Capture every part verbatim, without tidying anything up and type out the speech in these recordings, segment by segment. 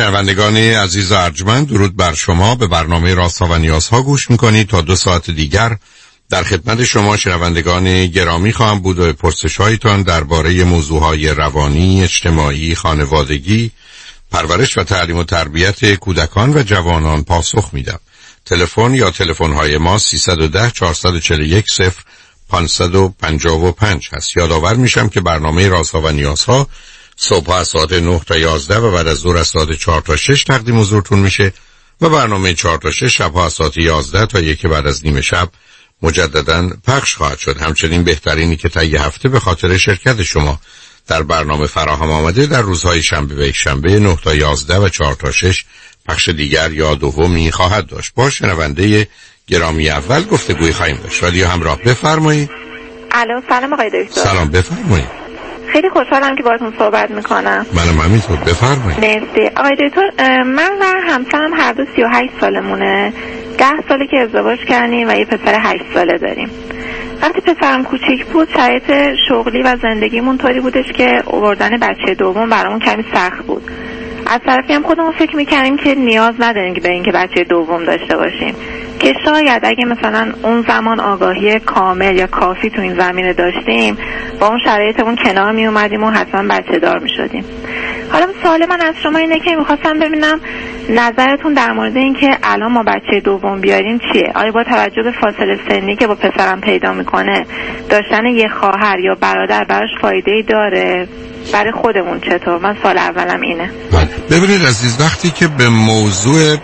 شنوندگان عزیز و ارجمند، درود بر شما. به برنامه رازها و نیازها گوش میکنید. تا دو ساعت دیگر در خدمت شما شنوندگان گرامی خواهم بود و به پرسش‌هایتان درباره موضوعهای روانی، اجتماعی، خانوادگی، پرورش و تعلیم و تربیت کودکان و جوانان پاسخ میدم. تلفن یا تلفن‌های ما سیصد و ده چهارصد و چهل و یک صفر پانصد و پنجاه و پنج هست. یادآور میشم که برنامه رازها و نیازها صبح از ساعت نه تا یازده و بعد از ظهر از ساعت چهار تا شش تقدیم حضورتون میشه و برنامه چهار تا شش شب ها از ساعت یازده تا یک بعد از نیم شب مجددا پخش خواهد شد. همچنین بهترینی که تا یه هفته به خاطر شرکت شما در برنامه فراهم آمده در روزهای شنبه و یک شنبه نه تا یازده و چهار تا شش پخش دیگر یا دومی خواهد داشت. با شنونده گرامی اول گفتگوی خواهیم داشت. رادیو همراه، بفرمایید. الو، سلام آقای دکتر. سلام، بفرمایید. خیلی خوشحالم که باهاتون صحبت میکنم. منم همینطور، بفرمایید. مرسی. آقای دکتر، من و همسرم هر دو سی و هشت سالمونه. ده ساله که ازدواج کردیم و یه پسر هشت ساله داریم. وقتی پسرم کوچیک بود شرایط شغلی و زندگیمون طوری بودش که آوردن بچه دوم برامون کمی سخت بود. از طرفی هم خودمون فکر میکنیم که نیاز نداریم که به اینکه بچه دوم داشته باشیم، که شاید اگه مثلا اون زمان آگاهی کامل یا کافی تو این زمینه داشتیم با اون شرایطمون کنار می اومدیم و حتما بچه دار می شدیم. حالا سوال من از شما اینه که میخواستم ببینم نظرتون در مورد این که الان ما بچه دوم بیاریم چیه؟ آیا با توجه به فاصله سنی که با پسرم پیدا میکنه داشتن یه خواهر یا برادر براش فایده‌ای داره؟ برای خودمون چطور؟ من سوال اولم اینه. ببینید عزیز، وقتی که به موضوع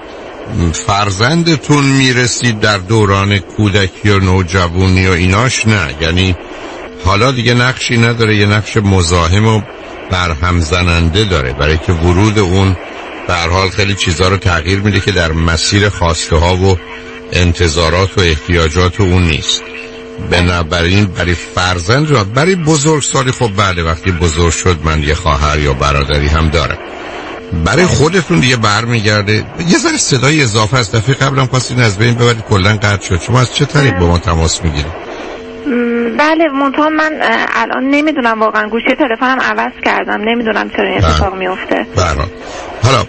فرزندتون میرسید در دوران کودکی و نوجوانی و ایناش، نه، یعنی حالا دیگه نقشی نداره، یه نقش مزاحم و برهم زننده داره، برای که ورود اون به هر حال خیلی چیزا رو تغییر میده که در مسیر خواسته ها و انتظارات و احتیاجات اون نیست. بنابراین برای فرزند رو، برای بزرگسالی خب بله، وقتی بزرگ شد من یه خواهر یا برادری هم دارم. برای خودتون دیگه برمیگرده. یه ذره صدای اضافه از دفعه قبلم خواستین از بین ببرید، کلا قطع شد. شما از چه طریق با ما تماس میگیرید؟ بله، منتها من الان نمیدونم، واقعا گوشی تلفنم عوض کردم، نمیدونم چرا این اتفاق میفته. برحال حالا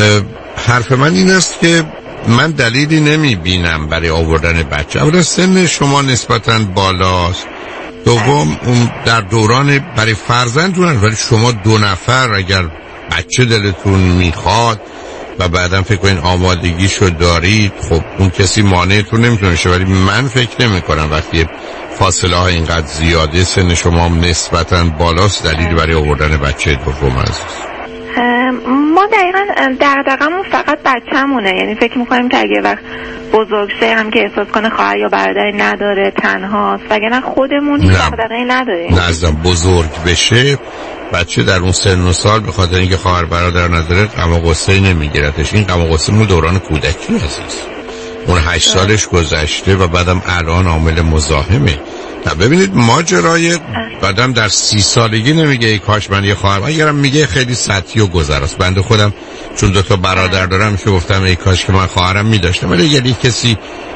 حرف من این است که من دلیلی نمیبینم برای آوردن بچه. اولا سن شما نسبتاً بالاست، دوم اون در دوران برای فرزندتون، ولی شما دو نفر اگر بچه دلتون میخواد و بعدم فکر کنین آمادگیشو دارید، خب اون کسی مانعتون نمیتونه شه. ولی من فکر نمی کنم وقتی فاصله ها اینقدر زیاده، سن شما نسبتاً بالاست، دلیلی برای آوردن بچه دوم عزیز. ما دقیقا دغدغه‌مون فقط بچه‌مونه، یعنی فکر میکنیم که اگه وقت بزرگ شه هم که احساس کنه خواهر یا برادری نداره، تنهاست، وگرنه خودمون هیچ دغدغه‌ای نداریم. نه عزیزم، بزرگ بشه بچه در اون سن و سال به خاطر اینکه خواهر برادر نداره غم و غصه نمیگیرتش. این غم و غصه مون دوران کودکی عزیز، اون هشت سالش گذشته و بعدم الان عامل مزاحمه. نه ببینید، ماجرای بعدم در سی سالگی نمیگه ای کاش من یه خواهر، اگرم میگه خیلی سطحی و گذراست. بنده خودم چون دو تا برادر دارم میشه گفتم ای کاش که من خواهرم میداشتم، ولی اگه کسی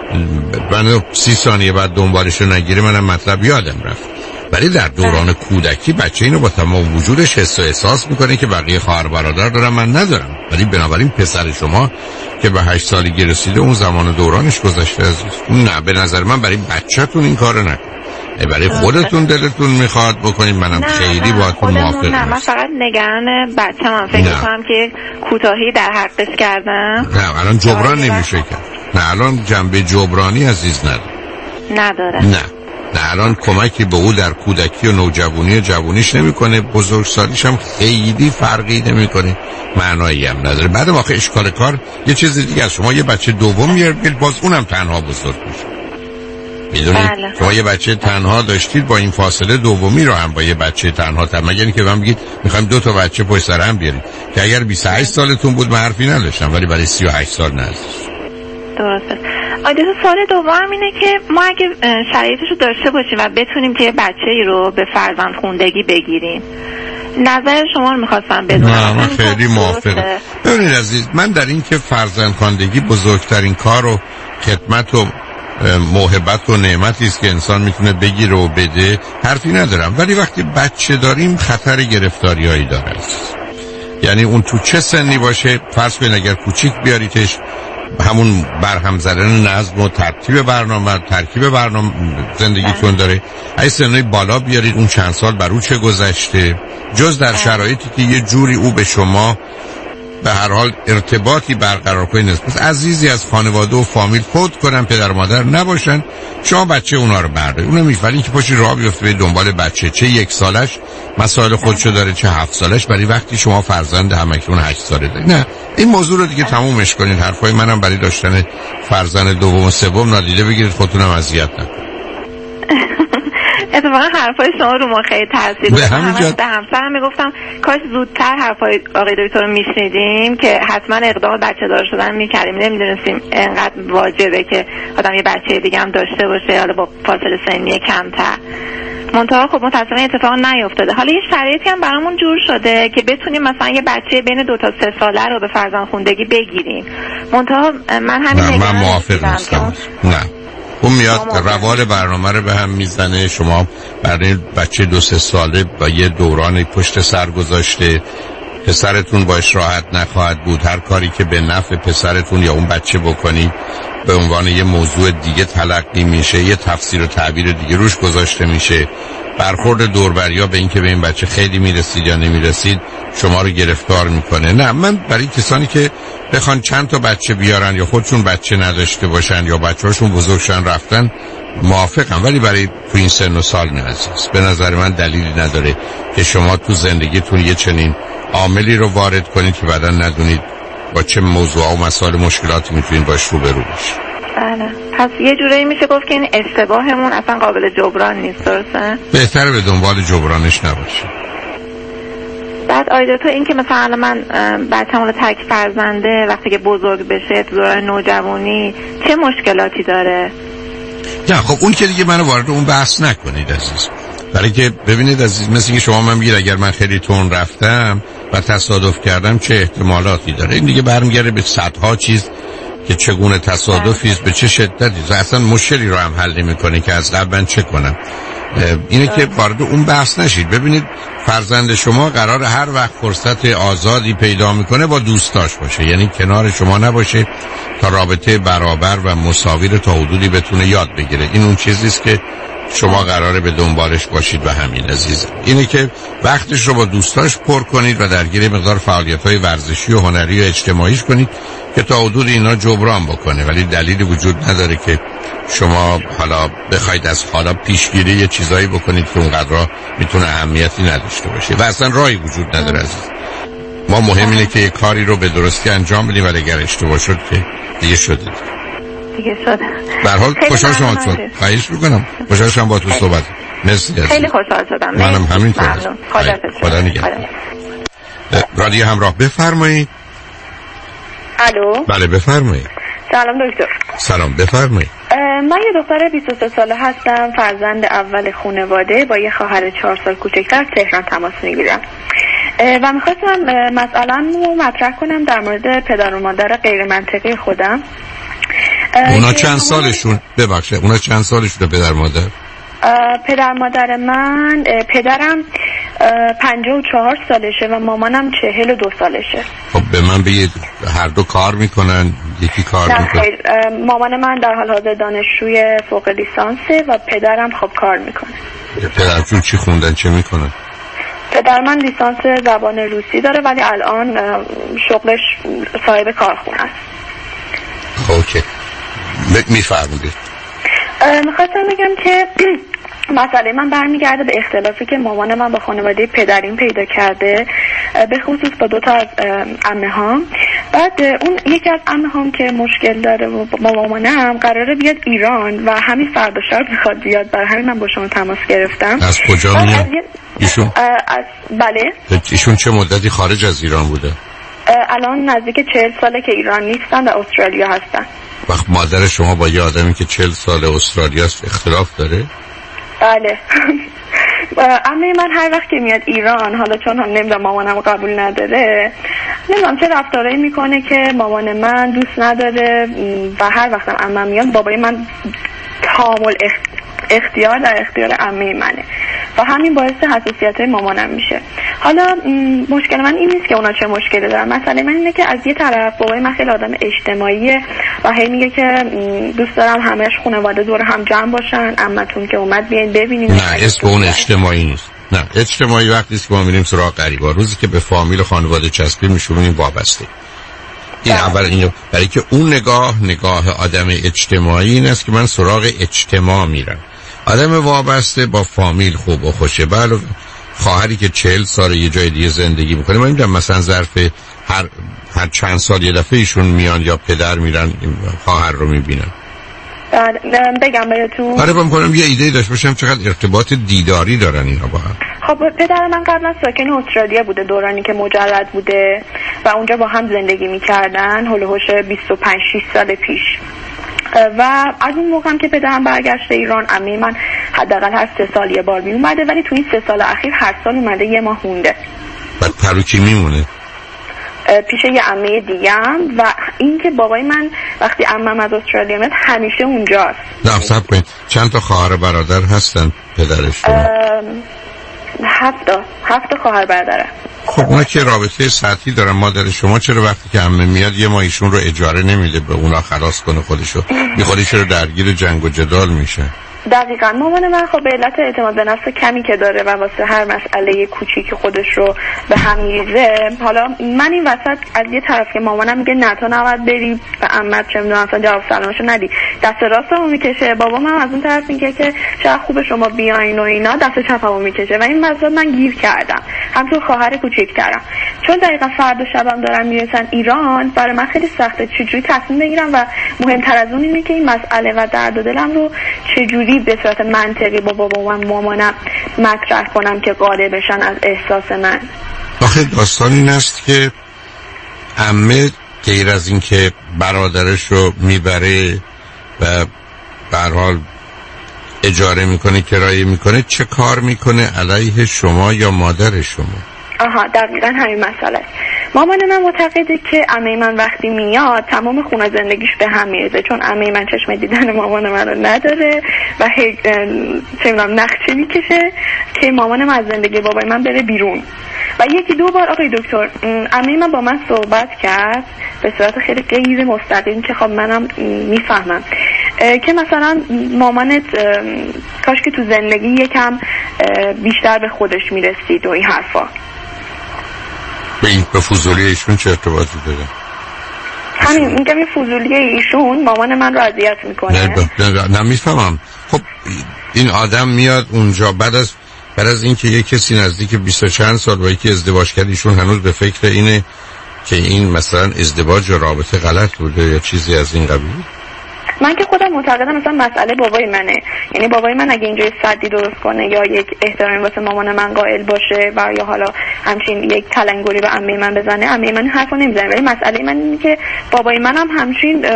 من سی ثانیه بعد دنبالشو نگیره منم مطلب یادم رفت. ولی در دوران کودکی بچه اینو با تمام وجودش حس و احساس میکنه که بقیه خواهر برادر دارم من ندارم. ولی بنابراین پسر شما که به هشت سالگی رسیده اون زمان دورانش گذشته عزیز. نه، به نظر من برای بچه‌تون این کارو نکن. برای خودتون دلتون میخواد بکنید، منم خیلی باهاتون موافقم. نه، من فقط نگران بچه‌م فکر می‌کنم که کوتاهی در حقش کردم. نه، الان جبران نمیشه کرد. نه، الان جنبه جبرانی عزیز نداره. نداره. نه. نه، الان کمکی به او در کودکی و نوجوانی و جوونیش نمیکنه، بزرگسالیش هم خیلی فرقی نمیکنه، معنایی هم نداره. بعدم آخه اشکال کار یه چیز دیگه است. شما یه بچه دوم میارید، باز اونم تنها بزرگ میشه. میدونید بله. شما یه بچه تنها داشتید، با این فاصله دومی رو هم با یه بچه تنها تر، مگر اینکه من بگید میخوایم دو تا بچه پشت سر هم بیاریم، که اگر بیست و هشت سالتون بود من حرفی نداشتم، ولی برای سی و هشت سال نه. درسته. آیده سوال دوم اینه که ما اگه شرایطش رو داشته باشیم و بتونیم که یه بچه‌ای رو به فرزند خوندگی بگیریم، نظر شما رو میخواستم بدونم. نه، من خیلی موافقم. ببینید عزیز، من در این که فرزند خواندگی بزرگترین کار و خدمت و موهبت و نعمتی است که انسان میتونه بگیره و بده، حرفی ندارم. ولی وقتی بچه داریم خطر گرفتاریایی داره. یعنی اون تو چه سنی باشه؟ فرض کنید اگر کوچیک بیاریتش، همون برهم زدن نظم و ترتیب برنامه، ترکیب برنامه زندگیتون داره. اگه سنی بالا بیارید، اون چند سال بر او چه گذشته، جز در شرایطی که یه جوری او به شما به هر حال ارتباطی برقرار کنید، نسبت عزیزی از خانواده و فامیل فوت کنن، پدر مادر نباشن، شما بچه اونا رو بردارید. اونو میفرین که پاشی راه بیفته به دنبال بچه، چه یک سالش مسائل خودشو داره، چه هفت سالش، برای وقتی شما فرزند همکنون هشت ساله دارید. نه، این موضوع رو دیگه تمومش کنید. حرفای منم برای داشتن فرزند دوم و سوم نادیده بگیرید، خودتونم اذیت نکنید. اتفاقا حرفای شما رو ما خیلی تاثیر گذاشت. به همین جهت به همسرم میگفتم کاش زودتر حرفای آقای دکتر رو میشنیدیم که حتما اقدام بچه دار شدن میکردیم. نمیدونستیم انقدر واجبه که آدم یه بچه دیگه هم داشته باشه، حالا با فاصله سنی کمتر. منتها خب متأسفانه اتفاق نیفتاده. حالا یه شرایطی هم برامون جور شده که بتونیم مثلا یه بچه بین دو تا سه ساله رو به فرزندخوندگی بگیریم. منتها من همین نه، من موافق نیستم. نه، اون میاد روال برنامه رو به هم میزنه. شما برای بچه دو سه ساله با یه دوران پشت سر گذاشته، پسرتون باش راحت نخواهد بود. هر کاری که به نفع پسرتون یا اون بچه بکنی به عنوان یه موضوع دیگه تلقی میشه، یه تفسیر و تعبیر دیگه روش گذاشته میشه. برخورد دوربریا به این که به این بچه خیلی میرسید یا نمیرسید شما رو گرفتار میکنه. نه، من برای کسانی که بخوان چند تا بچه بیارن یا خودشون بچه نداشته باشن یا بچه‌هاشون بزرگشن رفتن موافقم، ولی برای تو این سن و سال نه عزیز. به نظر من دلیلی نداره که شما تو زندگیتون یه چنین عاملی رو وارد کنید که بعدا ندونید با چه موضوع و مسائل مشکلاتی میتونید باش روبرو بشید. بله، پس یه جورایی میشه گفت که این اشتباهمون اصلا قابل جبران نیست، درسته؟ بهتره به دنبال جبرانش نباشید. بعد آیده تو این که مثلا من بچه‌مون رو تک فرزنده وقتی که بزرگ بشه تو دوران نوجوانی چه مشکلاتی داره؟ نه خب اون که دیگه منو وارد اون بحث نکنید عزیز. برای که ببینید عزیز، مثل که شما من میگید اگر من خیلی تون رفتم و تصادف کردم چه احتمالاتی داره. این دیگه برمیگره به صدها چیز که چگونه تصادفی است، به چه شدتی، اصلا مشکلی رو هم حل نمی‌کنه که از قبل من چه کنم. اینه که وارد اون بحث نشید. ببینید فرزند شما قرار هر وقت فرصت آزادی پیدا میکنه با دوستاش باشه، یعنی کنار شما نباشه تا رابطه برابر و مساوی رو تا حدودی بتونه یاد بگیره. این اون چیزیست که شما قراره به دنبالش باشید و همین عزیزم. اینه که وقتش رو با دوستاش پر کنید و درگیر مقدار فعالیت‌های ورزشی و هنری و اجتماعیش کنید که تا حدود اینا جبران بکنه، ولی دلیلی وجود نداره که شما حالا بخواید از حالا پیشگیری یه چیزایی بکنید که اونقدر میتونه اهمیتی نداشته باشه و اصلا راهی وجود نداره عزیز. ما مهم اینه که یه کاری رو به درستی انجام بدیم، ولی اگر اشتباه شد که دیگه شده دیگه شده. به هر حال خوشحال شدم. خواهش می‌کنم. خوشحال شدم با تو صحبت. مرسی. خیلی خوشحال شدم. منم همینطور. خدا خدا نگهدار. رادیو همراه بفرمایید. الو. بله بفرمایید. سلام دکتر. سلام بفرمایید. من یه دختر بیست و سه ساله هستم، فرزند اول خانواده با یه خواهر چهار سال کوچکتر. تهران تماس میگیرم و میخواستم مسئله رو مطرح کنم در مورد پدر و مادر غیر منطقی خودم. اونا چند سالشون؟ ببخشید اونا چند سالشون پدر مادر؟ پدر مادر من، پدرم پنجاه و چهار سالشه و مامانم چهل و دو سالشه. خب به من بگید هر دو کار میکنن؟ یکی کار میکنه؟ مامان من در حال حاضر دانشجوی فوق لیسانسه و پدرم خب کار میکنه. پدرتون چی خوندن، چه میکنن؟ پدر من لیسانس زبان روسی داره ولی الان شغلش صاحب کارخونه است. اوکی میفرمودید. میخواستم بگم که مسئله من برمیگرده به اختلافی که مامان من با خانواده پدریم پیدا کرده، به خصوص با دو تا از عمه هام. بعد اون یکی از عمه هام که مشکل داره و با مامانم قراره بیاد ایران و همین فردا شب میخواد بیاد، برای همین من با شما تماس گرفتم. از کجا میاد ایشون؟ از بله. ایشون چه مدتی خارج از ایران بوده؟ الان نزدیک چهل ساله که ایران نیستن و استرالیا هستن. وقت مادر شما با یه آدمی که چهل ساله استرالیا است اختلاف داره؟ بله. عمه من هر وقت که میاد ایران، حالا چون هم نمیدونم مامانم قبول نداره، نمیدونم چه رفتارایی میکنه که مامان من دوست نداره و هر وقت هم عمه میاد بابای من تامل اختیار در اختیار عمه منه و همین باعث حساسیت مامانم میشه. حالا مشکل من این نیست که اونا چه مشکلی دارن، مسئله من اینه که از یه طرف بابای من خیلی آدم اجتماعیه و هی میگه که دوست دارم همه‌اش خانواده دور هم جمع باشن، عمتون که اومد بیاین ببینین. نه اسم اون اجتماعی نیست. نه اجتماعی وقتی است که ما میریم سراغ غریبا، روزی که به فامیل و خانواده چسبیم میشونیم وابسته. این اول اینو برای که اون نگاه نگاه آدم اجتماعی این است که من سراغ اجتماع میرم. آدم وابسته با فامیل خوب و خوشه. بله خواهری که چهل سال یه جای دیگه زندگی میکنه، من میگم مثلا ظرف هر هر چند سال یه دفعه ایشون میان یا پدر میرن خواهر رو میبینن. بگم بهتون آره من کنم یه ایده داشت باشم چقدر ارتباط دیداری دارن اینا با هم. خب پدر من قبلا ساکن استرالیا بوده دورانی که مجرد بوده و اونجا با هم زندگی میکردن هول و هوش بیست و پنج شش سال پیش و از اون موقع هم که پدرم برگشته ایران عمه من حداقل هر سه سال یه بار می اومده، ولی تو این سه سال اخیر هر سال اومده یه ماه مونده. بعد پروکی میمونه پیش یه عمه دیگه‌ام و اینکه بابای من وقتی عمم از استرالیا میاد همیشه اونجاست. نه صبر کنید چند تا خواهر برادر هستن پدرش؟ هفت تا هفت تا خواهر برادره. خب اونا که رابطه سطحی دارن. مادر شما چرا وقتی که عمه میاد یه ماه ایشون رو اجاره نمیده به اونا خلاص کنه خودشو؟ بی خودش رو درگیر جنگ و جدال میشه؟ دقیقاً مامان من خب به علت اعتماد به نفس کمی که داره و واسه هر مسئله کوچیک خودش رو به هم میریزه. حالا من این وسط از یه طرف که مامانم میگه نه تو نباید بری و عمت چه میدونم اصلا جواب سلامشو ندی، دست راستمو میکشه. بابام هم از اون طرف میگه که چقدر خوبه شما بیاین و اینا، دست چپمو میکشه و این وسط من گیر کردم. همونطور خواهر کوچیک‌ترم، چون دقیقاً فردا شبم دارن میرسن ایران، برای من خیلی سخته چجوری تصمیم بگیرم و مهمتر از اون اینه که این مسئله و درد و دلم رو چجوری به صورت منطقی با بابا و مامانم مطرح کنم که قانع بشن از احساس من. آخه داستان این است که عمه غیر از این که برادرش رو میبره و به هر حال اجاره میکنه کرایه میکنه، چه کار میکنه علیه شما یا مادر شما؟ آها دقیقا همین مسئله. مامان من معتقده که عمه من وقتی میاد تمام خونه زندگیش به هم میریزه، چون عمه من چشم دیدن مامان من رو نداره و هی چه میدونم نخچه میکشه که مامان من از زندگی بابای من بره بیرون. و یکی دو بار آقای دکتر عمه من با من صحبت کرد به صورت خیلی غیر مستقیم که خب منم میفهمم که مثلا مامانت کاش که تو زندگی یکم بیشتر به خودش میرسید و این حرفا. به این به فضولی ایشون چه ارتباطی داره؟ همین میگم این فضولی ایشون مامان من رو اذیت میکنه. نه نه نه میفهمم. خب این آدم میاد اونجا بعد از بعد از اینکه یک کسی نزدیک بیست و چند سال با یکی ازدواج کرد، ایشون هنوز به فکر اینه که این مثلا ازدواج یا رابطه غلط بوده یا چیزی از این قبیل؟ من که خودم معتقدم مثلا مسئله بابای منه، یعنی بابای من اگه اینجا صدی درست کنه یا یک احترامی واسه مامان من قائل باشه و یا حالا همچین یک تلنگری به عمه من بزنه، عمه من حرفو نمیزنه. ولی مسئله من اینه که بابای منم همچین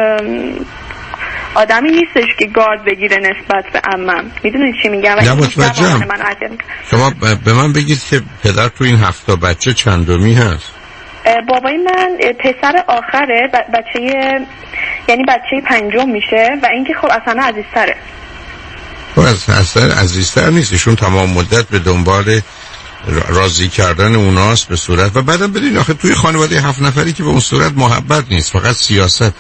آدمی نیستش که گارد بگیره نسبت به عمم. میدونید چی میگم؟ نه متوجهم. شما به من بگید که پدر تو این هفت تا بچه چندمی هست؟ بابای من پسر آخره، بچه یعنی بچه پنجم میشه و اینکه خب اصلا عزیزتره. خب اصلا عزیزتر نیست، ایشون تمام مدت به دنبال راضی کردن اوناست به صورت و بعدم بدین آخه توی خانواده هفت نفری که به اون صورت محبت نیست، فقط سیاسته.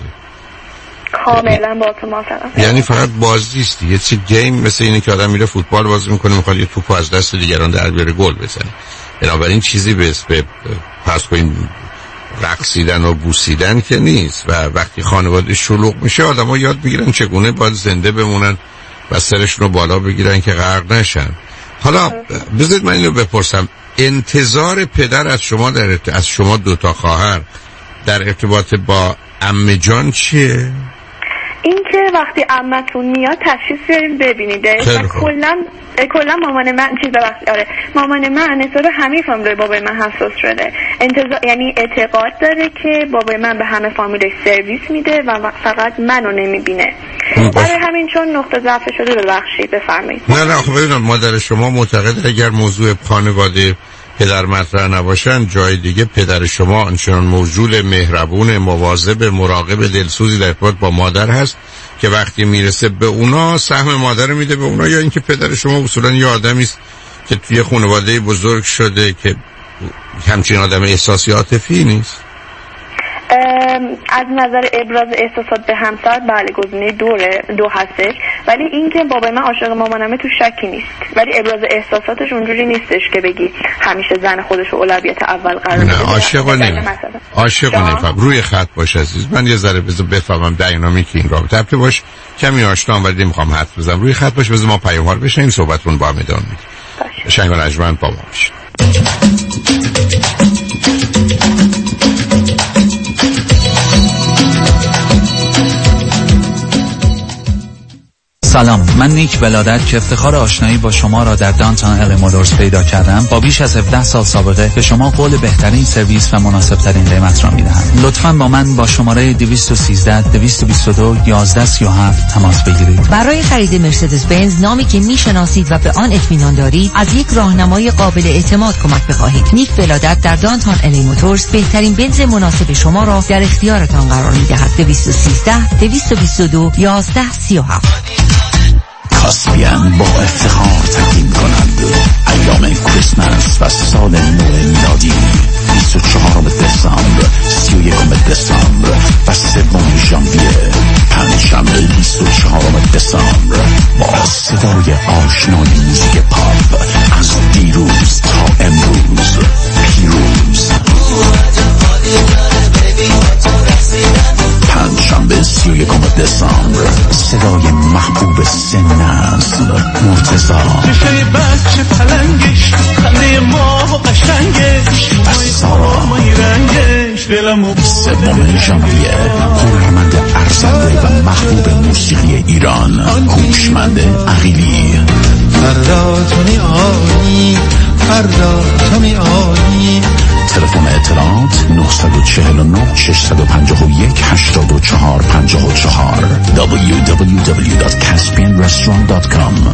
کاملا با تو موافقم. یعنی فقط بازی است، یه چی گیم، مثل اینه که آدم میره فوتبال بازی میکنه میخواد یه توپو از دست دیگران در بیاره گل بزنه. بنابراین چیزی به اسم پس کنین رقصیدن و بوسیدن که نیست و وقتی خانواده شلوغ میشه آدم‌ها یاد میگیرن چگونه باید زنده بمونن و سرشون رو بالا بگیرن که غرق نشن. حالا بذارید من اینو بپرسم، انتظار پدر از شما در ارت... از شما دوتا خواهر در ارتباط با عمه جان چیه؟ این که وقتی عمتون میاد تشریف بیاریم ببینیدش و کلا کلا مامان من چیز ببخشید آره مامان من نسبت همه فامیل بابای من حساس شده. انتظار یعنی اعتقاد داره که بابای من به همه فامیلش سرویس میده و فقط منو نمیبینه. برای همین چون نقطه ضعف شده ببخشید بفرمایید. نه نه خب ببینید مادر شما معتقد اگر موضوع خانواده پدر مطرح نباشن جای دیگه پدر شما آنچنان موجود مهربون مواظب مراقب دلسوزی در ارتباط با مادر هست که وقتی میرسه به اونا سهم مادر میده به اونا، یا اینکه پدر شما اصولا یه آدمی است که توی خانواده بزرگ شده که همچین آدم احساسی عاطفی نیست؟ از نظر ابراز احساسات به همسر بله گزینه دوره دو هستش، ولی این که بابای من عاشق مامانمه تو شکی نیست، ولی ابراز احساساتش اونجوری نیستش که بگی همیشه زن خودش رو اولویت اول قرار بده. نه عاشق نمی عاشق نمیفهم. روی خط باش عزیز، من یه ذره بذار بفهمم دینامیک این رابطه. البته باش کمی آشنام ولی نمیخوام حرف بزنم. روی خط باش، بذار ما پیام‌ها رو بشنویم، صحبتون با هم ادامه میدیم. شنگ و نجمن با ما باشید. سلام، من نیک ولادت که افتخار آشنایی با شما را در دانتون ال مودرز پیدا کردم. با بیش از هفده سال سابقه به شما قول بهترین سرویس و مناسب ترین قیمت را میدهم. لطفاً با من با شماره دویست و سیزده دویست و بیست و دو یازده سی و هفت تماس بگیرید. برای خرید مرسدس بنز نامی که میشناسید و به آن اطمینان دارید، از یک راهنمای قابل اعتماد کمک بخواهید. نیک ولادت در دانتون ال مودرز بهترین بنز مناسب شما را در اختیارتان قرار میدهد. دویست و سیزده دویست و بیست و دو یازده سی و هفت. کاسپین با افتخار تقدیم کند ایام کریسمس و سال نو میلادی بیست و چهارم دسامبر، سی و یکم دسامبر و سوم ژانویه. پنجشنبه بیست و چهارم دسامبر با صدای آشنای موزیک پاپ از دیروز تا امروز. پیروز پنجشنبه سی و یکم دسامبر صدای محبوب سن نسل مرتضی. چشای بچه پلنگش، خنده ما و قشنگش، سارا رنگش دلمو. سوم ژانویه هنرمند ارزنده و محبوب موسیقی ایران هوشمند عقیلی. فردا تو می آیی، فردا تو می آیی. تلفن اطلاعات نه چهار نه شش پنج یک هشت چهار پنج چهار دبلیو دبلیو دبلیو دات کاسپین رستوران دات کام.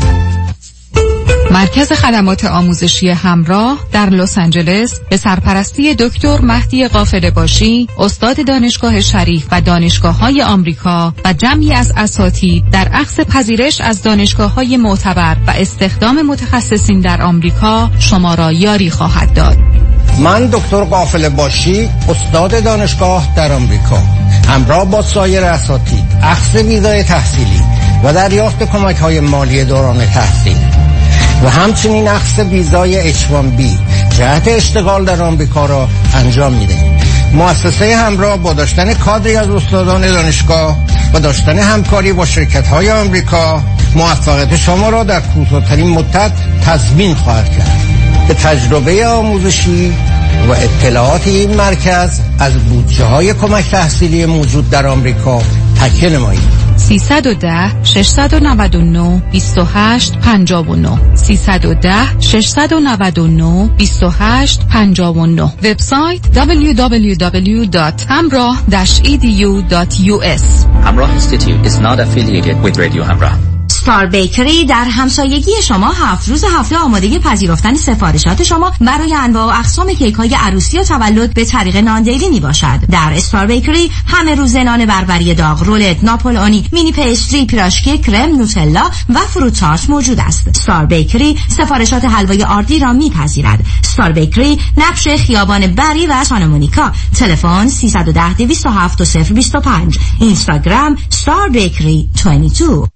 مرکز خدمات آموزشی همراه در لس آنجلس به سرپرستی دکتر مهدی قافله باشی، استاد دانشگاه شریف و دانشگاه‌های آمریکا و جمعی از اساتید در اخذ پذیرش از دانشگاه‌های معتبر و استخدام متخصصین در آمریکا شما را یاری خواهد داد. من دکتر قافله باشی، استاد دانشگاه در آمریکا، همراه با سایر اساتید اخذ ویزای تحصیلی و دریافت کمک‌های مالی دوران تحصیل و همچنین اخذ ویزای اچ وان بی جهت اشتغال در آمریکا را انجام می‌دهیم. مؤسسه همراه با داشتن کادری از استادان دانشگاه و داشتن همکاری با شرکت‌های آمریکا موفقیت شما را در کوتاه‌ترین مدت تضمین خواهد کرد. به تجربه آموزشی و اطلاعات این مرکز از بودجه‌های کمک تحصیلی موجود در آمریکا تکیه نمایید. سیصد و ده ششصد و نود و نه بیست و هشت پنجاه و نه سیصد و ده ششصد و نود و نه بیست و هشت پنجاه و نه. وبسایت دبلیو دبلیو دبلیو دات همراه داش ای دی یو دات یو اس. همراه Institute is not affiliated with Radio همراه. ستار بیکری در همسایگی شما هفت روز هفته آماده پذیرفتن سفارشات شما برای انواع و اقسام کیک های عروسی و تولد به طریق ناندیلی می باشد. در ستار بیکری همه روز نان بربری داغ، رولت، ناپولئونی، مینی پیستری، پیراشکی، کرم، نوتلا و فروت تارت موجود است. ستار بیکری سفارشات حلوای آردی را می پذیرد. ستار بیکری نقش خیابان بری و سانتا مونیکا. تلفن سیصد و ده دویست و هفت صفر بیست و پنج. اینستاگرام ستار بیکری بیست و دو.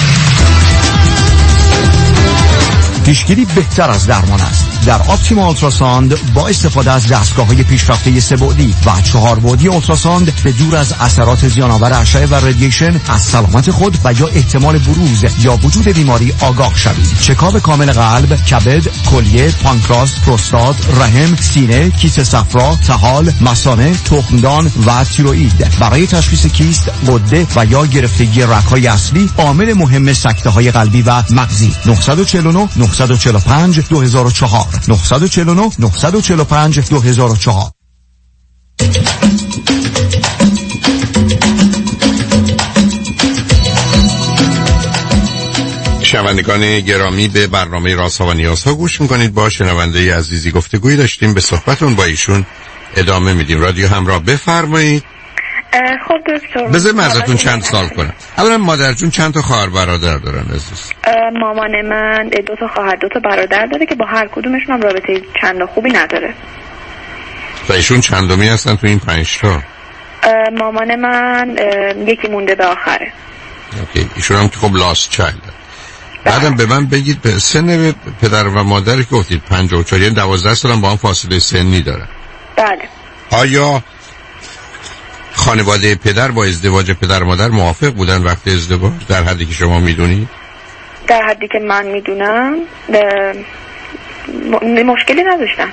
پیشگیری بهتر از درمان است. در آپتیما اولتراساند با استفاده از دستگاه‌های پیشرفته سه بعدی و چهار بعدی اولتراساند به دور از اثرات زیان‌آور اشعه و رادییشن از سلامت خود و یا احتمال بروز یا وجود بیماری آگاه شوید. چکاپ کامل قلب، کبد، کلیه، پانکراس، پروستات، رحم، سینه، کیسه صفرا، طحال، مثانه، تخمدان و تیروئید. برای تشخیص کیست، غده و یا گرفتگی رگ‌های اصلی عامل مهم سکته‌های قلبی و مغزی. نه چهار نه نه چهار پنج دو هزار و چهار نه چهار نه نه چهار پنج دو هزار و چهار. شنوندگان گرامی، به برنامه رازها و نیازها گوش میکنید. با شنونده عزیزی گفتگویی داشتیم، به صحبتون با ایشون ادامه میدیم. رادیو همراه، بفرمایید. خب دکتر بذار من ازتون چند سال کنم. اولا مادر جون چند تا خواهر برادر دارن عزیز؟ مامان من دو تا خواهر دو تا برادر داره که با هر کدومشون هم رابطه چند خوبی نداره. و ایشون چندمی هستن تو این پنج تا؟ مامان من یکی مونده به آخره. اوکی. ایشون هم که خب لاست چایلد. بعدم به من بگید به سن پدر و مادر که گفتید پنجاه و چهار، یعنی دوازده سال هم با هم فاصله سنی دارن. بله. آیا خانواده پدر با ازدواج پدر و مادر موافق بودن وقت ازدواج در حدی که شما میدونید؟ در حدی که من میدونم مشکلی نداشتن.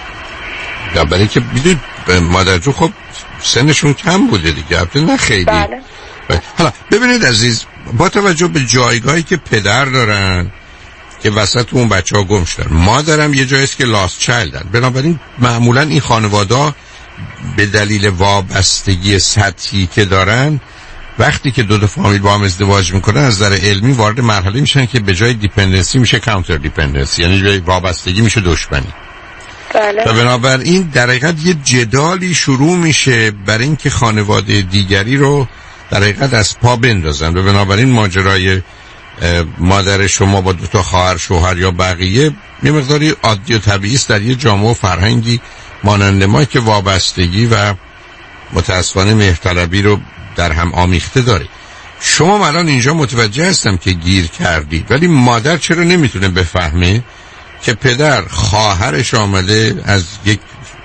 یا برای که میدونید مادر جو خب سنشون کم بوده دیگه، البته نه خیلی. بله. حالا ببینید عزیز، با توجه به جایگاهی که پدر دارن که وسط اون بچه ها گم شدن، مادرم یه جاییست که لاست چایلدن، بنابراین معمولا این خانواده به دلیل وابستگی سطحی که دارن وقتی که دو تا فامیل با هم ازدواج میکنن از نظر علمی وارد مرحله میشن که به جای دیپندنسی میشه کانتر دیپندنسی، یعنی جای وابستگی میشه دشمنی. بله. و بنابراین در حقیقت یه جدالی شروع میشه برای اینکه خانواده دیگری رو در حقیقت از پا بندازن و بنابراین ماجرای مادر شما با دو تا خواهر شوهر یا بقیه یه مقداری عادی و طبیعی است در یه جامعه و فرهنگی مانند ما که وابستگی و متاسفانه مهرطلبی رو در هم آمیخته داره. شما الان اینجا متوجه هستم که گیر کردید، ولی مادر چرا نمیتونه بفهمه که پدر خواهرش آمده از یک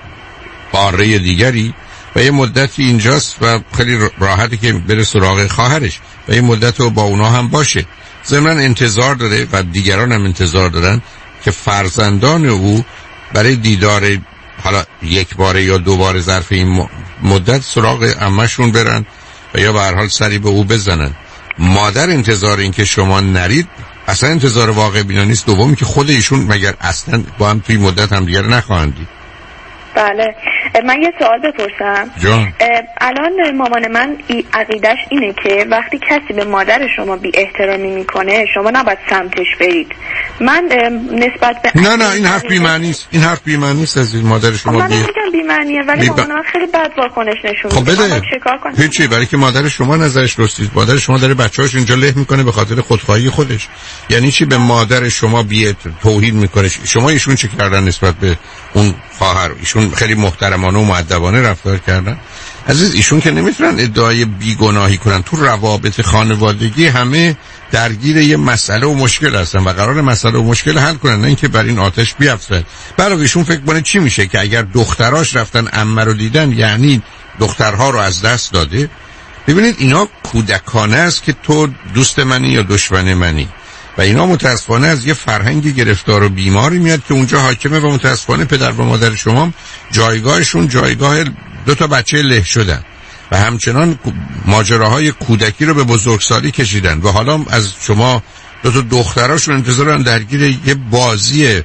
قاره دیگری و یه مدتی اینجاست و خیلی راحته که بره سراغ خواهرش و یه مدت رو با اونا هم باشه. ضمن انتظار داره و دیگران هم انتظار دارن که فرزندان او برای دیدار حالا یک باره یا دو باره ظرف این مدت سراغ عمه‌شون برن و یا به هر حال سری به او بزنن. مادر انتظار این که شما نرید اصلا انتظار واقع بینا نیست. دومی که خود ایشون مگر اصلا با هم توی مدت هم دیگر نخواهند دید. بله. من یه سوال بپرسم. جان. الان مامان من عقیدش اینه که وقتی کسی به مادر شما بی احترامی میکنه شما نباید سمتش برید. من نسبت به نه نه این حرف بی معنی است. این حرف بی معنی است از مادر شما. من نمیگم بی معنیه ولی مامان من خیلی بد واکنش نشون میده. خب بده. چیکار کنم؟ هیچی، برای که مادر شما نظرش درسته. مادر شما داره بچه‌هاش اینجا له میکنه به خاطر خودخواهی خودش. یعنی چی به مادر شما بی توهین میکنه؟ شما ایشون چه کردن نسبت به اون خواهر؟ ایشون خیلی محترمانه و مؤدبانه رفتار کردن. عزیز ایشون که نمیتونن ادعای بیگناهی کنن. تو روابط خانوادگی همه درگیر یه مسئله و مشکل هستن و قرار مسئله و مشکل حل کنن، نه اینکه بر این آتش بیافزن. برای ایشون فکر کنه چی میشه که اگر دختراش رفتن عمه رو دیدن یعنی دخترها رو از دست داده. ببینید اینا کودکانه است که تو دوست منی یا دشمن منی و اینا متاسفانه از یه فرهنگی گرفتار و بیماری میاد که اونجا حاکمه و متاسفانه پدر و مادر شما جایگاهشون جایگاه دو تا بچه له شدن و همچنان ماجراهای کودکی رو به بزرگسالی کشیدن و حالا از شما دو تا دختراشون انتظارن درگیر یه بازی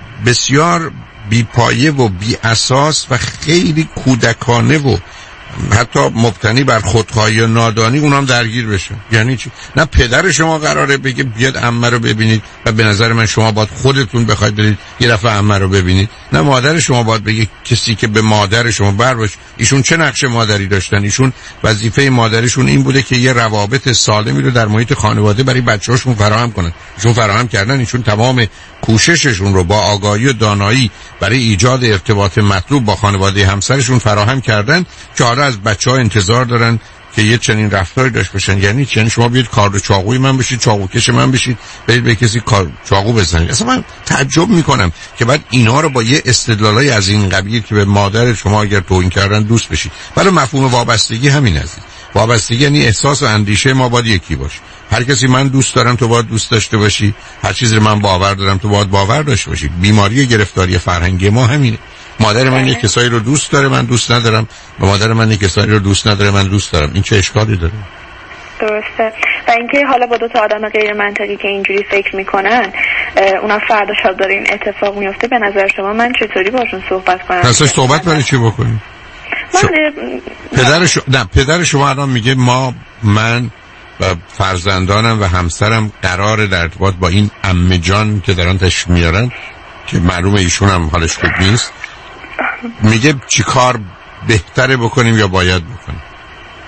بسیار بیپایه و بی اساس و خیلی کودکانه و حتی مبتنی بر خودخواهی و نادانی اونام درگیر بشن. یعنی چی؟ نه پدر شما قراره بگه بیاد عمه رو ببینید و به نظر من شما باید خودتون بخواید برید یه دفعه عمه رو ببینید، نه مادر شما باید بگه کسی که به مادر شما بر باشه. ایشون چه نقش مادری داشتن؟ ایشون وظیفه مادرشون این بوده که یه روابط سالمی رو در محیط خانواده برای بچه‌هاشون فراهم کنن. ایشون فراهم کردن. ایشون تمام کوشششون رو با آگاهی و دانایی برای ایجاد ارتباط مطلوب با خانواده همسرشون فراهم کردن که حالا از بچه‌ها انتظار دارن که یه چنین رفتاری داشته باشن. یعنی چنین شما بیاید کار چاقوی من بشید، چاقوکش من بشید، برید به کسی کار چاقو بزنید. اصلا من تعجب میکنم که بعد اینا رو با یه استدلالای از این قبیل که به مادر شما اگر توهین کردن دوست بشید. برای مفهوم وابستگی همین است. وابستگی یعنی احساس و اندیشه ما باید یکی باشه. هر کسی من دوست دارم تو باید دوست داشته باشی، هر چیزی من باور دارم تو باید باور داشته باشی. بیماری گرفتاری فرهنگی ما همینه. مادر من یک کسایی رو دوست داره من دوست ندارم و مادر من یک کسایی رو دوست نداره من دوست دارم. این چه اشکالی داره؟ درسته. و اینکه حالا با دو تا آدم غیر منطقی که اینجوری فکر میکنن اونا فردا شب داره این اتفاق میفته، به نظر شما من چطوری باشون صحبت کنم؟ اصلا صحبت برای چی بکنیم؟ من شو... پدر شما نه پدر شما الان میگه ما من و فرزندانم و همسرم قرار در ارتباط با این عمه جان که دارن تشریف میارن که معلومه ایشون هم حالش خوب نیست، میگه چی کار بهتره بکنیم یا باید بکنیم؟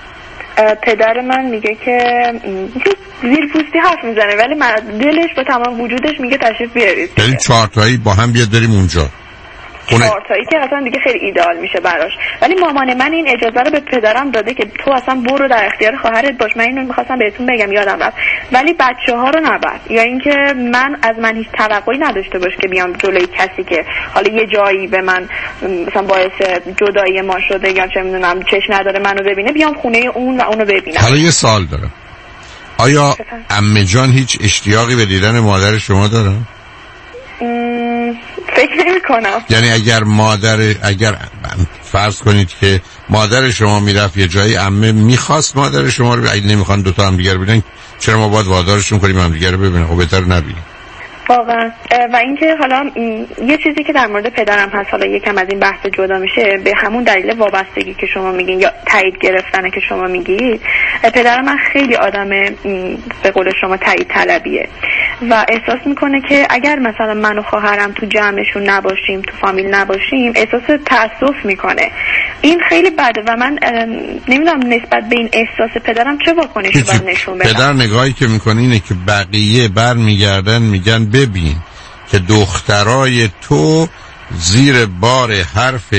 پدر من میگه که زیر پوستی حرف میزنه ولی دلش با تمام وجودش میگه تشریف بیارید. یعنی چهار تایی با هم بیاد بریم اونجا. چهار تایی که اصلا دیگه خیلی ایدئال میشه براش. ولی مامان من این اجازه رو به پدرم داده که تو اصلا برو در اختیار خواهرت باش. من اینو میخواستم بهتون بگم یادم رفت. ولی بچه‌ها رو نبر. یا اینکه من از من هیچ توقعی نداشته باش که بیام جلوی کسی که حالا یه جایی به من مثلا باعث جدایی ما شده یا چه میدونم چش نداره منو ببینه بیام خونه اون و اونو ببینم. حالا یه سوال دارم. آیا عمه جان هیچ اشتیاقی به دیدن مادر شما داره؟ فکر نمی کنم. یعنی اگر مادر اگر فرض کنید که مادر شما میرفت یه جایی عمه میخواست مادر شما رو اگه نمیخوان دوتا هم دیگر ببینن چرا ما باید وادارشون کنیم هم دیگر رو ببینن؟ خب بهتر نبینیم واقعا. و اینکه حالا یه چیزی که در مورد پدرم هست حالا یکم از این بحث جدا میشه به همون دلیل وابستگی که شما میگین یا تایید گرفتن که شما میگید. پدر من خیلی آدم به قول شما تایید طلبیه و احساس میکنه که اگر مثلا من و خواهرم تو جمعشون نباشیم تو فامیل نباشیم احساس تأسف میکنه. این خیلی بده و من نمیدونم نسبت به این احساس پدرم چه واکنشی باید نشون بدم. پدر نگاهی که میکنه اینه که بقیه برمیگردن میگن ببین که دخترای تو زیر بار حرف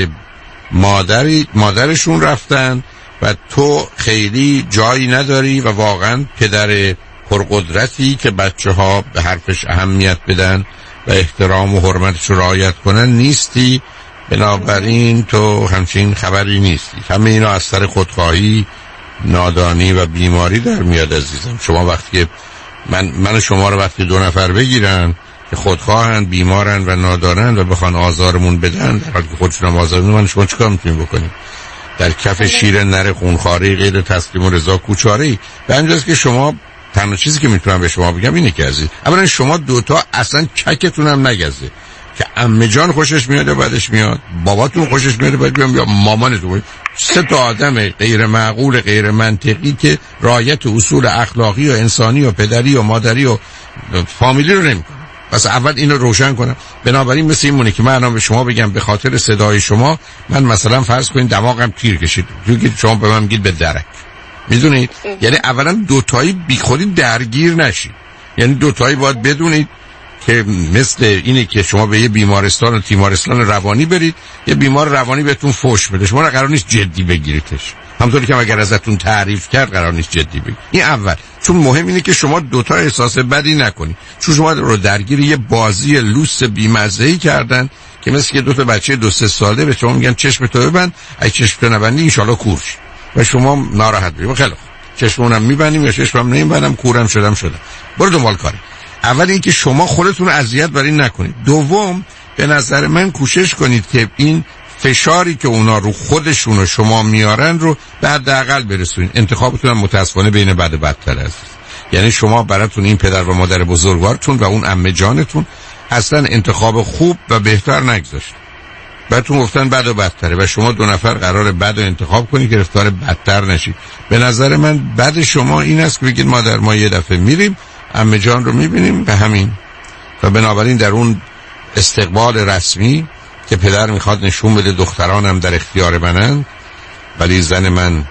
مادری مادرشون رفتن و تو خیلی جایی نداری و واقعا پدر پرقدرتی که بچه ها به حرفش اهمیت بدن و احترام و حرمتش رو رعایت کنن نیستی. بنابراین تو همچین خبری نیستی. همه اینا از سر خودخواهی، نادانی و بیماری در میاد عزیزم. شما وقتی من من شما رو وقتی دو نفر بگیرن که خودخواهن، بیمارن و نادانن و بخوان آزارمون بدن در حالی که خودشون هم آزار میدن، من شما چیکار میتونیم بکنیم؟ در کف شیر نر خونخواره غیر تسلیم و رضا کوچاری. به اندازه که شما تنها چیزی که میتونم به شما بگم اینه که عزیز اولا شما دوتا اصلا چکتون هم نگزه که عمه جان خوشش میاد و بعدش میاد، باباتون خوشش میاد و بعد بیام یا مامانتون. سه تا آدم غیر معقول غیر منطقی که رعایت اصول اخلاقی و انسانی و پدری و مادری و فامیلی رو نمیکنن. پس اول اینو روشن کنم. بنابراین مثل این مونه که من الان به شما بگم به خاطر صدای شما من مثلا فرض کنید دماغم تیر کشید چون شما به من میگید به درک. میدونید؟ یعنی اولا دوتایی بی خودی درگیر نشید. یعنی دوتایی باید بدونید که مثل اینه که شما به یه بیمارستان و تیمارستان روانی برید، یه بیمار روانی بهتون فوش بده، شما قرار نیست جدی بگیریدش. همونطوری که اگر ازتون تعریف کرد قرار نیست جدی بگیرید. این اول. چون مهم اینه که شما دوتا احساس بدی نکنید. چون شما رو درگیر یه بازی لوس بی‌مزه‌ای کردن که مثل که دو تا بچه دو سه ساله به شما میگن چشم تو ببند، اگه چشم تو نبندی ان شاءالله کور شی. و شما ناراحت بشید. خیلی خوب. چشمونم میبندیم یا چشمم نمیبندم، کورم شدم شدم. برو دنبال کاری. اول اینکه شما خودتون رو اذیت برای نکنید. دوم به نظر من کوشش کنید که این فشاری که اونا رو خودشون و شما میارن رو به حداقل برسونید. انتخابتون هم متاسفانه بین بد و بدتر است. یعنی شما براتون این پدر و مادر بزرگوارتون و اون عمه جانتون اصلا انتخاب خوب و بهتر نگذاشت. براتون گفتن بد و بدتره و شما دو نفر قرار بد و انتخاب کنید که گرفتار بدتر نشید. به نظر من بد شما این است که بگید مادر ما یه دفعه میریم عمه جان رو میبینیم به همین. و بنابراین در اون استقبال رسمی که پدر میخواد نشون بده دخترانم در اختیار منن ولی زن من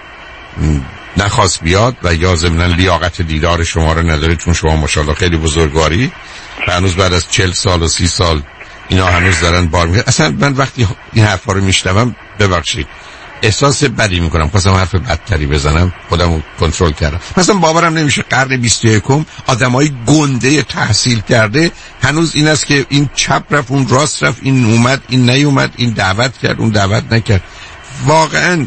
نخواست بیاد و یا ضمناً لیاقت دیدار شما رو نداره چون شما ماشاءالله خیلی بزرگواری و هنوز بعد از چهل سال و سی سال اینا هنوز دارن بار میگیرن. اصلا من وقتی این حرفا رو میشنوم ببخشید احساس بدی میکنم. خواستم حرف بدتری بزنم خودمو کنترل کردم. مثلا باورم نمیشه قرن بیست و یکم آدمای گنده تحصیل کرده هنوز این است که این چپ رفت اون راست رفت، این اومد این نیومد، این دعوت کرد اون دعوت نکرد. واقعا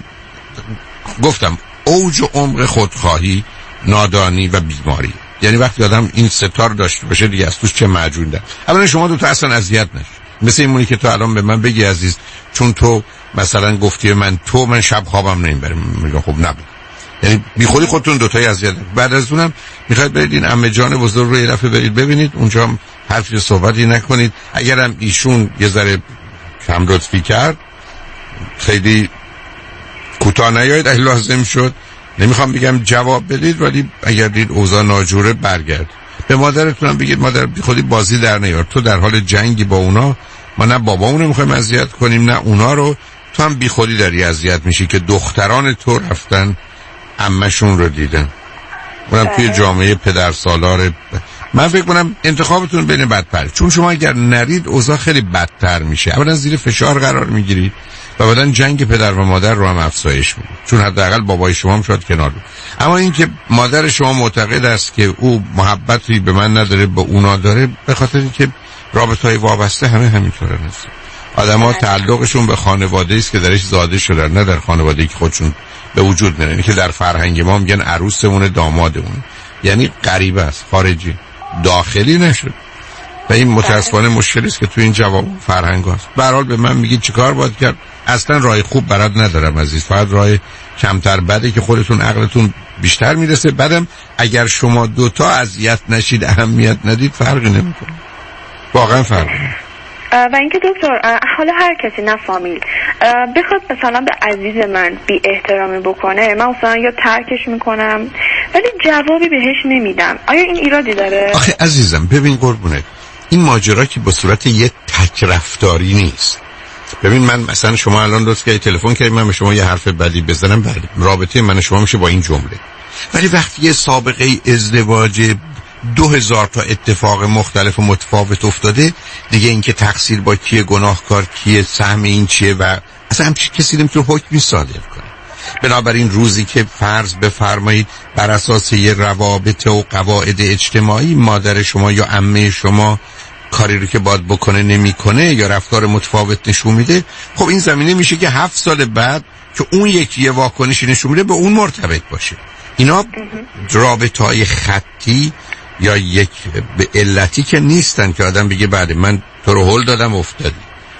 گفتم اوج و عمق خودخواهی، نادانی و بیماری. یعنی وقتی آدم این ستار داشته باشه دیگه از توش چه معجون ده. اولا شما دو تا اصلا اذیت نشید. مثل این مونی که تو الان به من بگی عزیز چون تو مثلا گفتی من تو من شب خوابم نمیبرم، میگم خب نبود. یعنی بی خودی خودتون دو تایی اذیت. بعد از اونم میخواید برید این عمه جان بزرگ رو یه دفعه برید ببینید، اونجا هم حرفی صحبتی نکنید. اگرم ایشون یه ذره کم لطفی کرد خیلی کوتاه نیایید، اگه لازم شد نمیخوام بگم جواب بدید ولی اگر دید اوضاع ناجوره برگرد. به مادرتونم بگید مادر بی خودی بازی در نیار، تو در حال جنگی با اونا، ما نه بابامون رو میخوایم اذیت کنیم نه اونا رو، تو هم بی خودی داری اذیت میشی که دختران تو رفتن عمه‌شون رو دیدن، اونم توی جامعه پدر سالار. من فکر کنم انتخابتون بین بدتر، چون شما اگر نرید اوضاع خیلی بدتر میشه. اولا زیر فشار قرار میگیرید و بعداً جنگ پدر و مادر رو هم افزایش میده، چون حداقل بابای شما هم شاید کنار بود. اما اینکه مادر شما معتقد است که او محبتی به من نداره به اونا داره، به خاطر اینکه رابطه‌های وابسته همه همینطوره هست. آدم‌ها تعلقشون به خانواده است که درش زاده شدن، نه در خانواده‌ای که خودشون به وجود میارن. که در فرهنگ ما میگن عروسمون دامادمون، یعنی غریبه است، خارجی، داخلی نشد. و این متاسفانه مشکلی است که تو این جواب فرهنگ هست. به هر حال به من میگید چیکار باید کرد؟ اصلا راه خوب برات ندارم عزیز، فقط راه کمتر بده که خودتون عقلتون بیشتر میرسه. بعدم اگر شما دوتا اذیت نشید، اهمیت ندید، فرقی نمیکنه، واقعا فرقی نمیکنه. و اینکه دکتر حالا هر کسی نه فامیل بخواد مثلا به عزیز من بی احترامی بکنه، من مثلا یا ترکش میکنم ولی جوابی بهش نمیدم، آیا این ایرادی داره؟ آخه عزیزم ببین قربونه، این ماجرا که به صورت یه تک رفتاری نیست. ببین من مثلا شما الان لطف کردید تلفن کردید، من به شما یه حرف بدی بزنم، بله رابطه من و شما میشه با این جمله. ولی وقتی یه سابقه ازدواج دو هزار تا اتفاق مختلف و متفاوت افتاده دیگه، این که تقصیر با کیه، گناهکار کیه، سهم این چیه، و اصلا همچین کسی نمیتونه حکمی صادر کنه. بنابراین روزی که فرض بفرمایید بر اساس یه روابط و قواعد اجتماعی مادر شما یا عمه شما کاری رو که باید بکنه نمیکنه یا رفتار متفاوت نشون میده، خب این زمینه میشه که هفت سال بعد که اون یکی یه واکنشی نشون میده به اون مرتبط باشه. اینا رابطه‌های خطی یا یک به علتی که نیستن که آدم بگه بعد من تو رو هل دادم افتادی.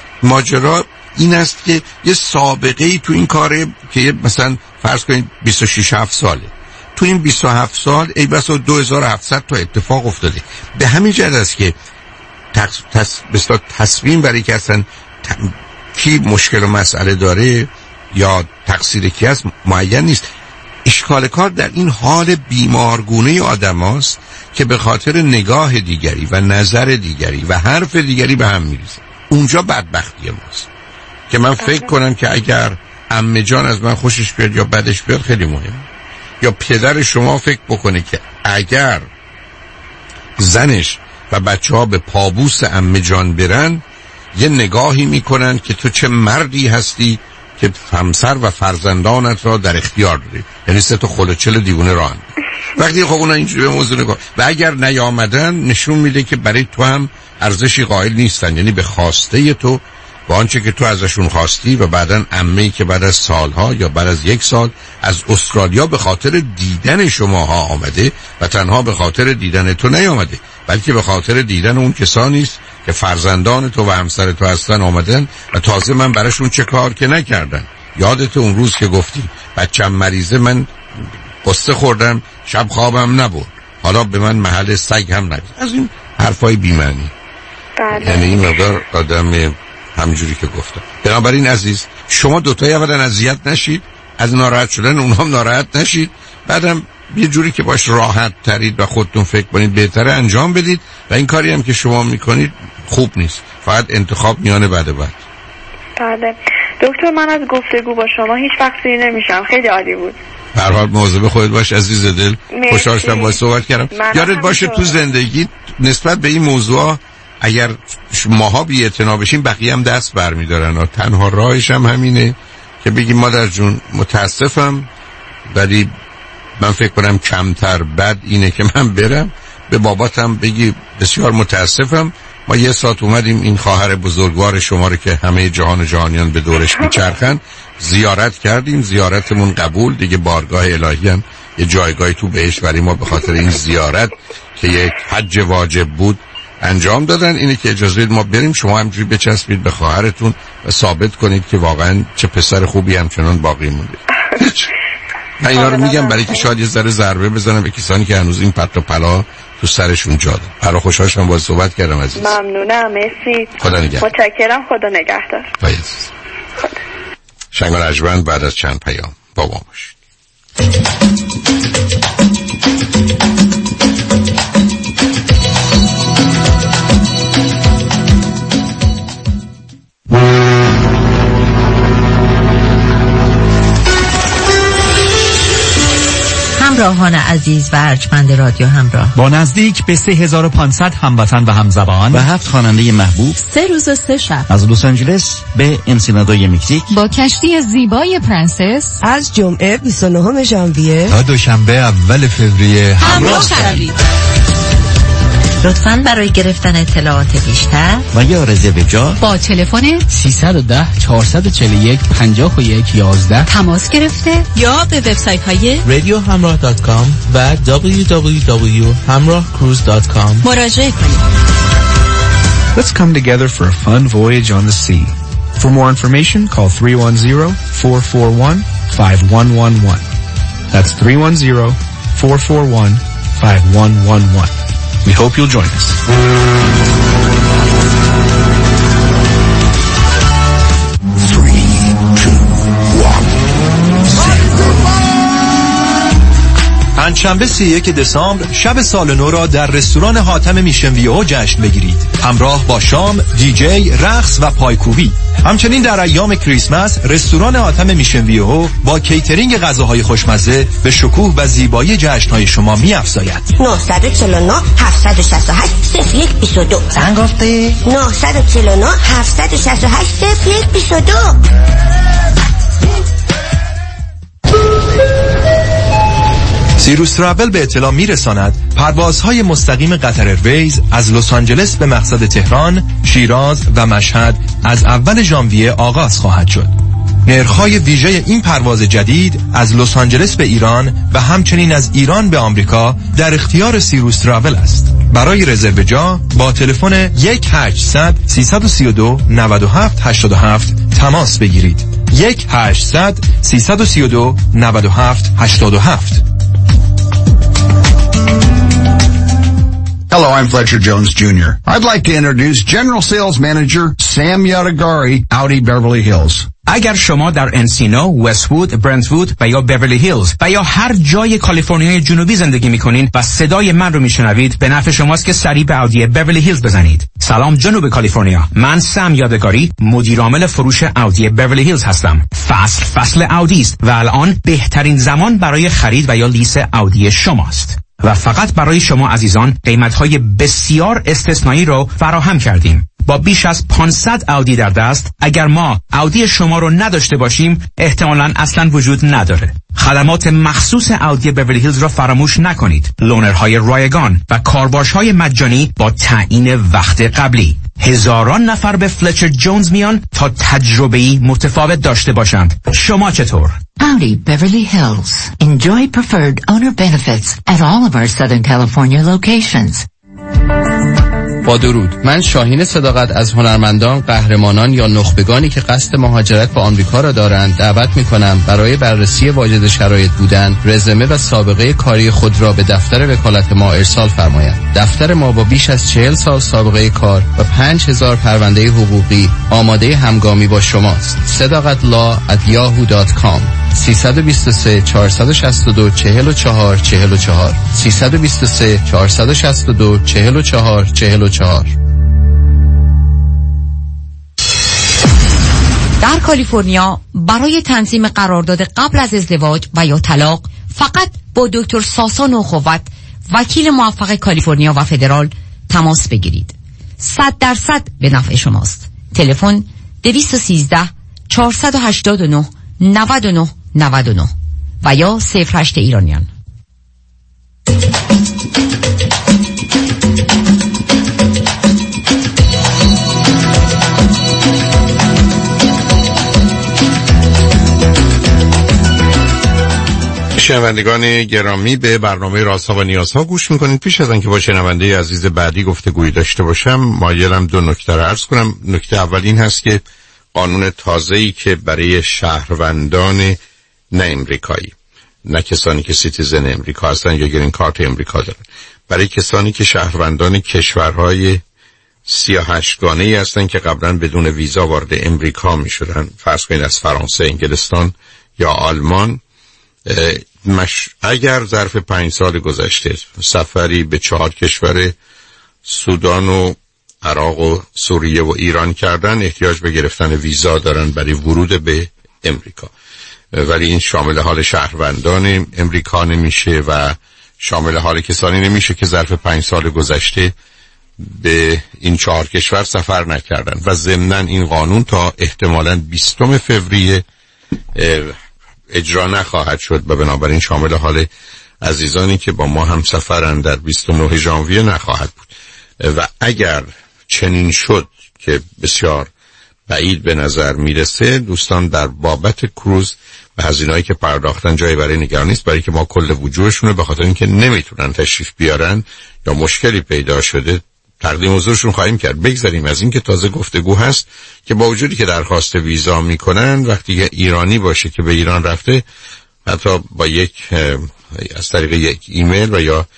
ماجرا این است که یه سابقه ای تو این کاره که مثلا فرض کنید بیست و شش هفت ساله، تو این بیست و هفت سال ای بسا دو هزار و هفتصد تا اتفاق افتاده. به همین جهت است که تس... تس... بسیار تصمیم برای که اصلا ت... کی مشکل و مسئله داره یا تقصیر کی است معین نیست. اشکال کار در این حال بیمارگونه آدم هاست که به خاطر نگاه دیگری و نظر دیگری و حرف دیگری به هم میریزه. اونجا بدبختی ماست که من فکر کنم که اگر عمه جان از من خوشش بیاد یا بدش بیاد خیلی مهمه، یا پدر شما فکر بکنه که اگر زنش و بچه ها به پابوس عمه جان برن یه نگاهی میکنن که تو چه مردی هستی که همسر و فرزندانت را در اختیار داری، یعنی سه تا خلوچل دیوونه راه انداختی. وقتی خب اونا اینجوری به موضوع نگاه و اگر نیامدن نشون میده که برای تو هم ارزشی قائل نیستن، یعنی به خواسته تو با آنچه که تو ازشون خواستی. و بعدن عمه‌ای که بعد از سالها یا بعد از یک سال از استرالیا به خاطر دیدن شماها آمده و تنها به خاطر دیدن تو نیامده، بلکه به خاطر دیدن اون کسانی است که فرزندان تو و همسر تو هستن آمدن و تازه من براشون چه کار که نکردن. یادت اون روز که گفتی بچم مریضه، من قصه خوردم، شب خوابم نبرد، حالا به من محل سگ هم نگید. از این حرفای بی‌معنی. یعنی این مقدار آدم همجوری که گفتم. بنابراین عزیز شما دوتایی اولا اذیت نشید، از ناراحت شدن اونها هم ناراحت نشید، بعدم یه جوری که باش راحت ترید و خودتون فکر کنید بهتره انجام بدید. و این کاری هم که شما میکنید خوب نیست، فقط انتخاب میانه بعد بعد. بله دکتر، من از گفتگو با شما هیچ وقت سیر نمیشم، خیلی عالی بود. به هر حال مواظب خودت باش عزیز دل، خوشحال شدم باهات صحبت کردم. یادت باشه تو زندگی نسبت به این موضوع اگر ماها بی‌اعتنا بشیم بقیه هم دست برمیدارن و تنها راهش هم همینه که بگیم مادر جون متاسفم، ولی من فکر کنم کمتر بد اینه که من برم. به باباتم بگی بسیار متاسفم، ما یه ساعت اومدیم این خواهر بزرگوار شما رو که همه جهان و جهانیان به دورش میچرخن زیارت کردیم، زیارتمون قبول، دیگه بارگاه الهی هم یه جایگاهی تو بهش برای ما به خاطر این زیارت که یک حج واجب بود انجام دادن. اینه که اجازه بدید ما بریم، شما همجوری بچسبید به خواهرتون و ثابت کنید که واقعا چه پسر خوبی همچنان باقی مونده. من اینا رو میگم برای که شاید یه ذره ضربه بزنم به کسانی که هنوز این پت و پلا تو سرشون جا داره. برای خوشحال شدم باهات صحبت کردم عزیز. ممنونم، مرسی. خدا نگهدار. متشکرم، خدا نگهدار. عزیز. شنگال اجبند بعد از چند پیام با ما باشید. همراهان عزیز و ارجمند رادیو همراه، با نزدیک به سه هزار و پانصد هموطن و همزبان و هفت خواننده محبوب، سه روز و سه شب، از لس آنجلس به انسینادای مکزیک، با کشتی زیبای پرنسس از جمعه بیست و نهم ژانویه تا دوشنبه اول فوریه همراه شوید. لطفاً برای گرفتن اطلاعات بیشتر و یا رزرو جا با تلفن سیصد و ده چهارصد و چهل و یک پنجاه و یک یازده تماس گرفته یا به وبسایت های رادیو همراه دات کام و دبلیو دبلیو دبلیو دات همراه کروز دات کام مراجعه کنید. Let's come together for a fun voyage on the sea. For more information, call three one zero, four four one, five one one one. That's three one zero, four four one, five one one one. We hope you'll join us. three, two, one, پنجشنبه سی و یک دسامبر شب سال نو را در رستوران حاتم میشن ویو جشن بگیرید، همراه با شام، دیجی، رقص و پایکوبی. همچنین در ایام کریسمس رستوران حاتم میشن ویو با کیترینگ غذاهای خوشمزه به شکوه و زیبایی جشن‌های شما می‌افزاید. نه چهار نه هفت شش هشت صفر یک دو دو زنگ گفتی؟ نه چهار نه هفت شش هشت صفر یک دو دو. سیروس تراول به اطلاع میرساند پروازهای مستقیم قطر ایرویز از لس آنجلس به مقصد تهران، شیراز و مشهد از اول ژانویه آغاز خواهد شد. نرخ‌های ویژه این پرواز جدید از لس آنجلس به ایران و همچنین از ایران به آمریکا در اختیار سیروس تراول است. برای رزرو جا با تلفن یک هشتصد سیصد و سی و دو نود و هفت هشتاد و هفت تماس بگیرید. یک هشتصد سیصد و سی و دو نود و هفت هشتاد و هفت. Hello, I'm Fletcher Jones Junior I'd like to introduce General Sales Manager Sam Yadagari, Audi Beverly Hills. اگر شما در انسینو، وست‌وود، برنت‌وود و یا بیورلی هیلز و یا هر جای کالیفرنیای جنوبی زندگی می‌کنین و صدای من رو میشنوید، به نفع شماست که سریع به اودی بیورلی هیلز بزنید. سلام جنوب کالیفرنیا، من سم یادگاری، مدیر عامل فروش اودی بیورلی هیلز هستم. فصل فصل اودی است و الان بهترین زمان برای خرید و یا لیس اودی شماست. و فقط برای شما عزیزان قیمت‌های بسیار استثنایی رو فراهم کردیم. با بیش از پانصد اودی در دست، اگر ما اودی شما رو نداشته باشیم احتمالاً اصلاً وجود نداره. خدمات مخصوص اودی بیورلی هیلز را فراموش نکنید. لونرهای رایگان و کارباش‌های مجانی با تعیین وقت قبلی. هزاران نفر به فلچر جونز میان تا تجربه‌ای متفاوت داشته باشند. شما چطور؟ Audi Beverly Hills. Enjoy preferred owner benefits at all of our Southern California locations. با درود، من شاهین صداقت از هنرمندان، قهرمانان یا نخبگانی که قصد مهاجرت به آمریکا را دارند دعوت می‌کنم برای بررسی واجد شرایط بودن، رزومه و سابقه کاری خود را به دفتر وکالت ما ارسال فرمایند. دفتر ما با بیش از چهل سال سابقه کار و پنج هزار پرونده حقوقی آماده همگامی با شماست. صداقت لا ات یاهو دات کام سیصد و بیست و سه چهارصد و شصت و دو چهل و چهار چهل و چهار سیصد و بیست و سه چهارصد و شصت و دو چهل و چهار چهل و چهار. در کالیفرنیا برای تنظیم قرارداد قبل از ازدواج و یا طلاق فقط با دکتر ساسا نوخوت، وکیل موفق کالیفرنیا و فدرال تماس بگیرید. صد درصد به نفع شماست. تلفن دویست و سیزده چهارصد و هشتاد و نه نود و نه نود و نه و یا صفر هشت ایرانیان. شنوندگان گرامی، به برنامه رازها و نیازها گوش میکنید. پیش از آنکه با شنونده عزیز بعدی گفتگویی داشته باشم، مایلم دو نکته را عرض کنم. نکته اول این هست که قانون تازه‌ای که برای شهروندان نه امریکایی، نه کسانی که سیتیزن امریکا هستن یا گرین کارت امریکا دارن، برای کسانی که شهروندان کشورهای سیاهش گانه‌ای هستن که قبلا بدون ویزا وارد امریکا میشدن، فرض کنید از فرانسه، انگلستان یا آلمان، مش... اگر ظرف پنج سال گذشته سفری به چهار کشور سودان و عراق و سوریه و ایران کردن، احتیاج به گرفتن ویزا دارن برای ورود به امریکا. ولی این شامل حال شهروندان امریکا نمیشه و شامل حال کسانی نمیشه که ظرف پنج سال گذشته به این چهار کشور سفر نکردن و ضمناً این قانون تا احتمالاً بیستم فوریه اجرا نخواهد شد و بنابراین شامل حال عزیزانی که با ما هم سفرن در بیست و نه ژانویه نخواهد بود. و اگر چنین شد که بسیار بعید به نظر میرسه، دوستان در بابت کروز و هزینه‌ای که پرداختن جایی برای نگرانی نیست، برای که ما کل وجودشون به خاطر اینکه نمیتونن تشریف بیارن یا مشکلی پیدا شده تقدیم حضورشون خواهیم کرد. بگذاریم از این که تازه گفتگو هست که با وجودی که درخواست ویزا میکنن، وقتی که ایرانی باشه که به ایران رفته، حتی با یک از طریق یک ایمیل و یا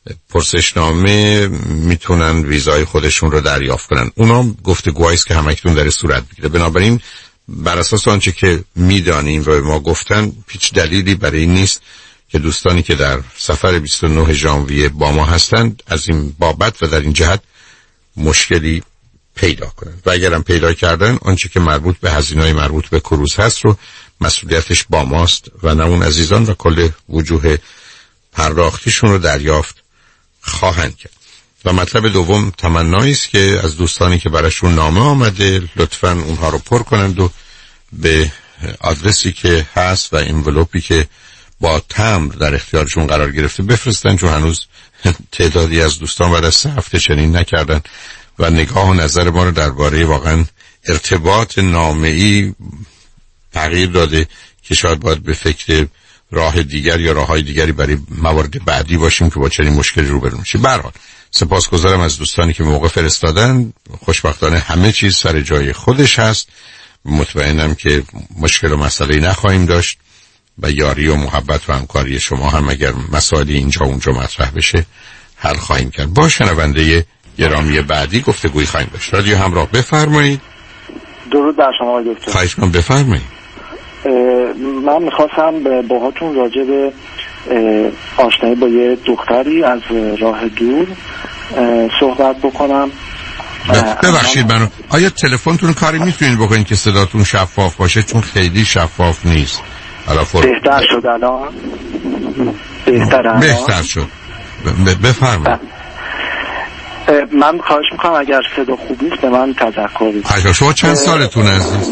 پرسشنامه میتونن ویزای خودشون رو دریافت کنن. اونا گفتگوهایی است که همکنون در صورت میگیره. بنابراین بر اساس آنچه که میدانیم و ما گفتن، هیچ دلیلی برای این نیست که دوستانی که در سفر بیست و نه ژانویه با ما هستند از این بابت و در این جهت مشکلی پیدا کنند. و اگرم پیدا کردن، آنچه که مربوط به هزینه‌های مربوط به کروز هست رو مسئولیتش با ماست و نه اون عزیزان، و کل وجوه پرداختیشون رو دریافت خواهند کرد. و مطلب دوم تمنایی است که از دوستانی که براشون نامه آمده لطفاً اونها رو پر کنند و به آدرسی که هست و انولوپی که با تمبر در اختیارشون قرار گرفته بفرستن، چون هنوز تعدادی از دوستان بعد از سه هفته چنین نکردن و نگاه و نظر ما رو درباره واقعا ارتباط نامه‌ای تغییر داده که شاید باید به فکر راه دیگر یا راههای دیگری برای موارد بعدی باشیم که با چنین مشکلی روبرو میشیم. به هر حال سپاسگزارم از دوستانی که موقع فرستادن. خوشبختانه همه چیز سر جای خودش هست. مطمئنم که مشکل و مسئله‌ای نخواهیم داشت و یاری و محبت و همکاری شما هم اگر مسائلی اینجا اونجا مطرح بشه حل خواهیم کرد. با شنونده گرامی بعدی گفتگوی خواهیم داشت. رادیو همراه، بفرمایید. درود بر شما آقای دکتر. خواهش می‌کنم، بفرمایید. من میخواستم باهاتون راجع به آشنایی با یه دختری از راه دور صحبت بکنم. ببخشید منو، آیا تلفنتون کاری میتونید بکنید که صداتون شفاف باشه؟ چون خیلی شفاف نیست. فر... بهتر شد الان؟ بهتر الان؟ بهتر شد. بفرمایید. من خواهش میکنم اگر صدا خوب نیست به من تذکر بدید. شما چند سالتون عزیز؟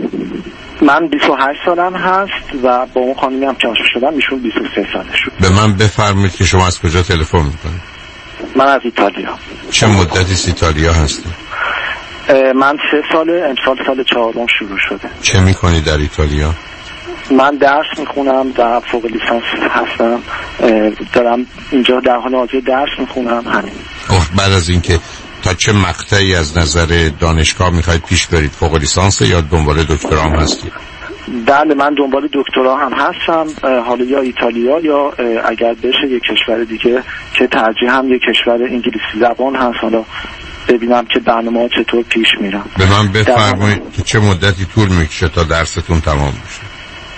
من بیست و هشت سالم هست و با اون خانمی هم که آشنا شدم ایشون بیست و سه ساله شد. به من بفرمایید که شما از کجا تلفن میکنید؟ من از ایتالیا. چه مدتی ایتالیا هستید؟ من سه ساله، امسال سال چهارم شروع شده. چه میکنی در ایتالیا؟ من درس میخونم، در فوق لیسانس هستم، دارم اینجا در حال حاضر درس میخونم. همین. اوه، بعد از اینکه تا چه مقطعی از نظر دانشگاه میخواید پیش برید؟ فوق لیسانس یا دنبال دکترا هم هستید؟ بله، من دنبال دکترا هم هستم، حالا یا ایتالیا یا اگر بشه یک کشور دیگه که ترجیح هم یک کشور انگلیسی زبان هست. حالا ببینم که برنامه‌ها چطور پیش میرم. به من بفرمایید که چه مدتی طول میکشه تا درستون تمام بشه؟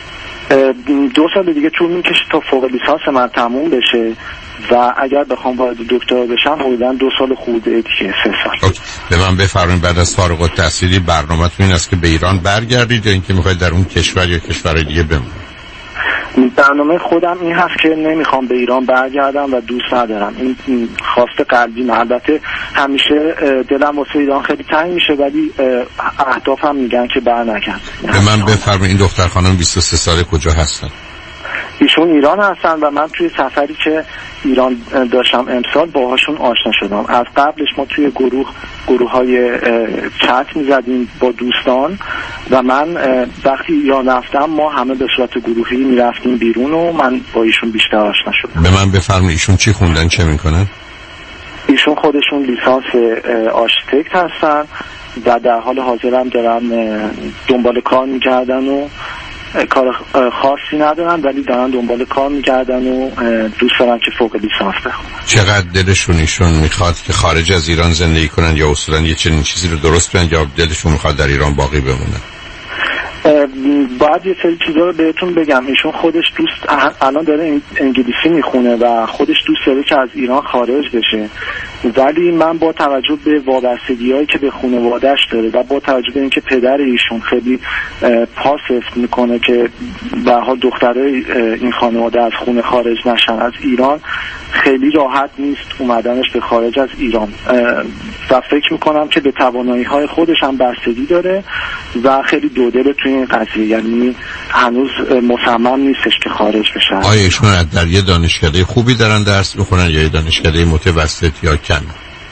دو سال دیگه طول میکشه تا فوق لیسانس من تموم بشه و اگر بخوام وارد دکترا بشم حدوداً دو سال خورده دیگه، سه سال. اوکی. به من بفرمایید بعد از فارغ التحصیلی برنامه‌تون این است که به ایران برگردید یا اینکه میخواید در اون کشور یا کشور دیگه بمونید؟ برنامه خودم این هست که نمیخوام به ایران برگردم و دوست ندارم. این خواست قلبی. البته همیشه دلم واسه ایران خیلی تنگ میشه ولی اهدافم میگن که برنگردم. به من بفرمایید این دختر خانم بیست و سه ساله کجا هستن؟ ایشون ایران هستن و من توی سفری که ایران داشتم امسال باهاشون آشنا شدم. از قبلش ما توی گروه گروه های چت میزدیم با دوستان و من وقتی ایران رفتم ما همه به صورت گروهی میرفتیم بیرون و من با ایشون بیشتر آشنا شدم. به من بفرمایید ایشون چی خوندن، چه میکنن؟ ایشون خودشون لیسانس آرشیتکت هستن و در حال حاضرم دارن دنبال کار میکردن و کار خاصی ندارن ولی دارن دنبال کار میکردن و دوست دارن که فوق لیسانس بخونن. چقدر دلشون ایشون میخواد که خارج از ایران زندگی کنن یا اصولا یه چنین چیزی رو درست کنن یا دلشون میخواد در ایران باقی بمونن؟ باید یه سری چیزا رو بهتون بگم. ایشون خودش دوست الان داره انگلیسی میخونه و خودش دوست داره که از ایران خارج بشه، ولی من با توجه به وابستگی‌هایی که به خانواده‌اش داره و با توجه به اینکه پدر ایشون خیلی پاسف میکنه که به حال دخترای این خانواده از خونه خارج نشن از ایران، خیلی راحت نیست اومدنش به خارج از ایران و فکر میکنم که به توانایی‌های خودش هم بستگی داره و خیلی دودل توی این قضیه، یعنی هنوز مصمم نیستش که خارج بشه. آیا ایشون در یه دانشکده خوبی دارن درس میخونن یا یه دانشکده متوسط یا کم؟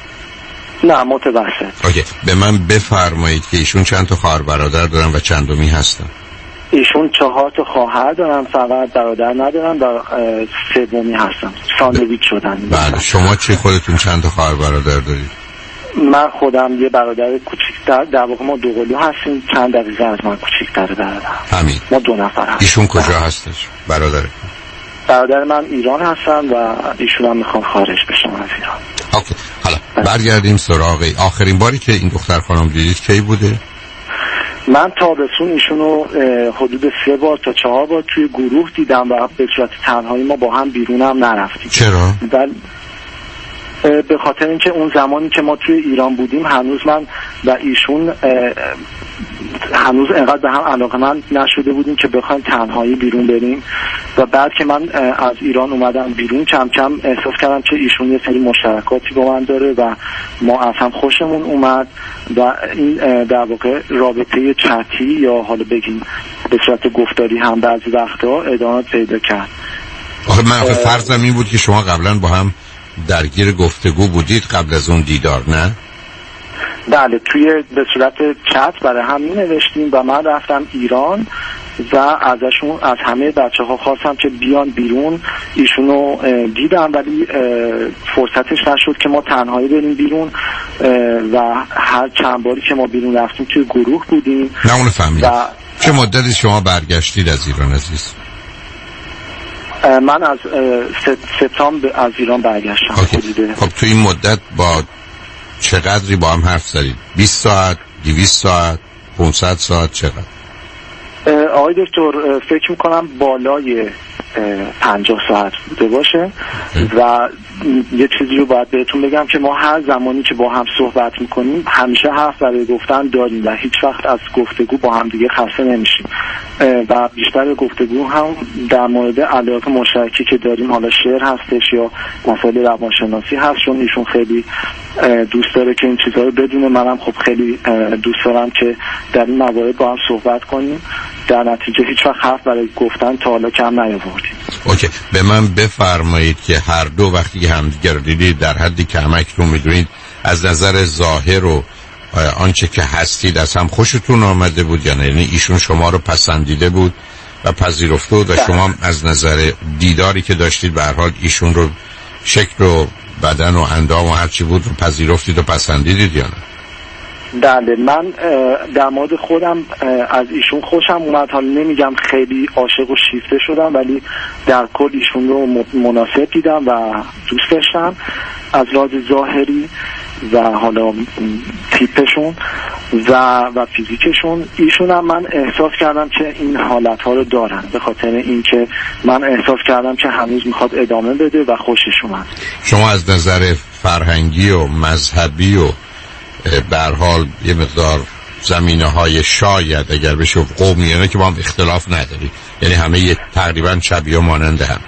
نه متوسط. اوکی، به من بفرمایید که ایشون چند تا خواهر برادر دارن و چندمی هستن؟ ایشون چهار تا خواهر دارن، فقط برادر ندارن و سومی هستن، ساندویچ شدن. بله، شما چه خودتون چند تا خواهر برادر دارید؟ من خودم یه برادر کوچیک‌تر، در واقع ما دو قلو هستیم، چند دقیقه از من کوچیک‌تره برادر. همین. ما دو نفر هستیم. ایشون کجا هستش؟ برادر برادر من ایران هستن و ایشون هم میخوان خارج بشن از ایران. اوکی. حالا برگردیم سراغ آخرین باری که این دختر خانم دیدید کی بوده؟ من تابستون ایشونو حدود سه بار تا چهار بار توی گروه دیدم و به صورت تنهایی ما با هم بیرون هم نرفتیم. چرا؟ بل... به خاطر اینکه اون زمانی که ما توی ایران بودیم هنوز من و ایشون هنوز انقدر به هم علاقه‌مند نشده بودیم که بخوایم تنهایی بیرون بریم و بعد که من از ایران اومدم بیرون کم کم احساس کردم که ایشون یه سری مشترکاتی با من داره و ما از هم خوشمون اومد و این در واقع رابطه چتی یا حالا بگیم به صورت گفتاری هم بعضی وقتا ادامه پیدا کرد. آخه من آخه فرضم این بود که شما قبلا با هم درگیر گفتگو بودید قبل از اون دیدار، نه؟ بله، توی به صورت چت برای هم می نوشتیم و من رفتم ایران و ازشون از همه بچه ها خواستم که بیان بیرون. ایشونو دیدم ولی فرصتش نشد که ما تنهایی بریم بیرون و هر چند باری که ما بیرون رفتیم توی گروه بودیم. نه اونو فهمیدم. چه مدتی شما برگشتید از ایران عزیز؟ من از سپتامبر از ایران برگشتم. خب تو این مدت با چقدری با هم حرف زدید؟ بیست ساعت، دویست ساعت، پانصد ساعت، چقدر؟ آقای دکتر فکر میکنم بالای پنجاه ساعت بوده باشه و یه چیزی رو باید بهتون بگم که ما هر زمانی که با هم صحبت میکنیم همیشه حرف برای گفتن داریم و هیچ وقت از گفتگو با هم دیگه خسته نمیشیم و بیشتر گفتگو هم در مورد علاقه مشترکی که داریم، حالا شعر هستش یا مسائل روانشناسی هست، چون ایشون خیلی دوست داره که این چیزها رو بدونه. منم خب خیلی دوست دارم که در این موارد با هم صحبت کنیم. در نتیجه هیچ وقت حرف برای گفتن تا حالا کم نیاوردیم. اوکی، به من بفرمایید که هر دو وقتی که همدیگر دیدید در حدی که همکنون میدونید از نظر ظاهر و آنچه که هستید از هم خوشتون آمده بود یا نه؟ یعنی ایشون شما رو پسندیده بود و پذیرفته بود و شما از نظر دیداری که داشتید به هر حال ایشون رو شکل و بدن و اندام و هرچی بود رو پذیرفتید و پسندیدید یا نه؟ بله، من در مورد خودم از ایشون خوشم اومد. حالا نمیگم خیلی عاشق و شیفته شدم ولی در کل ایشون رو مناسب دیدم و دوست داشتم از لحاظ ظاهری و حالا تیپشون و و فیزیکشون. ایشون هم من احساس کردم که این حالت ها رو دارن، به خاطر اینکه من احساس کردم که هنوز میخواد ادامه بده و خوشش اومد. شما از نظر فرهنگی و مذهبی و به هر حال یه مقدار زمینه های شاید اگر بشه قومیانه که با هم اختلاف نداری، یعنی همه یه تقریبا شبیه و ماننده هم؟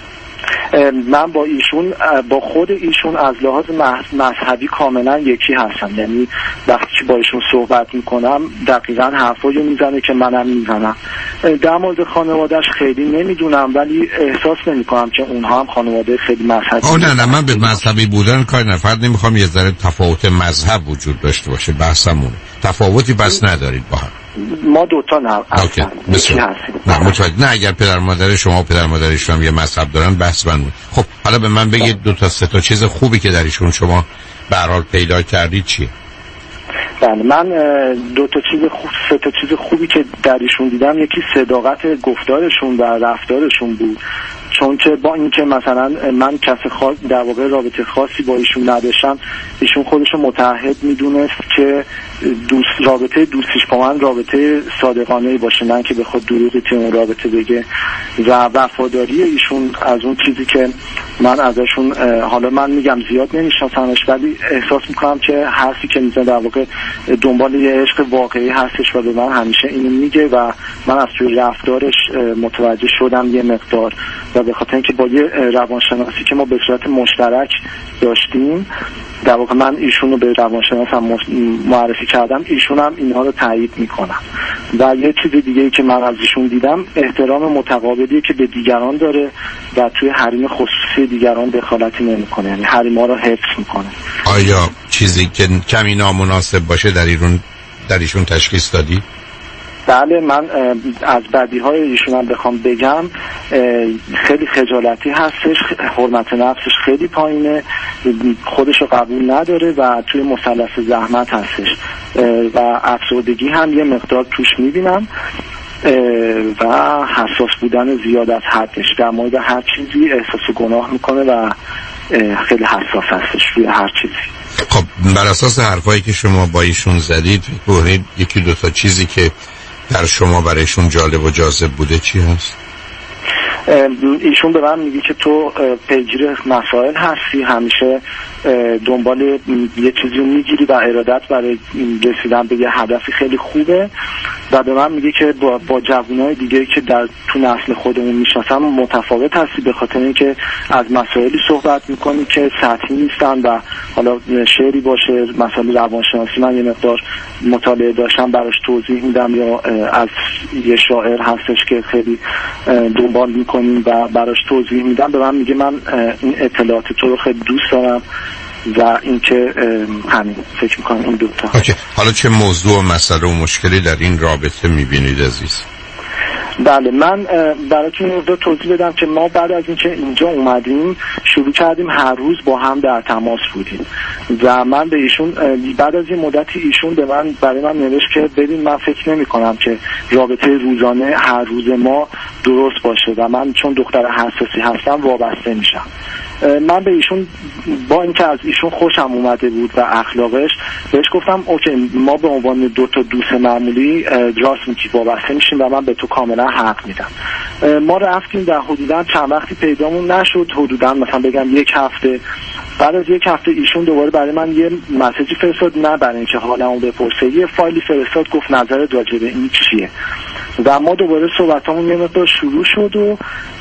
من با ایشون با خود ایشون از لحاظ مذهبی کاملا یکی هستم، یعنی وقتی که با ایشون صحبت میکنم دقیقا حرفایی میزنه که منم میزنم. در مورد خانوادهش خیلی نمیدونم ولی احساس نمیکنم که اونها هم خانواده خیلی مذهبی. آه نه نه من به مذهبی بودن کاری نه، فقط نمیخوام یه ذره تفاوت مذهب وجود داشته باشه، بحثمونه. تفاوتی بس ندارید با هم؟ ما دوتا نه اصلا یکی هستیم. نه متوجه. نه اگر پدر مادر شما و پدر مادرش هم یه مذهب دارن بحث من بود. خب حالا به من بگید دو تا سه تا چیز خوبی که در ایشون شما به هر حال پیدا کردید چیه؟ بله، من دو تا چیز خوب سه تا چیز خوبی که در ایشون دیدم، یکی صداقت گفتارشون و رفتارشون بود چون که با اینکه مثلا من کس خاص در واقع رابطه خاصی با ایشون نداشتم، ایشون خودشو متعهد میدونست که دوست رابطه دوستیش با من رابطه صادقانه‌ای باشه، نه که بخواد دروغی توی اون رابطه بگه. و وفاداری ایشون از اون چیزی که من ازشون، حالا من میگم زیاد نمیشناسمش ولی احساس میکنم که حرفی که میزنه در واقع دنبال یه عشق واقعی هستش و به من همیشه اینو میگه و من از توی رفتارش متوجه شدم یه مقدار، و به خاطر اینکه با یه روانشناسی که ما به صورت مشترک داشتیم، در واقع من ایشون رو به روانشناسم معرفی کردم، ایشون هم اینها رو تایید میکنم. و یه چیز دیگه ای که من از ایشون دیدم، احترام متقابلی که به دیگران داره و توی حریم خصوصی دیگران دخالتی نمیکنه، یعنی حریم‌ها رو حفظ میکنه. آیا چیزی که کمی نامناسب باشه در ایشون در ایشون تشخیص دادی؟ بله، من از بدیهای ایشون هم بخوام بگم، خیلی خجالتی هستش، حرمت نفسش خیلی پایینه، خودش رو قبول نداره و توی مثلث زحمت هستش و افسردگی هم یه مقدار توش میبینم و حساس بودن زیاد از حدش، در مورد هر چیزی احساس گناه میکنه و خیلی حساس هستش روی هر چیزی. خب بر اساس حرفایی که شما با ایشون زدید، بگید یکی دو تا چیزی که در شما برایشون جالب و جاذب بوده چی هست؟ ایشون به من میگه که تو پیگیر مسائل هستی، همیشه دنبال یه چیزی رو میگیری و ارادت برای رسیدن به یه هدفی خیلی خوبه و به من میگه که با, با جوانای دیگه که در تو نسل خودمون میشناسم متفاوت هستی، به خاطر اینکه از مسائلی صحبت میکنی که سطحی نیستن و حالا شعری باشه، مسائل روانشناسی من یه مقدار مطالعه داشتم براش توضیح میدم، یا از یه شاعر هستش که خیلی دنبال میکنیم و براش توضیح میدم، به من میگه من این اطلاعات تو رو خیلی دوست دارم و اینکه همین فکر میکنم این دوتا. اوکی. حالا چه موضوع و مسئله و مشکلی در این رابطه میبینید عزیز؟ بله، من براتون رو توضیح بدم که ما بعد از اینکه اینجا اومدیم شروع کردیم هر روز با هم در تماس بودیم و من به ایشون بعد از این مدتی ایشون به من برای من نوشت که ببین من فکر نمی کنم که رابطه روزانه هر روز ما درست باشه و من چون دختر حساسی هستم وابسته میشم. من به ایشون با اینکه از ایشون خوشم اومده بود و اخلاقش، بهش گفتم اوکی ما به عنوان دو تا دوست معمولی راست میگی وابسته میشیم و من به تو کاملا حق میدم. ما رفتیم در حدودا چند وقتی پیدامون نشد، حدودا مثلا بگم یک هفته. بعد از یک هفته ایشون دوباره برای من یه مسیجی فرستاد، نه برای اینکه حالمو بپرسه، یه فایلی فرستاد گفت نظرت راجع به این چیه و ما دوباره صحبتامون یه مقدار شروع شد و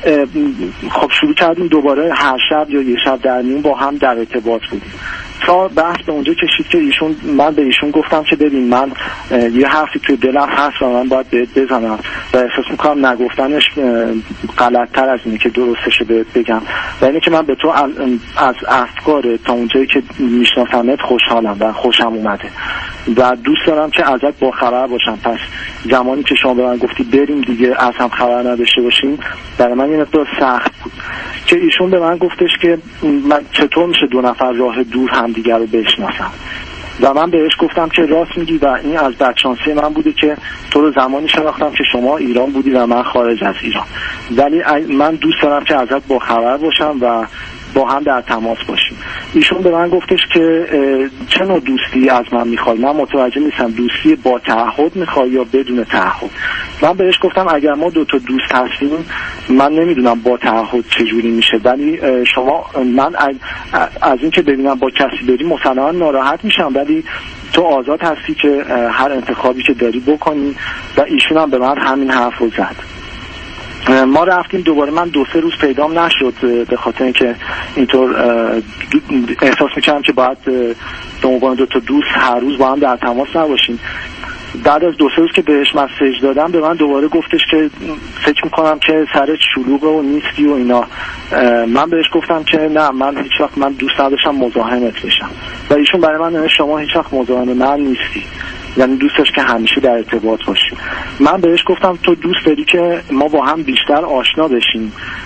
خب شروع کردیم دوباره هر شب یا یه شب در میون با هم در ارتباط بودیم تا بحث به اونجا کشید که ایشون من به ایشون گفتم که ببین من یه حرفی توی دلم هست و من باید بهت بزنم و احساس میکنم نگفتنش غلط‌تر از اینه که درستش بهت بگم و اینه که من به تو از افکار تا اونجایی که میشناسمت خوشحالم و خوشم اومده و دوست دارم که ازت با خبر باشم. پس زمانی که شما به من گفتی بریم دیگه از هم خبر نداشته باشیم برای من یه مقدار سخت بود که ایشون به من گفتش که من چطور میشه دو نفر راه دور همدیگر رو بشناسم و من بهش گفتم که راست میگی و این از بدشانسی من بوده که تو رو زمانی شناختم که شما ایران بودی و من خارج از ایران، ولی من دوست دارم که ازت با خبر باشم و با هم در تماس باشیم. ایشون به من گفتش که چه نوع دوستی از من میخوای؟ من متوجه نیستم دوستی با تعهد میخوای یا بدون تعهد؟ من بهش گفتم اگر ما دو تا دوست هستیم من نمیدونم با تعهد چجوری میشه، ولی شما من از این که ببینم با کسی بریم مسلما ناراحت میشم، ولی تو آزاد هستی که هر انتخابی که داری بکنی و ایشون هم به من همین حرف رو زد. ما رفتیم دوباره، من دو سه روز پیدام نشد به خاطر اینکه اینطور احساس میکردم که باید به عنوان دو تا دوست هر روز با هم در تماس نباشیم. بعد از دو سه روز که بهش مسیج دادم به من دوباره گفتش که فکر میکنم که سرت شلوغه و نیستی و اینا. من بهش گفتم که نه من هیچ وقت من دوست نداشتم مزاحمت بشم و ایشون برای من نه شما هیچ وقت مزاحم من نیستی، یعنی دوست داشت که همیشه در ارتباط باشیم. من بهش گفتم تو دوست داری که ما با هم بیشتر آشنا بشیم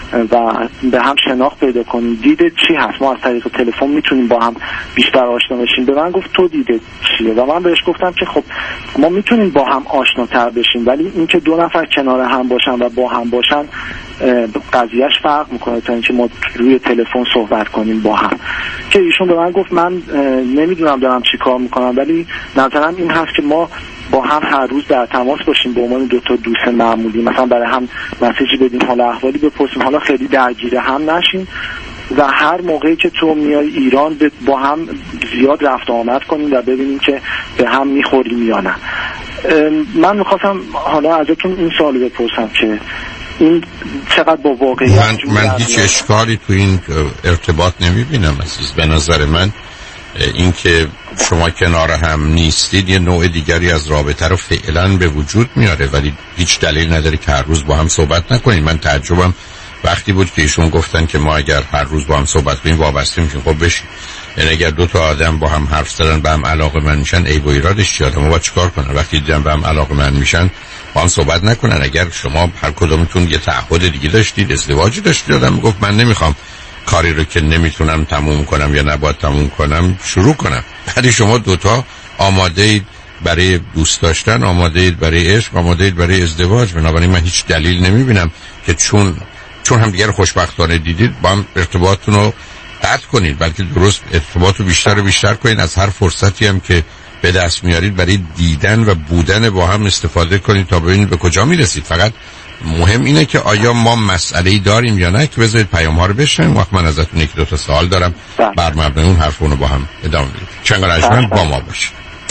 و به هم شناخت پیدا کنیم. دیده چی هست؟ ما از طریق تلفن میتونیم با هم بیشتر آشنا بشیم. به من گفت تو دیده چیه؟ و من بهش گفتم که خب ما میتونیم با هم آشناتر بشیم، ولی اینکه دو نفر کنار هم باشن و با هم باشن قضیهش فرق میکنه تا اینکه ما روی تلفن صحبت کنیم با هم. که ایشون به من گفت من نمیدونم دارم چی کار میکنم، ولی نظرم این هست که ما با هم هر روز در تماس باشیم به عنوان دو تا دوست معمولی، مثلا برای هم مسیجی بدیم، حال احوالی بپرسیم، حالا خیلی درگیر هم نشیم و هر موقعی که تو میای ایران با هم زیاد رفت آمد کنیم و ببینیم که به هم میخوریم یا نه. من میخواستم حالا ازتون این سوال بپرسم که این چقدر با واقعیت من, من هیچ اشکالی تو این ارتباط نمیبینم عزیز. به نظر من این که شما کنار هم نیستید یه نوع دیگری از رابطه رو فعلا به وجود میاره، ولی هیچ دلیل نداره که هر روز با هم صحبت نکنید. من تعجبم وقتی بود که ایشون گفتن که ما اگر هر روز با هم صحبت کنیم وابسته میشیم. خب بشین، یعنی اگر دو تا آدم با هم حرف زدن به هم علاقه‌مند میشن، عیب و ایرادش چیه؟ ما باید چیکار کنن؟ وقتی دیدن به هم علاقه‌مند میشن با هم صحبت نکنن. اگر شما هر کدومتون یه تعهد دیگه داشتید، ازدواجی داشتید، آدم میگفت من نمیخوام کاری رو که نمیتونم تموم کنم یا نباید تموم کنم شروع کنم. ولی شما دوتا آماده اید برای دوست داشتن، آماده اید برای عشق، آماده اید برای ازدواج. بنابراین من هیچ دلیل نمیبینم که چون چون هم دیگر خوشبختانه دیدید با هم ارتباطتون رو قطع کنید، بلکه درست ارتباط رو بیشتر و بیشتر کنید. از هر فرصتی هم که به دست میارید برای دیدن و بودن با هم استفاده کنید تا ببینید به کجا میرسید. فقط مهم اینه که آیا ما مسئله‌ای داریم یا نه، که بذارید پیام ها رو بشنویم. وقت من ازتون یک دو تا سوال دارم، بر مبنای اون حرفونو رو با هم ادامه میدیم. چنگال اجمن با ما باشید.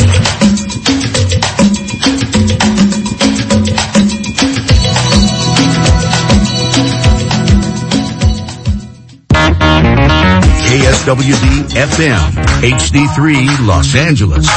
کی اس دبلیو دی اف ام اچ دی تری Los Angeles.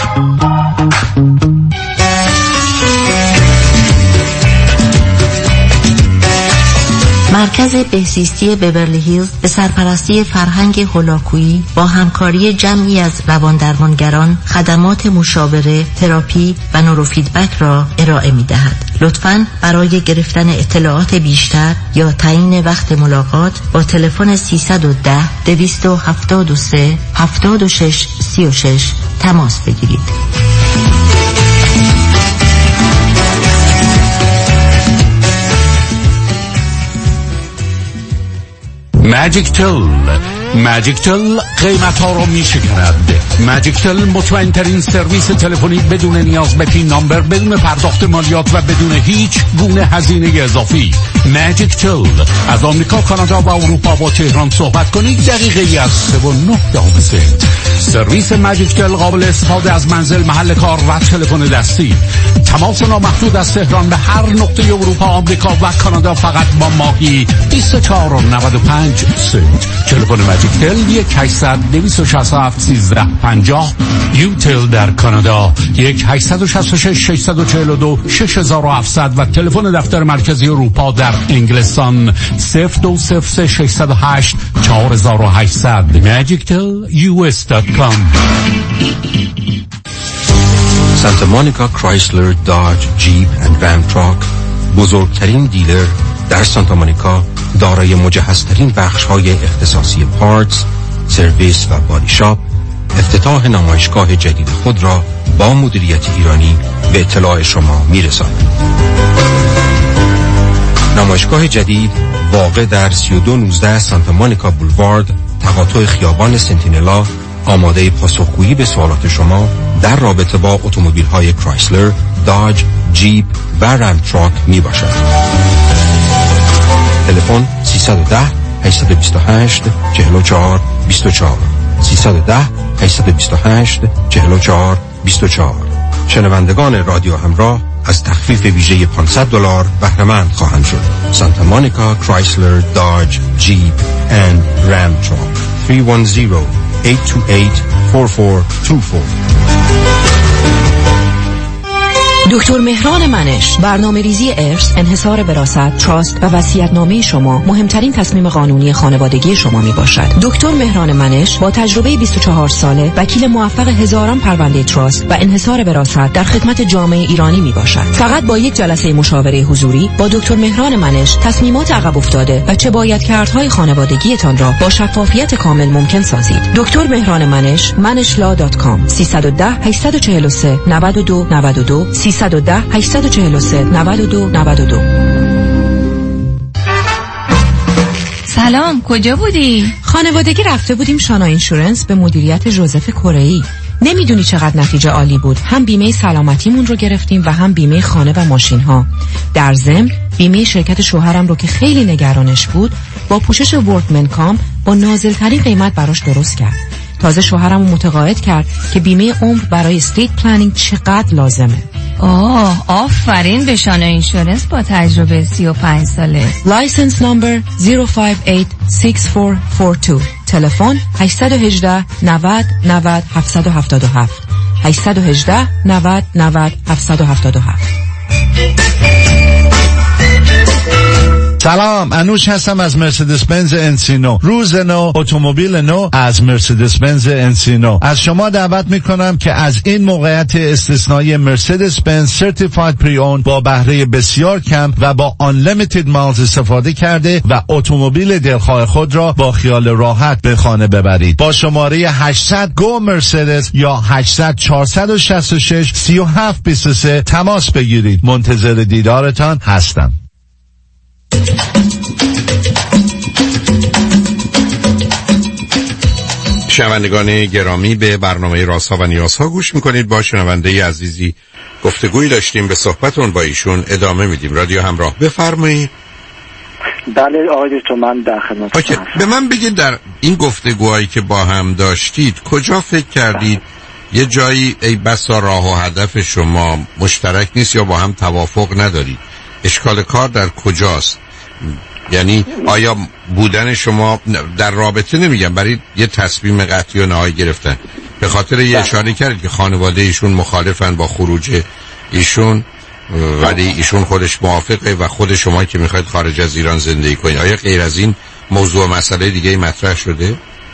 مرکز بهزیستی بیورلی هیلز به سرپرستی فرهنگ هولاکویی با همکاری جمعی از رواندرمانگران خدمات مشاوره، تراپی و نوروفیدبک را ارائه می دهد. لطفاً برای گرفتن اطلاعات بیشتر یا تعیین وقت ملاقات با تلفن سیصد و ده دویست و هفتاد و سه هفتاد و شش سی و شش تماس بگیرید. ماجیک تل ماجیک تل قیمت ها رو می شکند. ماجیک تل مطمئن ترین سرویس تلفنی بدون نیاز به پین نامبر، بدون پرداخت مالیات و بدون هیچ گونه هزینه اضافی. ماجیک تل از آمریکا، کانادا و اروپا با تهران صحبت کنید دقیقه ای از سه و نه دهم سنت. سرویس ماجیک تل قابل استفاده از منزل، محل کار و تلفن دستی. تماس نامحدود از تهران به هر نقطه اروپا، آمریکا و کانادا فقط با ماهی بیست و چهار و نود و پنج سنت. تلفن ماجیک تل یک هشتصد دویست و شصت و هفت سیزده پنجاه. یو تل در کانادا یک هشتصد و شصت و شش ششصد و چهل و دو شش هزار و هفتصد و تلفن دفتر مرکزی اروپا در انگلستان صفر دو صفر سه ششصد و هشت چهار هزار و هشتصد. ماجیک تل یو اس دات کام. سانتا مونیکا کرایسلر، داج، جیپ اند رام تراک بزرگترین دیلر در سانتا مونیکا، دارای مجهزترین بخش‌های اختصاصی پارتس، سرویس و بادی شاپ، افتتاح نمایشگاه جدید خود را با مدیریت ایرانی به اطلاع شما می‌رساند. نمایشگاه جدید واقع در سی و دو نوزده سانتا مونیکا بولوارد، تقاطع خیابان سنتینلا، آماده پاسخگویی به سوالات شما در رابطه با اتومبیل‌های کرایسلر، داج، جیپ و رام تراک میباشد. تلفن سیصد و ده هشتصد و بیست و هشت چهل و چهار بیست و چهار سیصد و ده هشتصد و بیست و هشت چهل و چهار بیست و چهار. شنوندگان رادیو همراه از تخفیف ویژه پانصد دلار بهره مند خواهند شد. سانتا مونیکا کرایسلر، داج، جیپ اند رام تراک. سه یک صفر هشت دو هشت چهار چهار دو چهار. دکتر مهران منش، برنامه‌ریزی ارث، انحصار وراثت، تراست و وصیت‌نامه شما مهمترین تصمیم قانونی خانوادگی شما میباشد. دکتر مهران منش با تجربه بیست و چهار ساله، وکیل موفق هزاران پرونده تراست و انحصار وراثت در خدمت جامعه ایرانی میباشد. فقط با یک جلسه مشاوره حضوری با دکتر مهران منش تصمیمات عقب افتاده و چه باید کردهای خانوادگیتان را با شفافیت کامل ممکن سازید. دکتر مهران منش، منش لا دات کام. سیصد و ده هشتصد و چهل و سه نود و دو نود و دو سیصد و ده هشتصد و چهل و سه نود و دو نود و دو. سلام، کجا بودی؟ خانوادگی رفته بودیم شانا اینشورنس به مدیریت جوزف کره‌ای. نمیدونی چقدر نتیجه عالی بود. هم بیمه سلامتیمون رو گرفتیم و هم بیمه خانه و ماشین ها. در ضمن بیمه شرکت شوهرم رو که خیلی نگرانش بود با پوشش ورکمن کام با نازل‌ترین قیمت براش درست کرد. تازه شوهرم رو متقاعد کرد که بیمه عمر برای استیت پلنینگ چقدر لازمه. آه، آفرین به شانا اینشورنس با تجربه سی و پنج ساله. لایسنس نمبر صفر پنج هشت شش چهار چهار دو. تلفن هشت یک هشت نود نود هفت هفت هفت هشت یک هشت نود نود هفت هفت هفت. سلام، انوش هستم از مرسدس بنز انسینو. روز نو، اتومبیل نو از مرسدس بنز انسینو. از شما دعوت میکنم که از این موقعیت استثنایی مرسدس بنز سرتیفاید پری اون با بهره بسیار کم و با unlimited miles استفاده کرده و اتومبیل دلخواه خود را با خیال راحت به خانه ببرید. با شماره هشتصد گو مرسدس یا هشتصد چهارصد و شصت و شش سی و هفت بیست و سه تماس بگیرید. منتظر دیدارتان هستم. شنوندگان گرامی، به برنامه رازها و نیازها گوش میکنید. با شنونده عزیزی گفتگوی داشتیم، به صحبتون با ایشون ادامه میدیم. رادیو همراه، بفرمایید. بله آقای دکتر، من در خدمتتون هستم. به من بگید در این گفتگوهایی که با هم داشتید کجا فکر کردید یه جایی ای بسا راه و هدف شما مشترک نیست یا با هم توافق ندارید؟ اشکال کار در کجاست؟ یعنی آیا بودن شما در رابطه، نمیگم برای یه تصمیم قطعی و نهایی گرفتن، به خاطر یه اشاره کردید که خانواده ایشون مخالفن با خروج ایشون ولی ایشون خودش موافقه و خود شما که میخواید خارج از ایران زندگی کنید، آیا غیر از این موضوع مسئله دیگه مطرح شده؟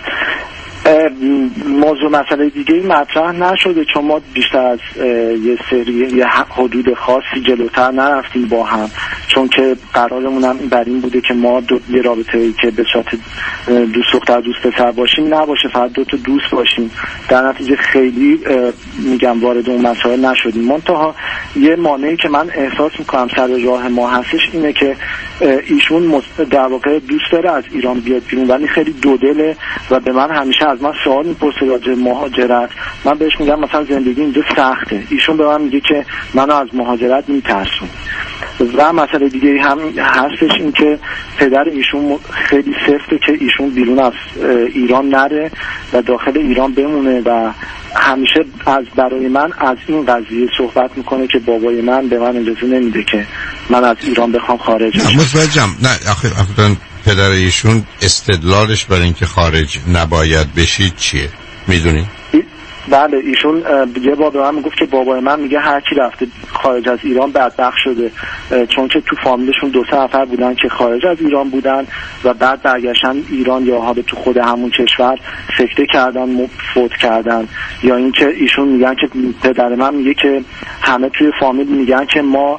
موضوع مسئله دیگه مطرح نشده، چون ما بیشتر از یه سری یه حدود خاصی جلوتر نرفتیم با هم، چون که قرارمون هم بر این بوده که ما دو یه رابطه‌ای که به صورت دوست دختر دوست پسر باشیم نباشه، فقط دو تا دوست باشیم. در نتیجه خیلی میگم وارد اون مسائل نشدیم. منتها یه مانعی که من احساس میکنم سر راه ما هستش اینه که ایشون در واقع دوست داره از ایران بیاد بیرون، ولی خیلی دودله و به من همیشه از من سوال میپرسه راجع مهاجرت. من بهش میگم مثلا زندگی اینجا سخته، ایشون به من میگه که منو از مهاجرت میترسون. و مسئله دیگه هم هستش این که پدر ایشون خیلی سفته که ایشون بیرون از ایران نره و داخل ایران بمونه و همیشه از برای من از این قضیه صحبت میکنه که بابای من به من اجازه نمیده که من از ایران بخوام خارج بشم. متوجهم. نه آخه اصلا پدر ایشون استدلالش برای اینکه خارج نباید بشید چیه؟ میدونی؟ بله، ایشون یه بار به من میگفت که بابای من میگه هر کی رفته خارج از ایران بدبخت شده، چون که تو فامیلشون دو سه نفر بودن که خارج از ایران بودن و بعد برگشتن ایران یا حالا تو خود همون کشور سکته کردن، فوت کردن. یا اینکه ایشون میگن که پدر من میگه که همه توی فامیل میگن که ما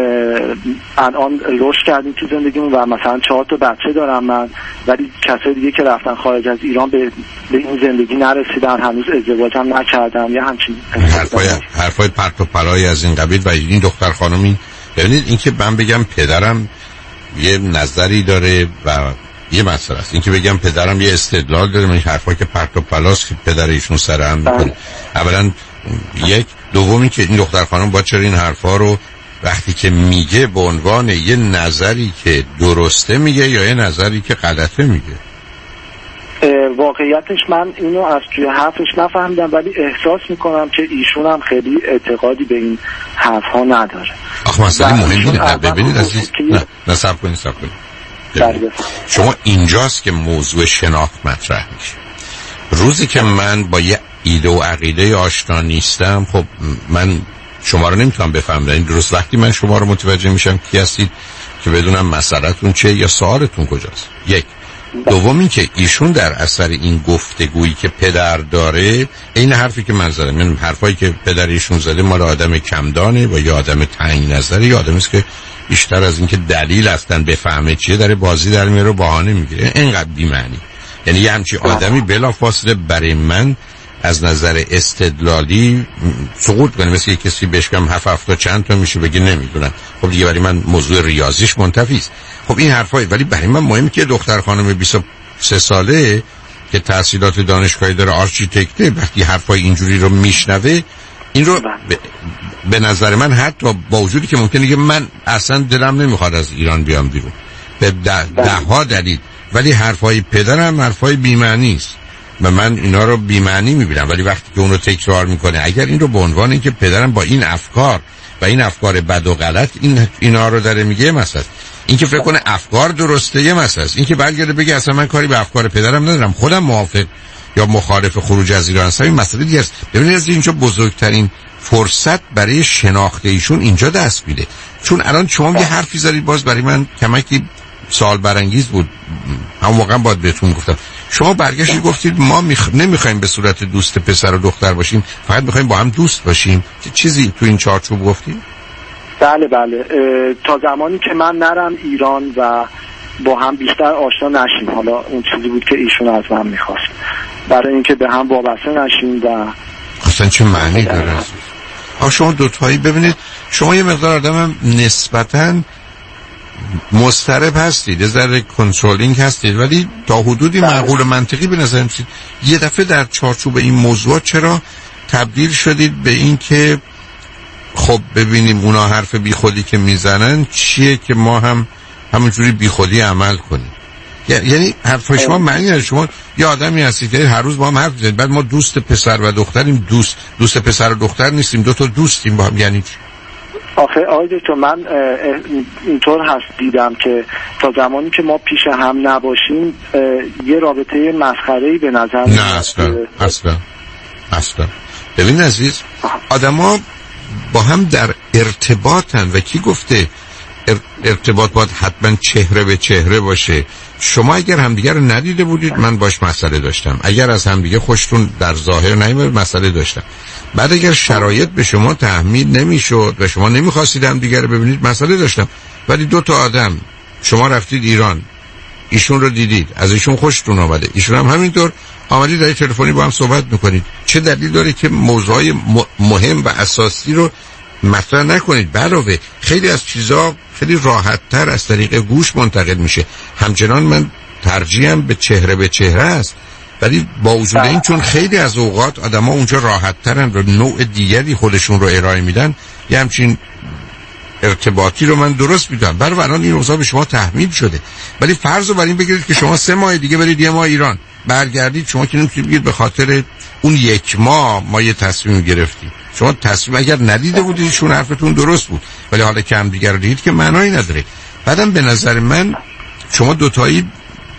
الان رشد کردیم تو زندگیمون و مثلا چهار تا بچه دارم من، ولی کسای دیگه که رفتن خارج از ایران به به این زندگی نرسیدن، هنوز ازدواج هم نکردم یا همچین حرفای حرفای پرت و پلایی از این قبیل. و این دختر خانمی، ببینید این که من بگم پدرم یه نظری داره و یه مسئله است، این که بگم پدرم یه استدلال داره، این حرفایی که پرت و پلاست که پدر ایشون سرهم میکنه. اولا یک، دومی که این دختر خانم با چرا این حرفا رو وقتی که میگه به عنوان یه نظری که درسته میگه یا یه نظری که غلطه میگه؟ واقعیتش من اینو از توی حرفش نفهمیدم، ولی احساس میکنم که ایشون هم خیلی اعتقادی به این حرف ها نداره. آخه مسئله مهم اینه، ببینید عزیز، نه نه صبر کنید صبر کنید. شما اینجاست که موضوع شناخت مطرح میشه. روزی که من با یه ایده و عقیده آشنا نیستم، خب من شما رو نمیتونم بفهمم. این درست وقتی من شما رو متوجه میشم کی هستید که بدونم مسئله‌تون چه یا سوالتون کجاست. یک. دوم این که ایشون در اثر این گفتگویی که پدر داره، این حرفی که من زدم، یعنی حرفایی که پدر ایشون زده مال آدم کمدانه و یا آدم تنگ نظره، یا آدمی است که بیشتر از این که دلیل اصلا بفهمه چیه داره بازی در میاره و بهانه میگیره. اینقدر بی معنی. یعنی یه همچین آدمی بلافاصله برای من از نظر استدلالی سقوط کنه، مثل یک کسی بهش بگم هفت هفت تا چند تا میشه بگه نمیدونم، خب دیگه برای من موضوع ریاضیش منتفی است. خب این حرفای، ولی برای من مهمه که دختر خانم بیست و سه ساله که تحصیلات دانشگاهی داره، آرکیتکته، وقتی حرفای اینجوری رو میشنوه، این رو ب... به نظر من حتی با وجودی که ممکنه که من اصلا دلم نمیخواد از ایران بیام بیرون به ده, ده ها دلیل، ولی حرفای پدرم حرفای بی‌معنی است و من اینا رو بی‌معنی میبینم. ولی وقتی که اون رو تکرار میکنه، اگر این رو به عنوان اینکه پدرم با این افکار و این افکار بد و غلط این اینا رو داره میگه، مثلا این که فکر کنه افکار درسته یه مسئله است، این که برگرده بگه اصلا من کاری به افکار پدرم ندارم، خودم موافق یا مخالف خروج از ایران هستم، این مسئله دیگه است. ببینید از اینجا بزرگترین فرصت برای شناخت ایشون اینجا دست میده. چون الان شما یه حرفی زدید باز برای من کمکی سوال برانگیز بود، همون موقع باید بهتون گفتم. شما برگشتید گفتید ما میخ... نمیخوایم به صورت دوست پسر و دختر باشیم، فقط میخوایم با هم دوست باشیم. چه چیزی تو این چارچوب گفتید؟ بله بله، تا زمانی که من نرم ایران و با هم بیشتر آشنا نشیم، حالا اون چیزی بود که ایشون از من میخواست، برای اینکه به هم وابسته نشیم. و اصلا چه معنی داره؟ آه شما دوتایی ببینید، شما یه مقدار آدم نسبتاً مضطرب هستید، یه ذره کنترلینگ هستید، ولی تا حدودی معقول و منطقی به نظر میاد. یه دفعه در چارچوب این موضوع چرا تبدیل شدید به این که خب ببینیم اونا حرف بیخودی که میزنن چیه که ما هم همونجوری بیخودی عمل کنیم؟ یعنی حرف شما معنی نداره. شما یه آدمی هستید که هر روز با هم حرف میزنید، بعد ما دوست پسر و دختریم، دوست دوست پسر و دختر نیستیم، دو تا دوستیم با هم. یعنی چی؟ آخه آقای دکتر من اینطور هست دیدم که تا زمانی که ما پیش هم نباشیم یه رابطه مسخره‌ای به نظر نه اصلا اصلا اصلا ببین عزیز، آدما با هم در ارتباطن و کی گفته ارتباط باید حتما چهره به چهره باشه؟ شما اگر همدیگه رو ندیده بودید من باش مسئله داشتم، اگر از همدیگه خوشتون در ظاهر نمیاد مسئله داشتم، بعد اگر شرایط به شما تحمیل نمیشد و شما نمیخواستید همدیگه رو ببینید مسئله داشتم. ولی دو تا آدم، شما رفتید ایران، ایشون رو دیدید، از ایشون خوشتون آمده، ایشون هم همینطور آمدید در تلفنی با هم صحبت میکنید، چه دلیل داره که موضوعای مهم و اساسی رو مطرح نکنید؟ علاوه خیلی از چیزا خیلی راحت تر از طریق گوش منتقل میشه. همچنان من ترجیحم به چهره به چهره است، ولی با وجود این چون خیلی از اوقات آدما اونجا راحت ترن و نوع دیگری خودشون رو ارائه میدن، یه همچین ارتباطی رو من درست میدونم. برای الان این اوضاع به شما تحمیل شده، ولی فرض رو بر این بگیرید که شما سه ماه دیگه برید یه ماه ایران برگردید، شما که نمیتونید بگید به خاطر اون یک ماه ما یه تصمیم گرفتیم. شما تصمیم اگر ندیده بودید شون حرفتون درست بود، ولی حالا که هم دیگر رو دیدید که معنایی نداره. بعدم به نظر من شما دوتایی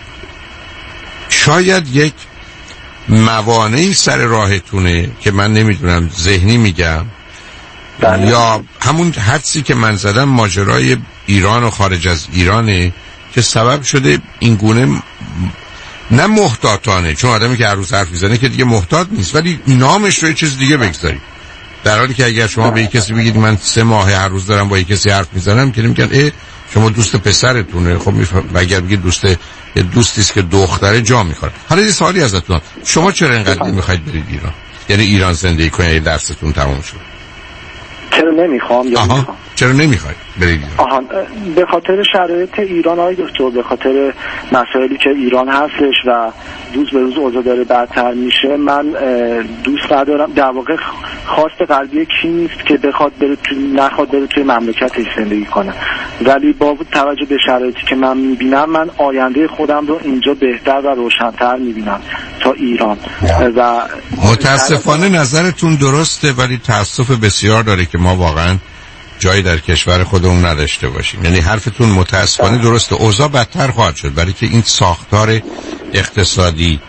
شاید یک موانعی سر راهتونه که من نمیدونم، ذهنی میگم بله. یا همون حدسی که من زدم ماجرای ایران و خارج از ایرانه که سبب شده این گونه م... نه محتاطانه، چون آدمی که هر روز حرف میزنه که دیگه محتاط نیست، ولی نامش رو یه چیز دیگه بگذارید. در حالی که اگر شما به یک کسی بگید من سه ماه هر روز دارم با یک کسی حرف میزنم که نمیگن اه شما دوست پسرتونه، خب میفهم. اگر بگید دوست یه دوستی است که دختره جا میخوره. حالا یه سوالی ازتون، شما چرا اینقدر نمیخواید برید ایران؟ یعنی ایران زندگی کنید درستون تموم شد؟ چرا نمیخوام یا آها. میخوام؟ چرا نمیخواید برید ایران؟ آها، به خاطر شرایط ایران آقای دکتر، به خاطر مسائلی که ایران هستش و روز به روز اوضاع داره بدتر میشه. من دوست ندارم، در واقع خواست قلبی کی نیست که بخواد بره تو، نخواد بره توی مملکتش زندگی کنه، ولی با توجه به شرایطی که من میبینم من آینده خودم رو اینجا بهتر و روشن‌تر میبینم تا ایران. و متاسفانه نظرتون درسته، ولی تاسف بسیار داره که ما واقعا جایی در کشور خودمون نداشته باشیم. یعنی حرفتون متاسفانه درسته، اوضاع بدتر خواهد شد برای که این ساختار اقتصادی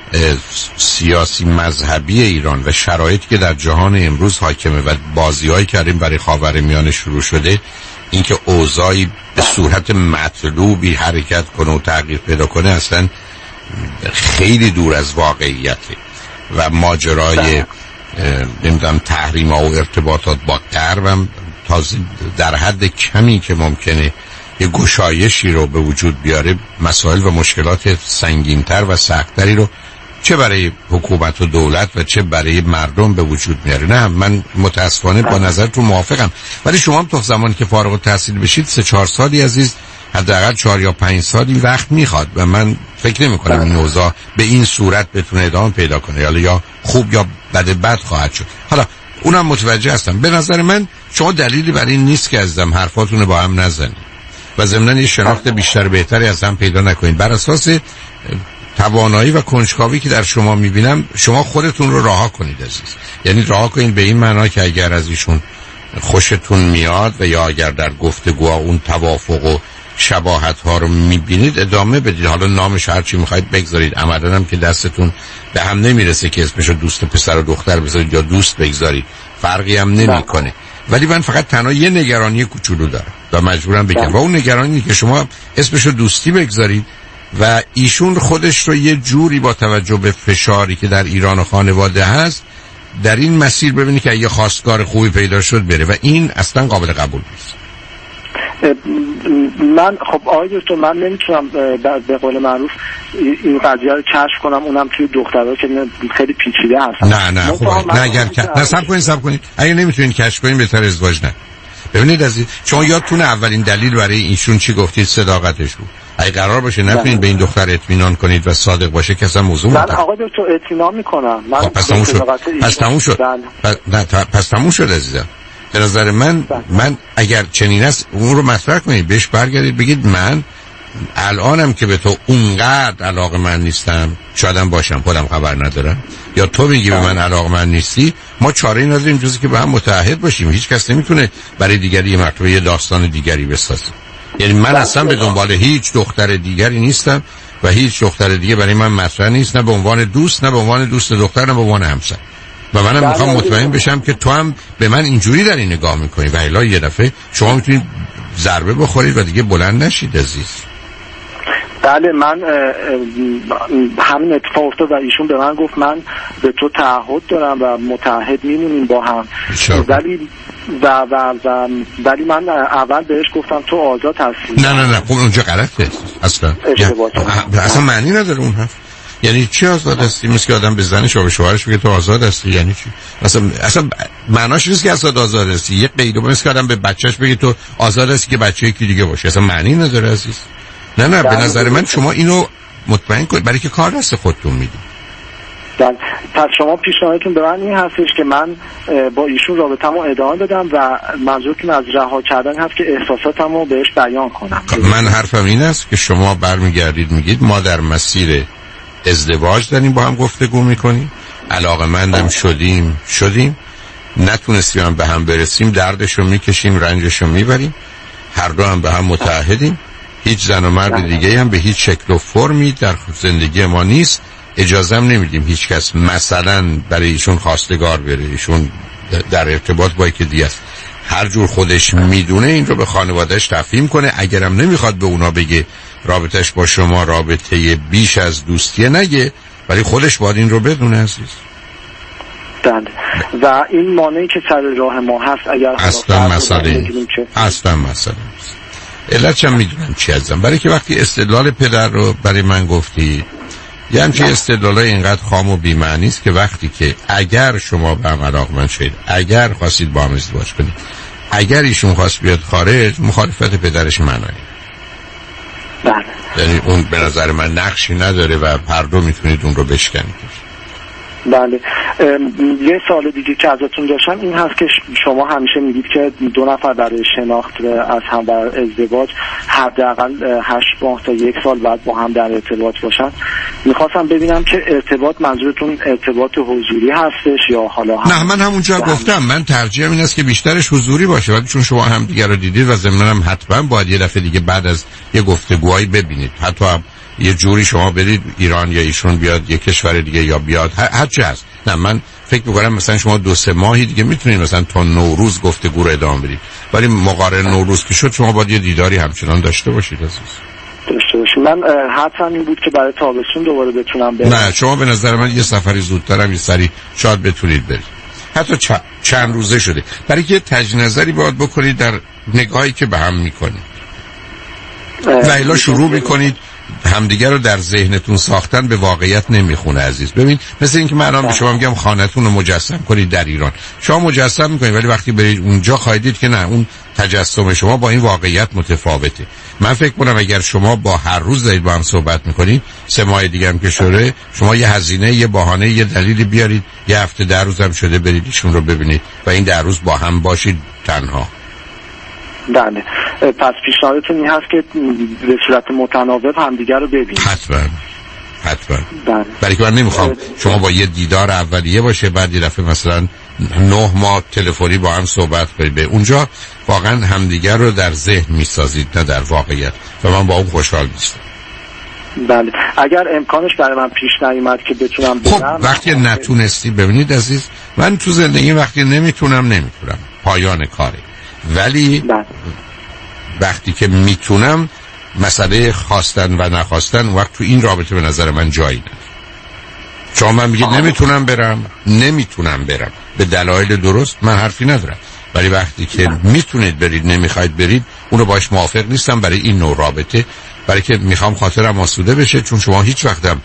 سیاسی مذهبی ایران و شرایطی که در جهان امروز حاکمه و بازی‌هایی که برای خاورمیانه شروع شده، اینکه اوضاعی به صورت مطلوبی حرکت کنه و تغییر پیدا کنه اصلا خیلی دور از واقعیته و ماجرای نمیدونم تحریم ها و ارتباطات با غرب هم تازه در حد کمی که ممکنه یه گشایشی رو به وجود بیاره مسائل و مشکلات سنگین‌تر و سخت‌تری رو چه برای حکومت و دولت و چه برای مردم به وجود میاره. نه من متاسفانه با نظرتون موافقم، ولی شما هم تا زمانی که فارغ التحصیل بشید سه چهار سالی عزیز، حداقل چهار یا پنج سالی وقت میخواد و من فکر نمی کنم این اوضاع به این صورت بتونه ادامه پیدا کنه، حالا یا خوب یا بد بد خواهد شد. حالا اونم متوجه هستم. به نظر من شما دلیلی برای این نیست که ازم حرفاتون با هم نزنید و ضمناً یه شناخت بیشتر بهتری از هم پیدا نکنید. بر اساس توانایی و کنجکاوی که در شما میبینم شما خودتون رو رها کنید عزیز. یعنی رها کنید به این معنا که اگر از ایشون خوشتون میاد و یا اگر در گفتگوها اون توافق و شباهت ها رو میبینید ادامه بدید. حالا نامش هر چی میخواید بگذارید، عملاً هم که دستتون به هم نمیرسه که اسمشو دوست پسر و دختر بذارید یا دوست بگذارید، فرقی هم نمیکنه. ولی من فقط تنها یه نگرانی کوچولو دارم و مجبورم بگم و اون نگرانی که شما اسمشو دوستی بگذارید و ایشون خودش رو یه جوری با توجه به فشاری که در ایران و خانواده هست در این مسیر ببینید که یه خواستگار خوبی پیدا شد بره و این اصلا قابل قبول نیست. من خب آقای دکتر من نمیتونم به قول معروف این قضیه رو کشف کنم، اونم توی دخترها که خیلی پیچیده هستن. نه نه خب نه اگر نه صبر کنید صبر کنید اگه نمیتونید کشف کنید بهتر ازدواج نه. ببینید عزیز شما یادتونه اولین دلیل برای ایشون چی گفتید؟ صداقتش بود. اگه قرار باشه نتونید به این دختر اطمینان کنید و صادق باشه که اصلا موضوع من آقا دکتر اطمینان میکنم. من خب پس تموم شد پس تموم شد پس تموم شد عزیزم. به نظر من من اگر چنین است اون رو مطرح کنید، بهش برگردید بگید من الانم که به تو اونقدر علاقه من نیستم، شایدم باشم خودم خبر ندارم، یا تو میگی به من علاقه من نیستی، ما چاره ای نداریم جز که به هم متحد باشیم. هیچ کس نمیتونه برای دیگری مرتبه یه داستان دیگری بسازه. یعنی من اصلا به دنبال هیچ دختر دیگری نیستم و هیچ دختر دیگه برای من مطرح نیست، نه به عنوان دوست، نه به عنوان دوست دختر، نه به عنوان همسر. و منم میخوام مطمئن بشم که تو هم به من اینجوری در این نگاه میکنی و الا یه دفعه شما میتونید ضربه بخورید و دیگه بلند نشید عزیز. بله من همین اتفاق افتاد و ایشون به من گفت من به تو تعهد دارم و متعهد میمونیم با هم. ولی و و و ولی من اول بهش گفتم تو آزاد هستی. نه نه نه خب اونجا غلطه اصلا. اصلا معنی نداره اون حرف. یعنی چی آزاد هستی؟ مثل که آدم به زنش و به شوهرش بگه تو آزاد هستی یعنی چی؟ اصلا اصلا معناش نیست که اصلا آزاد هستی. یه قیدو مثل که آدم به بچهش بگه تو آزاد هستی که بچه یکی دیگه باشه. اصلا معنی نداره عزیز. نه نه به نظر من شما اینو مطمئن کنید برای که کار دست خودتون میدید. پس شما پیشنهادتون به من این هستش که من با ایشون رابطه‌مو ادامه بدم و منظورتون از رها کردن هست که احساساتمو بهش بیان کنم. من حرفم این است که شما برمیگردید میگید ما در مسیر ازدواج داریم با هم گفتگو میکنیم، علاقه‌مندم شدیم شدیم نتونستیم هم به هم برسیم، دردشو میکشیم، رنجشو میبریم، هر دو هم به هم متعهدیم، هیچ زن و مرد دیگه هم به هیچ شکل و فرمی در زندگی ما نیست، اجازه هم نمیدیم هیچ کس مثلا برای ایشون خواستگار بره، ایشون در ارتباط با یکی دیگه است، هر جور خودش میدونه این رو به خانوادهش تفهیم کنه. اگرم نمیخواد به اونا بگه رابطش با شما رابطه بیش از دوستیه نگه، ولی خودش باید این رو بدونه عزیز. بله و این مانعی که سر راه ما هست اگر اصلا مسئله اصلا مسئله نیست. علتش هم میدونم چی ازم، برای که وقتی استدلال پدر رو برای من گفتی یه همچه استدلالای اینقدر خام و بی‌معنی است که وقتی که اگر شما به هم علاقمند شدید، اگر خواستید با هم ازدواج کنید، اگر ایشون خواست بیاد خارج، مخالفت پدرش معنی. بله. یعنی اون به نظر من نقشی نداره و هر دو میتونید اون رو بشکنید. بله. یه سوال دیگه که ازتون داشتم این هست که شما همیشه میگید که دو نفر برای شناخت از هم بر ازدواج حداقل هشت ماه تا یک سال بعد با هم در ارتباط باشن. میخواستم ببینم که ارتباط منظورتون ارتباط حضوری هستش یا حالا هم نه؟ من همونجا گفتم من ترجیحم این است که بیشترش حضوری باشه، ولی چون شما هم دیگه رو دیدید و ضمناً هم حتما باید یه دفعه دیگه بعد از یه گفتگوهایی ببینید، حتی هم یه جوری شما برید ایران یا ایشون بیاد یه کشور دیگه یا بیاد هر چی هست. نه من فکر می‌کنم مثلا شما دو سه ماهی دیگه میتونید مثلا تا نوروز گفتگو رو ادامه بدید، ولی مقارن نوروز که شد شما باید یه دیداری همچنان داشته باشید عزیز. داشته باشید. من حتما این بود که برای تابستون دوباره بتونم برم. نه شما به نظر من یه سفری زودتر هم یه سری شاید بتونید برید، حتی چ... چند روزه شده، برای که تجدید نظری باید بکنید در نگاهی که به هم میکنید و الا شروع میکنید همدیگر رو در ذهنتون ساختن به واقعیت نمیخونه عزیز. ببین مثل این که من الان به شما میگم خانه‌تون رو مجسم کنید در ایران، شما مجسم میکنید ولی وقتی برید اونجا خواهید که نه اون تجسم شما با این واقعیت متفاوته. من فکر کنم اگر شما با هر روز دارید با هم صحبت میکنید، سه ماه دیگه هم که شده شما یه هزینه، یه بهانه، یه دلیلی بیارید یه هفته ده روز هم شده برید ایشون رو ببینید و این ده روز با هم باشید تنها. بله پس پیشنهادتون این هست که به صورت متناوب همدیگر رو ببینید. حتما حتما. بله. برای که من نمیخوام شما با یه دیدار اولیه باشه بعد یه دفعه مثلا نه ماه تلفنی با هم صحبت کنید، به اونجا واقعا همدیگر رو در ذهن میسازید نه در واقعیت و من با اون خوشحال نیستم. بله اگر امکانش برای من پیش نیامد که بتونم برم. خب وقتی نتونستی ببینید عزیز، من تو زندگی وقتی نمیتونم نمیتونم پایان کاره، ولی بله. وقتی که میتونم مسئله خواستن و نخواستن وقت تو این رابطه به نظر من جایی نداره. شما من میگید نمیتونم برم نمیتونم برم به دلایل درست، من حرفی ندارم، ولی وقتی که میتونید برید نمیخواید برید اونو باش موافق نیستم برای این نوع رابطه، برای که میخوام خاطرم آسوده بشه، چون شما هیچ وقتم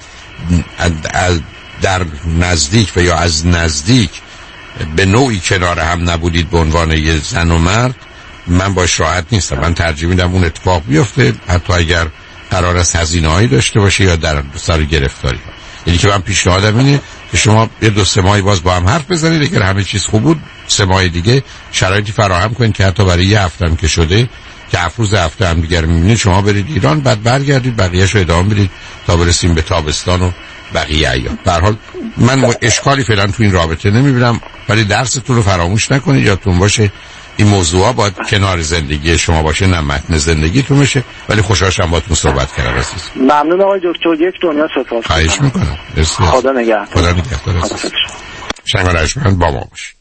در نزدیک و یا از نزدیک به نوعی کنار هم نبودید به عنوان یه زن و مرد، من باش راحت نیستم. من ترجیح میدم اون اتفاق بیفته حتی اگر قرار است هزینه‌ای داشته باشه یا در سر گرفتاری. یعنی که من پیشنهادم اینه که شما یه دو سه ماهی باز با هم حرف بزنید، اگر همه چیز خوب بود سه ماه دیگه شرایطی فراهم کنید که حتی برای یه هفته هم که شده که افروز هفته هم دیگر می‌بینید شما برید ایران، بعد برگردید بقیه‌شو ادامه بدید تا برسیم به تابستان و بقیه ایام. به هر حال من اشکالی فعلا تو این رابطه نمی‌بینم، ولی درستون رو فراموش نکنید، یادتون باشه این موضوعا باید کنار زندگی شما باشه نه متن زندگیتون باشه. ولی خوشحالم باهاتون صحبت کردم عزیز. ممنون آقای دکتر، یک دنیا سپاس. خواهش می‌کنم. خدا نگهدار. خدا نگهدار عزیز. شنگارشمند با ما باشید.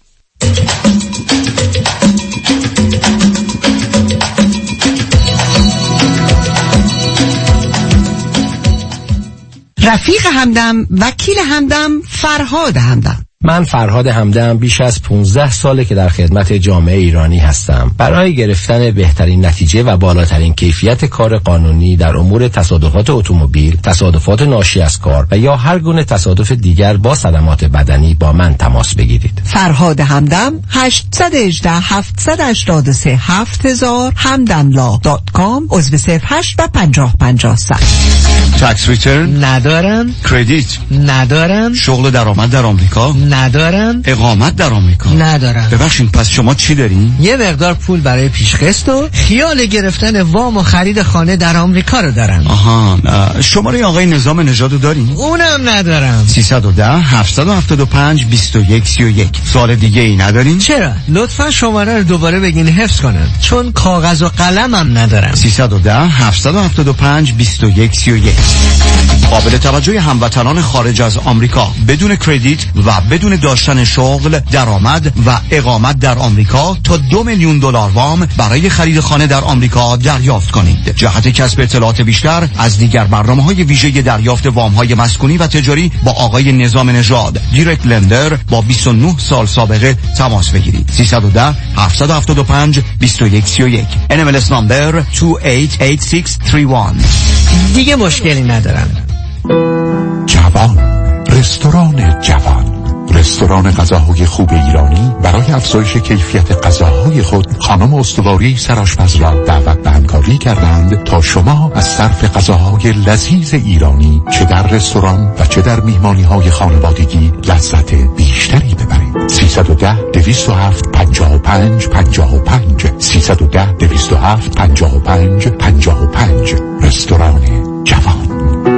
رفیق همدم، وکیل همدم، فرهاد همدم. من فرهاد همدم بیش از پانزده ساله که در خدمت جامعه ایرانی هستم. برای گرفتن بهترین نتیجه و بالاترین کیفیت کار قانونی در امور تصادفات اتومبیل، تصادفات ناشی از کار و یا هر گونه تصادف دیگر با صدمات بدنی با من تماس بگیرید. فرهاد همدم هشت یک هشت هفت هشت سه هفت هزار همدملا دات کام عضو صفر هشت و پنجاه پنجاه صد. تکس ریترن ندارن، کردیت ندارن، شغل درآمد در آمریکا ندارن، اقامت در آمریکا ندارن. ببخشید پس شما چی دارین؟ یه مقدار پول برای پیشقسط و خیال گرفتن وام و خرید خانه در آمریکا رو دارن. آها، شماره آقای نظام نژادو دارین؟ اونم ندارم. سیصد و ده هفتصد و هفتاد و پنج بیست و یک سی و یک. سوال دیگه ای ندارین؟ چرا؟ لطفا شماره رو دوباره بگین حفظ کنم، چون کاغذ و قلمم ندارم. سیصد و ده هفتصد و هفتاد و پنج بیست و یک سی و یک. قابل توجه هموطنان خارج از آمریکا بدون کردیت و بدون داشتن شغل، درآمد و اقامت در آمریکا تا دو میلیون دلار وام برای خرید خانه در آمریکا دریافت کنید. جهت کسب اطلاعات بیشتر از دیگر برنامه‌های ویژه دریافت وام‌های مسکونی و تجاری با آقای نظام نژاد، دایرکت لندر با بیست و نه سال سابقه تماس بگیرید. سیصد و ده هفتصد و هفتاد و پنج بیست و یک سی و یک. ان ام ال اس نمبر دو هشت هشت شش سه یک. دیگه مشکلی ندارم. جوان، رستوران جوان، رستوران غذاهای خوب ایرانی برای افزایش کیفیت غذاهای خود خانم استواری سرآشپز را دعوت به همکاری کردند تا شما از صرف غذاهای لذیذ ایرانی چه در رستوران و چه در میهمانی‌های خانوادگی لذت بیشتری ببرید. سیصد و ده دویست و هفت پنجاه و پنج پنجاه و پنج سیصد و ده دویست و هفت پنجاه و پنج پنجاه و پنج. رستوران جوان.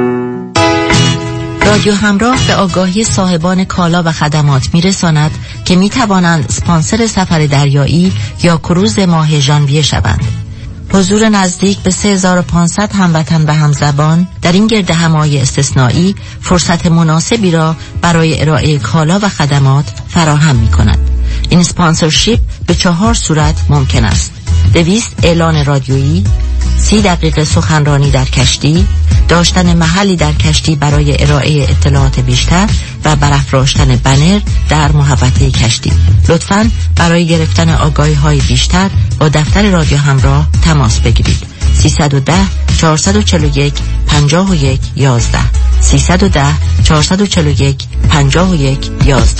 رادیو همراه به آگاهی صاحبان کالا و خدمات میرساند که می توانند اسپانسر سفر دریایی یا کروز ماه ژانویه شوند. حضور نزدیک به سه هزار و پانصد هموطن و همزبان در این گرد همایی استثنایی فرصت مناسبی را برای ارائه کالا و خدمات فراهم می کند. این اسپانسرشیپ به چهار صورت ممکن است: دویست اعلان رادیویی، سی دقیقه سخنرانی در کشتی، داشتن محلی در کشتی برای ارائه اطلاعات بیشتر و برافراشتن بنر در محوطه کشتی. لطفاً برای گرفتن آگاهی های بیشتر با دفتر رادیو همراه تماس بگیرید. سیصد و ده چهارصد و چهل و یک پنجاه و یک یازده سیصد و ده چهارصد و چهل و یک پنجاه و یک یازده.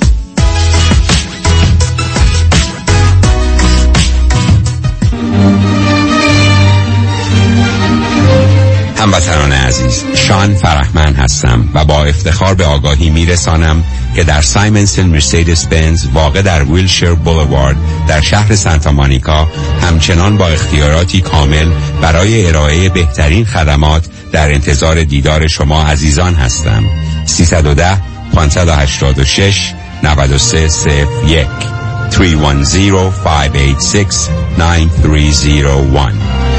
هموطنان عزیز، شان فرحمن هستم و با افتخار به آگاهی میرسانم که در سایمنسن مرسدس بنز واقع در ویلشیر بولوارد در شهر سانتا مونیکا همچنان با اختیاراتی کامل برای ارائه بهترین خدمات در انتظار دیدار شما عزیزان هستم. سیصد و ده پانصد و هشتاد و شش نود و سه صفر یک سه یک صفر پنج هشت شش نه سه صفر یک.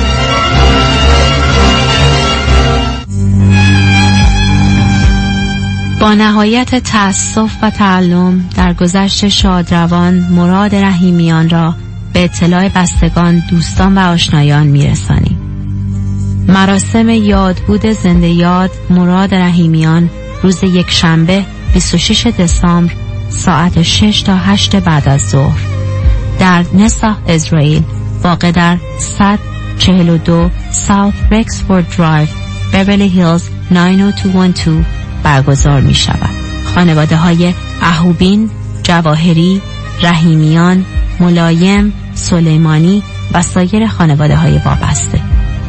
با نهایت تأسف و تعلم در گذشت شادروان مراد رحیمیان را به اطلاع بستگان، دوستان و آشنایان میرسانیم. مراسم یادبود زنده یاد مراد رحیمیان روز یک شنبه بیست و شش دسامبر ساعت شش تا هشت بعد از ظهر در نسا اسرائیل واقع در صد و چهل و دو ساوت رکسفورد درایو، بیورلی هیلز نه صفر دو یک دو برگزار می شود. خانواده های اهوبین، جواهری، رحیمیان، ملایم، سلیمانی و سایر خانواده های وابسته.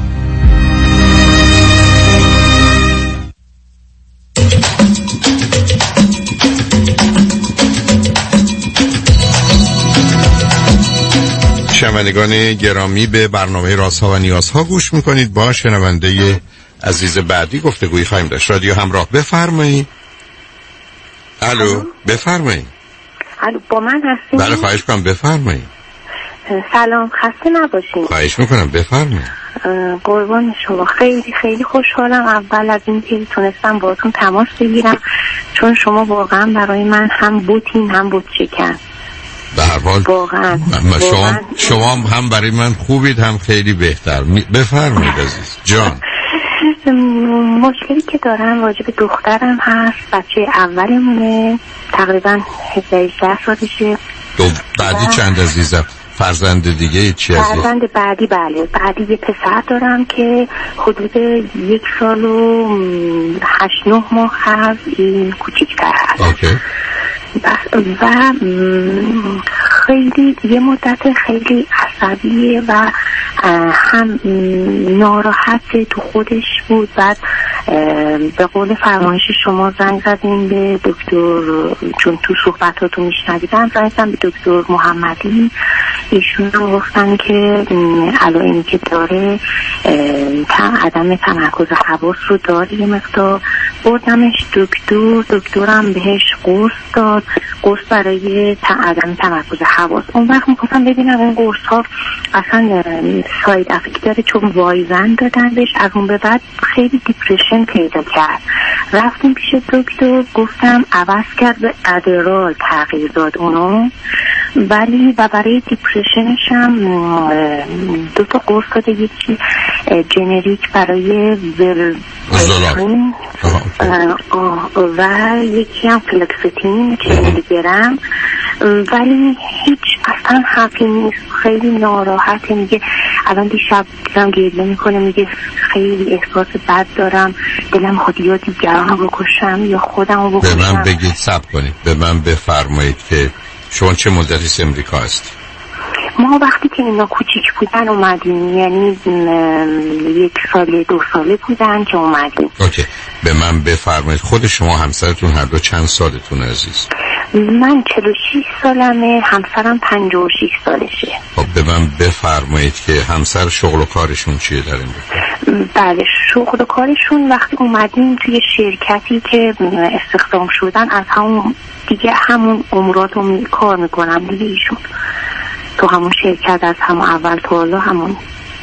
شنوندگان گرامی، به برنامه رازها و نیازها گوش میکنید. با شنونده عزیز بعدی گفتگویی خواهیم داشت. رادیو همراه، بفرمایید. الو، بفرمایید. الو، با من هستین؟ بله، خواهش کنم بفرمایید. سلام، خسته نباشین. خواهش میکنم بفرمایید. قربان شما، خیلی خیلی خوشحالم اول از اینکه تونستم باهاتون تماس بگیرم، چون شما واقعا برای من هم بوتین هم بوت شکن. به هر حال واقعا شما شما هم برای من خوبید هم خیلی بهتر. بفرمایید عزیز جان. مشکلی که دارم راجع به دخترم هست. بچه اولمونه، تقریبا هجده سالشه. دو بعدی چند عزیزم؟ فرزند دیگه چی هست؟ فرزند بعدی بله بعدی یه پسر دارم که حدود یک سال و هشت نه ماه هست. این کوچیک‌تر هست. اوکی. و خیلی یه مدت خیلی عصبیه و هم ناراحت تو خودش بود. بعد به قول فرمایش شما زنگ زدیم به دکتر، چون تو صحبتاتو میشنویدم، زنگ زدم به دکتر محمدی. ایشون هم گفتن که علائمی که داره عدم تمرکز حواس رو داره. یه مقدار بردمش دکتر، دکترم بهش قرص داد، قرص برای عدم تمرکز حواس. اون وقت میخواستم ببینم این قرص ها اصلا ساید افکت داره، چون وایزن دادن بهش. از اون به بعد خیلی دیپرشن پیدا کرد. رفتیم پیش دکتر، گفتم عوض کرد، به ادرال تغییر داد اونو، ولی و برای دیپرشنش هم دو تا قرص داده، یکی جنریک برای ولزون و یکی هم فلکستین چهل میلی گرم، ولی هیچ اصلا حقی نیست. خیلی ناراحته، میگه الان دیشب دیدم گریه میکنه، میگه خیلی احساس بد دارم، دلم خود یا دیگران رو بکشم یا خودم رو بکشم. به من بگید، صبر کنید، به من بفرمایید که شما چه مدتی امریکا هست؟ ما وقتی که اینا کوچیک بودن اومدیم، یعنی یک ساله دو ساله بودن که اومدیم. اوکی. به من بفرمایید خود شما همسرتون هر دو چند سالتون عزیز؟ من چهل و شش سالمه، همسرم پنجاه و شش سالشه. خب به من بفرمایید که همسر شغل و کارشون چیه در این؟ بله، شغل و کارشون وقتی اومدیم توی شرکتی که استخدام شدن، از همون دیگه همون عمرات رو کار میکنم دیگه ایشون تو همون شرکت، از همون اول تا حالا همون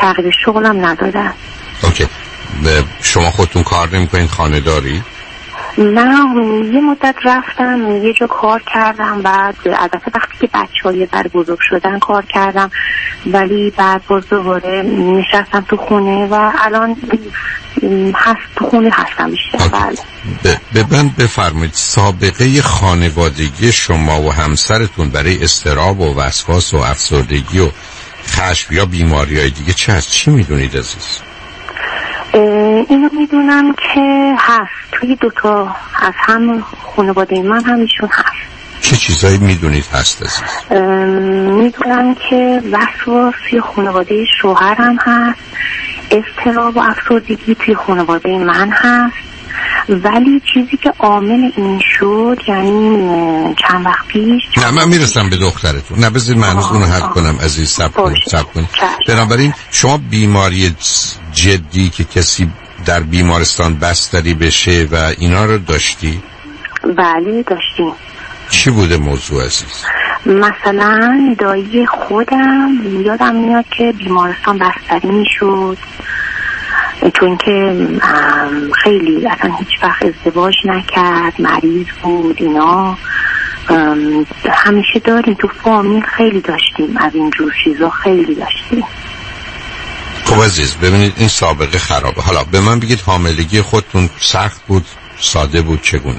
تغییر شغلم ندادن. اوکی. شما خودتون کار نمی‌کنید، خانه داری؟ من یه مدت رفتم یه جا کار کردم، بعد البته وقتی که بچه‌ها یه ذره بزرگ شدن کار کردم، ولی بعد باز دوباره نشستم تو خونه و الان هست تو خونه هستم بیشتر. بله. به من بفرمایید سابقه خانوادگی شما و همسرتون برای اضطراب و وسواس و افسردگی و خشم یا بیماری‌های دیگه چه هست؟ چی میدونید عزیز؟ اینو میدونم که هست توی دوتا از هم خانواده من هم ایشون هست. چه چیزایی میدونید هست عزیز؟ میدونم که وسواسی خانواده شوهرم هست، اضطراب و افسردگی توی خانواده من هست، ولی چیزی که عامل این شد یعنی چند وقت پیش. نه من میرسم به دخترتون. نه بذارید من هنوز اونو حل کنم عزیز. صبر کنید صبر کنید. بنابراین شما بیماری جدی که کسی در بیمارستان بستری بشه و اینا رو داشتی؟ بله داشتیم. چی بوده موضوع عزیز؟ مثلا دایی خودم یادم میاد که بیمارستان بستری میشد، چون که خیلی اصلا هیچ وقت ازدواج نکرد، مریض بود، اینا همیشه داریم تو فامیل، خیلی داشتیم از این جور چیزا، خیلی داشتیم. خب عزیز ببینید این سابقه خرابه. حالا به من بگید حاملگی خودتون سخت بود، ساده بود، چگونه؟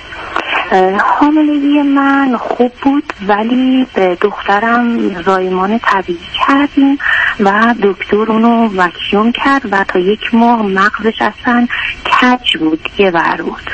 حاملگی من خوب بود، ولی به دخترم زایمان طبیعی کردیم و دکتر اونو وکیوم کرد و تا یک ماه مغزش اصلا کج بود، یه ور بود.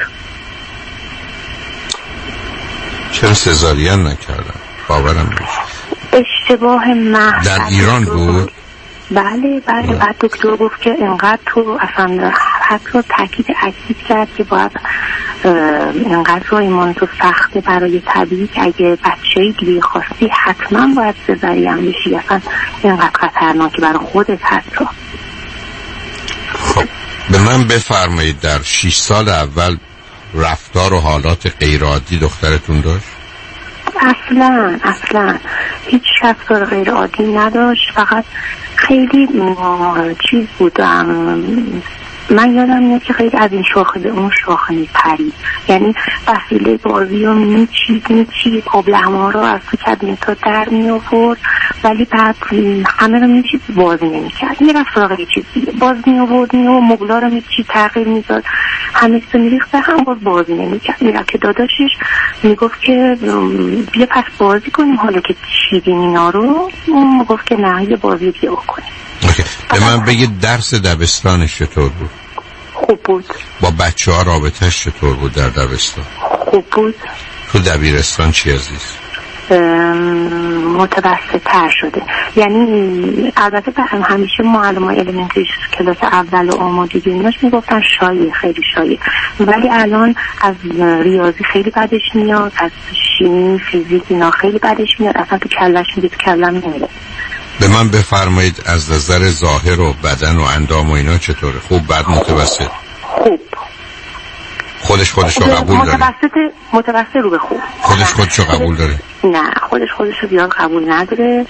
چرا سزارین نکردن؟ باورم نمیشه. اشتباه محض در ایران بود؟ بله بله. بعد دکتر گفت که انقدر تو اصلا حتی تاکید اکید کرد که باید انقدر ایمان تو سخته برای طبیعی که اگه بچه‌ای دیگه خواستی حتما باید سزارین بشی، اصلا اینقدر خطرناکی برای خودت حتی. خب به من بفرمایید در شش سال اول رفتار و حالات غیرعادی دخترتون داشت؟ اصلا اصلا هیچ رفتار غیر عادی نداشت، فقط خیلی چیز بودم. من یادم میاد که خیلی از این شاخه به اون شاخه میپرید، یعنی وسیله بازی رو میچید میچید قابلمه‌ها رو از تو کابینت ها در میآورد، ولی بعد همه رو میچید بازی نمیکرد، میرفت سراغ یه چیز دیگه باز میآورد و مبلا رو میچید تغییر میداد، همه چیز میریخت به هم، باز بازی نمیکرد. میرفت که داداشش میگفت که بیا پس بازی کنیم، حالا که چیدیم اینا رو، اون میگفت که نه یه بازی دیگه بکنیم. اوکی. به من بگید درس دبستانش چطور بود؟ خوب بود. با بچه ها رابطهش چطور بود در دبستان؟ خوب بود. تو دبیرستان چی عزیز؟ متوسط تر شده، یعنی البته همیشه معلمای الیمنتری کلاس اول و آمادگی ایناش میگفتن شایع، خیلی شایع، ولی الان از ریاضی خیلی بدش میاد، از شیمی فیزیک اینا خیلی بدش میاد، اصلا تو کلش میگه تو کلم نمیره. به من بفرمایید از نظر ظاهر و بدن و اندام و اینا چطوره؟ خوب، بد، متوسط؟ خوب. خودش خودش رو قبول داره؟ متوسط متوسط رو به خوب. خودش خودش رو قبول داره؟ نه خودش خودش رو زیاد قبول نداره.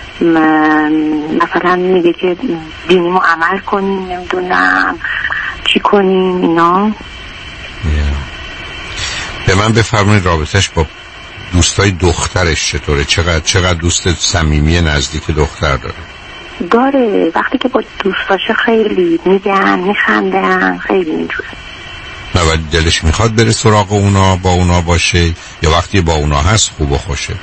مثلا میگه که دینیمو عمل کنیم، نمیدونم چی کنیم اینا. به من بفرمایید رابطش با دوستای دخترش چطوره؟ چقدر چقدر دوست صمیمی نزدیک دختر داره؟ داره. وقتی که با دوستاشه خیلی میگن میخندن، خیلی اینجوره. نه ولی دلش میخواد بره سراغ اونا، با اونا باشه، یا وقتی با اونا هست خوب و خوشه؟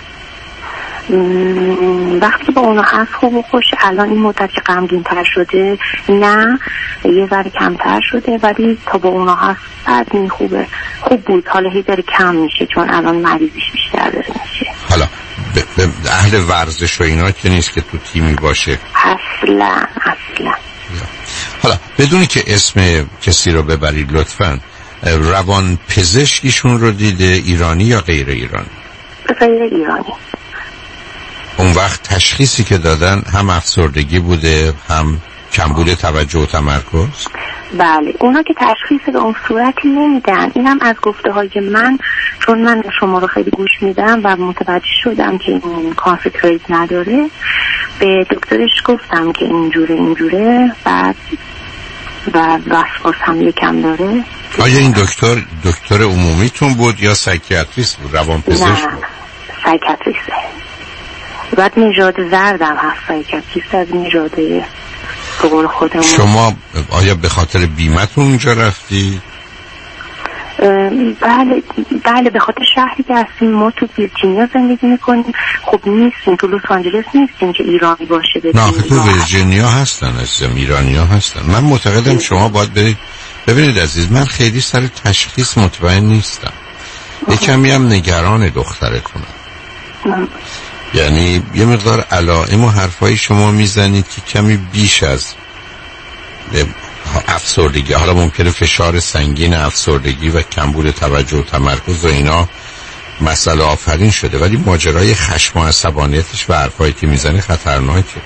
وقتی با اونا هست خوب و خوشه. الان این مدت که غمگین تر شده نه، یه ذره کمتر شده، ولی تا با اونا هست بعد این خوبه. خوب بود، حالا هی داره کم میشه چون الان مریضیش بیشتر داره میشه. حالا به اهل ورزش و اینا که نیست که تو تیمی باشه؟ اصلا اصلا. حالا بدونی که اسم کسی رو ببرید لطفاً، روان پزشکیشون رو دیده ایرانی یا غیر ایرانی؟ غیر ایرانی. اون وقت تشخیصی که دادن هم افسردگی بوده هم کمبود توجه و تمرکز؟ بله. اونا که تشخیص به اون صورتی نمیدن. اینم از گفته های من، چون من شما رو خیلی گوش میدم و متوجه شدم که این کانسنتریت نداره به دکترش گفتم که اینجوره اینجوره بعد و وسواس هم یکم داره. آیا این دکتر دکتر عمومیتون بود یا سایکیاتریست بود، روانپزشک بود؟ نه سایکیاتریسته. بعد نژاد زردم هست، سایکیاتریست از نژاده بقول خودمون. شما آیا به خاطر بیمتون اونجا رفتی؟ بله بله به خاطر شهری که هستیم ما تو ویرجینیا زندگی میکنیم. خب نیستیم تو لس آنجلس نیستیم که ایرانی باشه. نه آخه تو ویرجینیا هستن عزیزم، ایرانیا هستن. من معتقدم شما باید برید. ببینید عزیز، من خیلی سر تشخیص مطمئن نیستم، یه کمی هم نگران دخترتونم. یعنی یه مقدار علائم و حرفای شما میزنید که کمی بیش از افسردگی، حالا ممکنه فشار سنگین افسردگی و کمبود توجه و تمرکز و اینا مسئله آفرین شده، ولی ماجرای خشم و عصبانیتش و حرفایی که میزنه خطرناکه.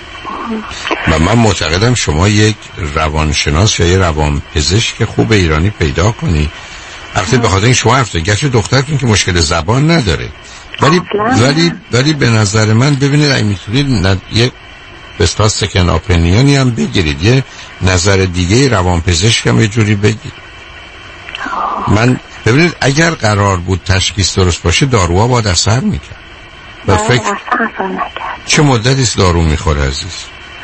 و من معتقدم شما یک روانشناس یا یک روانپزشک خوب ایرانی پیدا کنی. البته به خاطر این شما حرف زدید، گرچه دخترتون که مشکل زبان نداره، ولی ولی ولی به نظر من ببینید اگه میتونید ند... یک بستا سکن اپینیونی هم بگیرید، یه نظر دیگه روانپزشک هم یه جوری بگیرید. من ببینید اگر قرار بود تشخیص درست باشه داروها باید اثر میکرد و فکر چه مدتی است دارو میخوره عزیز؟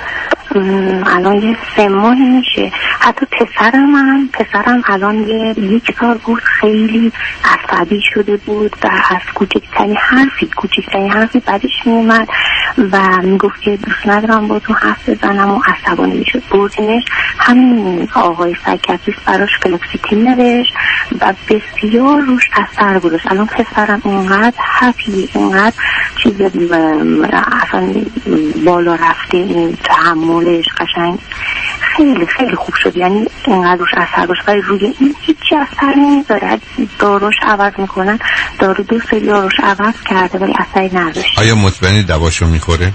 الان یه سه ماه میشه. حتی پسرم هم پسرم الان یه یک سال بود خیلی عصبی شده بود و از کوچکترین حرفی کوچکترین حرفی بعدش میومد و میگفت که دوست ندارم با تو حرف بزنم و عصبانی میشد. بردیمش همین آقای سایکیاتریست براش فلوکسیتین نوشت و بسیار روش اثر گذاشت. الان پسرم اینقدر هپی، اینقدر چیز اصلا بالا رفته، این تحملش قشنگ خیلی خیلی خوب شد. یعنی اینقدر روش اثر گذاشت ولی روی این هیچی اثر نمیذاره. داروش عوض میکنن، دارو دو سری داروش عوض کرده ولی اثری نداشت. آیا مطمئنی دواشو میخوره؟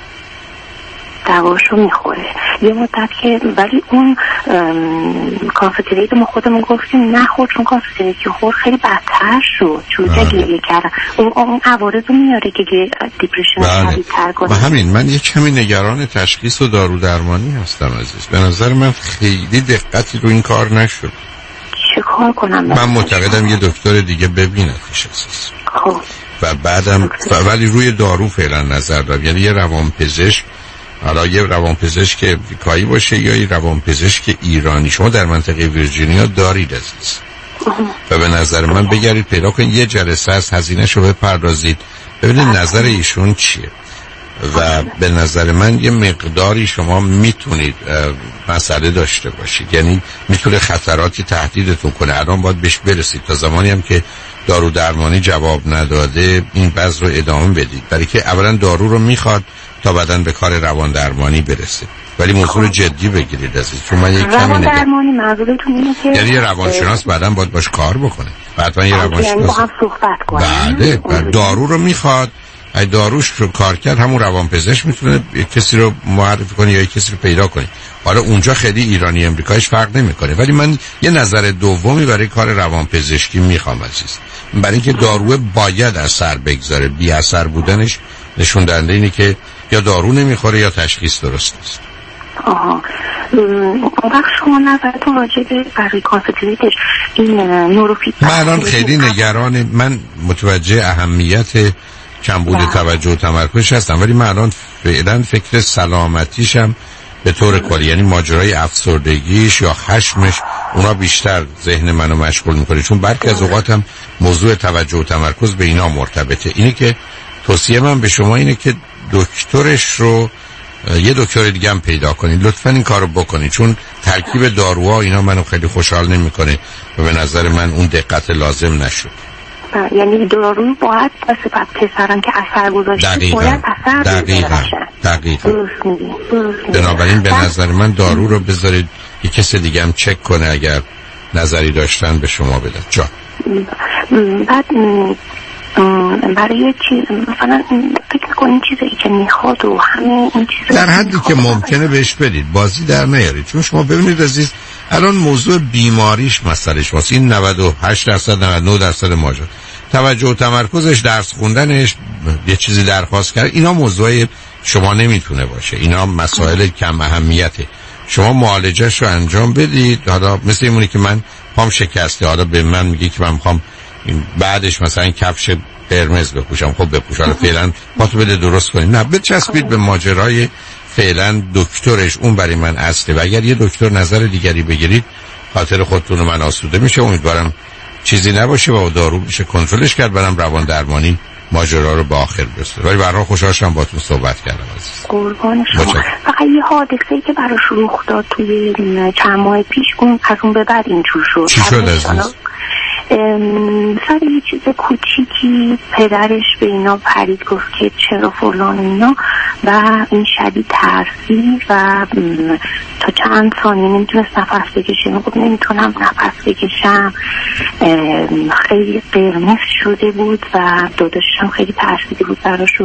دواشو میخوره یه مدت که، ولی اون کانفتریت ما خودمون گفتیم نخور، چون کانفتریت که خور خیلی بدتر شد، چون گریه کردن اون اون عوارض رو میاره که دیپرشن رو شدیدتر کنه. و همین من یه کمی نگران تشخیص و دارو درمانی هستم عزیز. به نظر من خیلی دقتی رو این کار نشد. چه کار کنم؟ من معتقدم یه دکتر دیگه ببینتش عزیز. خب و بعدم ولی روی دارو فعلا نظر دارم، یعنی یه روانپزشک، حالا یه روانپزشک امریکایی باشه یا یه روانپزشک ایرانی. شما در منطقه ویرجینیا دارید عزیز و به نظر من بگرید پیدا کنید، یه جلسه از هزینه‌ش رو بپردازید ببینید نظر ایشون چیه و به نظر من یه مقداری شما میتونید مسئله داشته باشید، یعنی میتونه خطراتی تهدیدتون کنه. الان باید بهش برسید، تا زمانی هم که دارو درمانی جواب نداده این بذر رو ادامه بدید، برای که اولا دارو رو میخواد تا بعداً به کار روان درمانی برسه، ولی موضوع جدی بگیرید عزیز. چون من یک کمی روان درمانی منظورتون اینه که یعنی یه روانشناس بعداً باید باش کار بکنه، بعداً یه روانشناس یعنی با هم صحبت کنه. بله دارو رو میخواد، اگه داروش رو کار کرد همون روانپزشک میتونه کسی رو معرفی کنه یا کسی رو پیدا کنه. حالا اونجا خیلی ایرانی امریکایش فرق نمیکنه، ولی من یه نظر دومی برای کار روانپزشکی میخوام عزیز، برای اینکه دارو باید اثر بگذاره. بی اثر بودنش نشون دهنده اینه که یا دارو نمیخوره یا تشخیص درست نیست. آها اون وقت شما نظرتون راجع به برای کانفتریتش این نوروفیدبک؟ من الان خیلی نگران، من متوجه اهمیت کمبود توجه و تمرکزش هستم، ولی من الان فعلا فکر سلامتیشم به طور کلی، یعنی ماجرای افسردگیش یا خشمش اونا بیشتر ذهن منو مشغول میکنه، چون برخی از اوقاتم موضوع توجه و تمرکز به اینا مرتبطه. اینه که توصیه من به شما اینه که دکترش رو یه دکتر دیگه هم پیدا کنید، لطفاً این کارو بکنید، چون ترکیب داروها اینا منو خیلی خوشحال نمیکنه و به نظر من اون دقت لازم نشد. یعنی دارو باید واسه پسران که اثر گذاشته باید اثر دقیقاً دقیقاً بنابراین به نظر من دارو رو بذارید یه کسی دیگه هم چک کنه، اگر نظری داشتن به شما بدن. جا بعد برای چیز مثلا فکر کنید چیزی که میخواد و همه این چیزا در حدی که ممکنه بهش بدید، بازی در نیارید. چون شما ببینید عزیز الان موضوع بیماریش مسئله شماست، این نود و هشت درصد نود و نه درصد ماجرا. توجه و تمرکزش، درس خوندنش، یه چیزی درخواست کرد، اینا موضوع شما نمیتونه باشه. اینا مسائل کم اهمیته. شما معالجهش رو انجام بدید. حالا مثل اینه که من پام شکسته، حالا به من میگه که من میخوام بعدش مثلا کفش قرمز بپوشم، خب بپوش، حالا فعلا پاتو بده درست کنید. نه، بچسبید به ماجرای فعلا دکترش، اون برای من اصله. و اگر یه دکتر نظر دیگری بگیرید خاطر خودتون و من آسوده میشه. امیدوارم چیزی نباشه و دارو بشه کنترلش کرد، برام روان درمانی ماجرا رو به آخر برسونه. ولی برای خوشحال شدم باهاتون صحبت کردم عزیز. قربان شما. فقط یه حادثه‌ای که براش رخ داد توی چند ماه پیش، اون از اون به بعد اینجور شد. چی شد عزیز؟ سر یه چیز کوچیکی پدرش به اینا پرید، گفت که چرا فلان اینا، و این شدید ترسید و تا چند ثانیه نمیتونست نفس بکشه. گفت نمیتونم نفس بکشم. خیلی قرمز شده بود و داداشم خیلی ترسیده بود براش و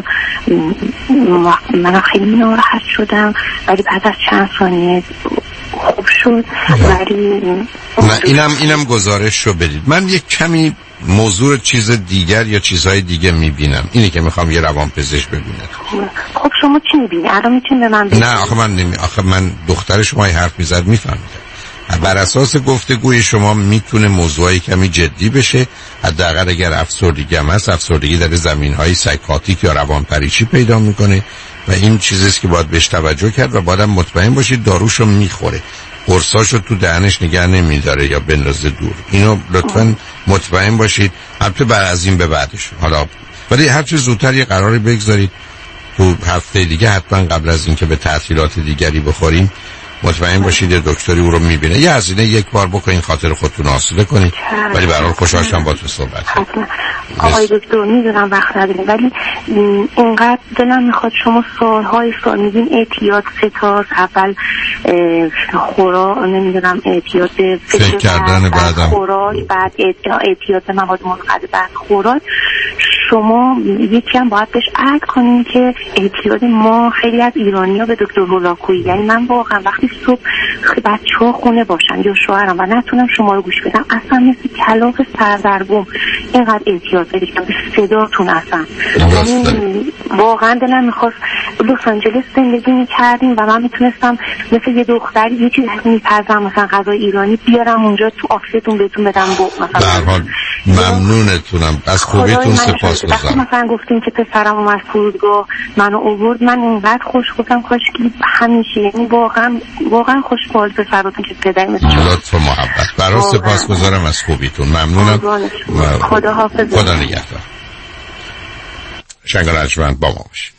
من خیلی ناراحت شدم، ولی بعد از چند ثانیه خوب شد. ولی نه، اینم اینم گزارش رو بدید. من یک کمی موضوع چیز دیگر یا چیزهای دیگه میبینم. اینی که میخوام یه روانپزشک ببینم. خب شما چی میبینی؟ الان میتونی به من بگید؟ نه آخه من نمی... آخه من دختر شما حرف میزد میفهمیدم. بر اساس گفتگوی شما میتونه موضوعی کمی جدی بشه. حداقل اگر افسردگی هم هست، افسردگی در زمینهای سایکاتیک یا روانپریشی پیدا میکنه و این چیزیست که باید بهش توجه کرد و باید مطمئن باشید داروشو میخوره، قرصاشو تو دهنش نگه نمیداره یا بندازه دور. اینو لطفاً مطمئن باشید. البته بعد از این به بعدش حالا، ولی هر چه زودتر یه قراری بگذارید تو هفته دیگه حتما قبل از اینکه به تعطیلات دیگری بخوریم مطمئن باشید یه دکتری او رو میبینه. یه هزینه یک بار بکنین، خاطر خودتون آسوده کنید. ولی برای خوشحال شدم با تو صحبت کردم. آقای دکتر میدونم وقت نداریم، ولی اینقدر دلم میخواد شما سالهای سال میگین اعتیاد ستار، اول خورا نمیدونم اعتیاد فکر کردن، بعدم خوراک، بعد اعتیاد مواد منقضی، بعد خوراک. شما یکی هم باید بهش عد کنین که اعتیاد ما خیلی از ایرانی‌ها به دکتر هولاکویی، یعنی من واقعا وقتی صبح بچه‌ها خونه باشن یا شوهرم و نتونم شما رو گوش بدم، اصلا مثل کلاغ سردرگم اینقدر اعتیاد دارید که صداتون اصلا واقعا دلم میخواست. لس آنجلس زندگی میکردیم و من میتونستم مثل یه دختری یه چیزی میپزم، مثلا غذای ایرانی بیارم اونجا تو آفیستون بهتون بدم. مثلا به هر حال ممنونتونم، از خوبیتون سپاسگزارم. مثلا گفتیم که پسرم اومد فرودگاه منو آورد، من اینقدر خوش گفتم کاش که همیشه، یعنی واقعا واقعا خوشحال پسراتون که پدر مثل شما. لطف و محبت. برای سپاسگزارم از خوبیتون. ممنونم. خدا حافظ. خدا نگهدار. شنگ رجمند با ما باشید.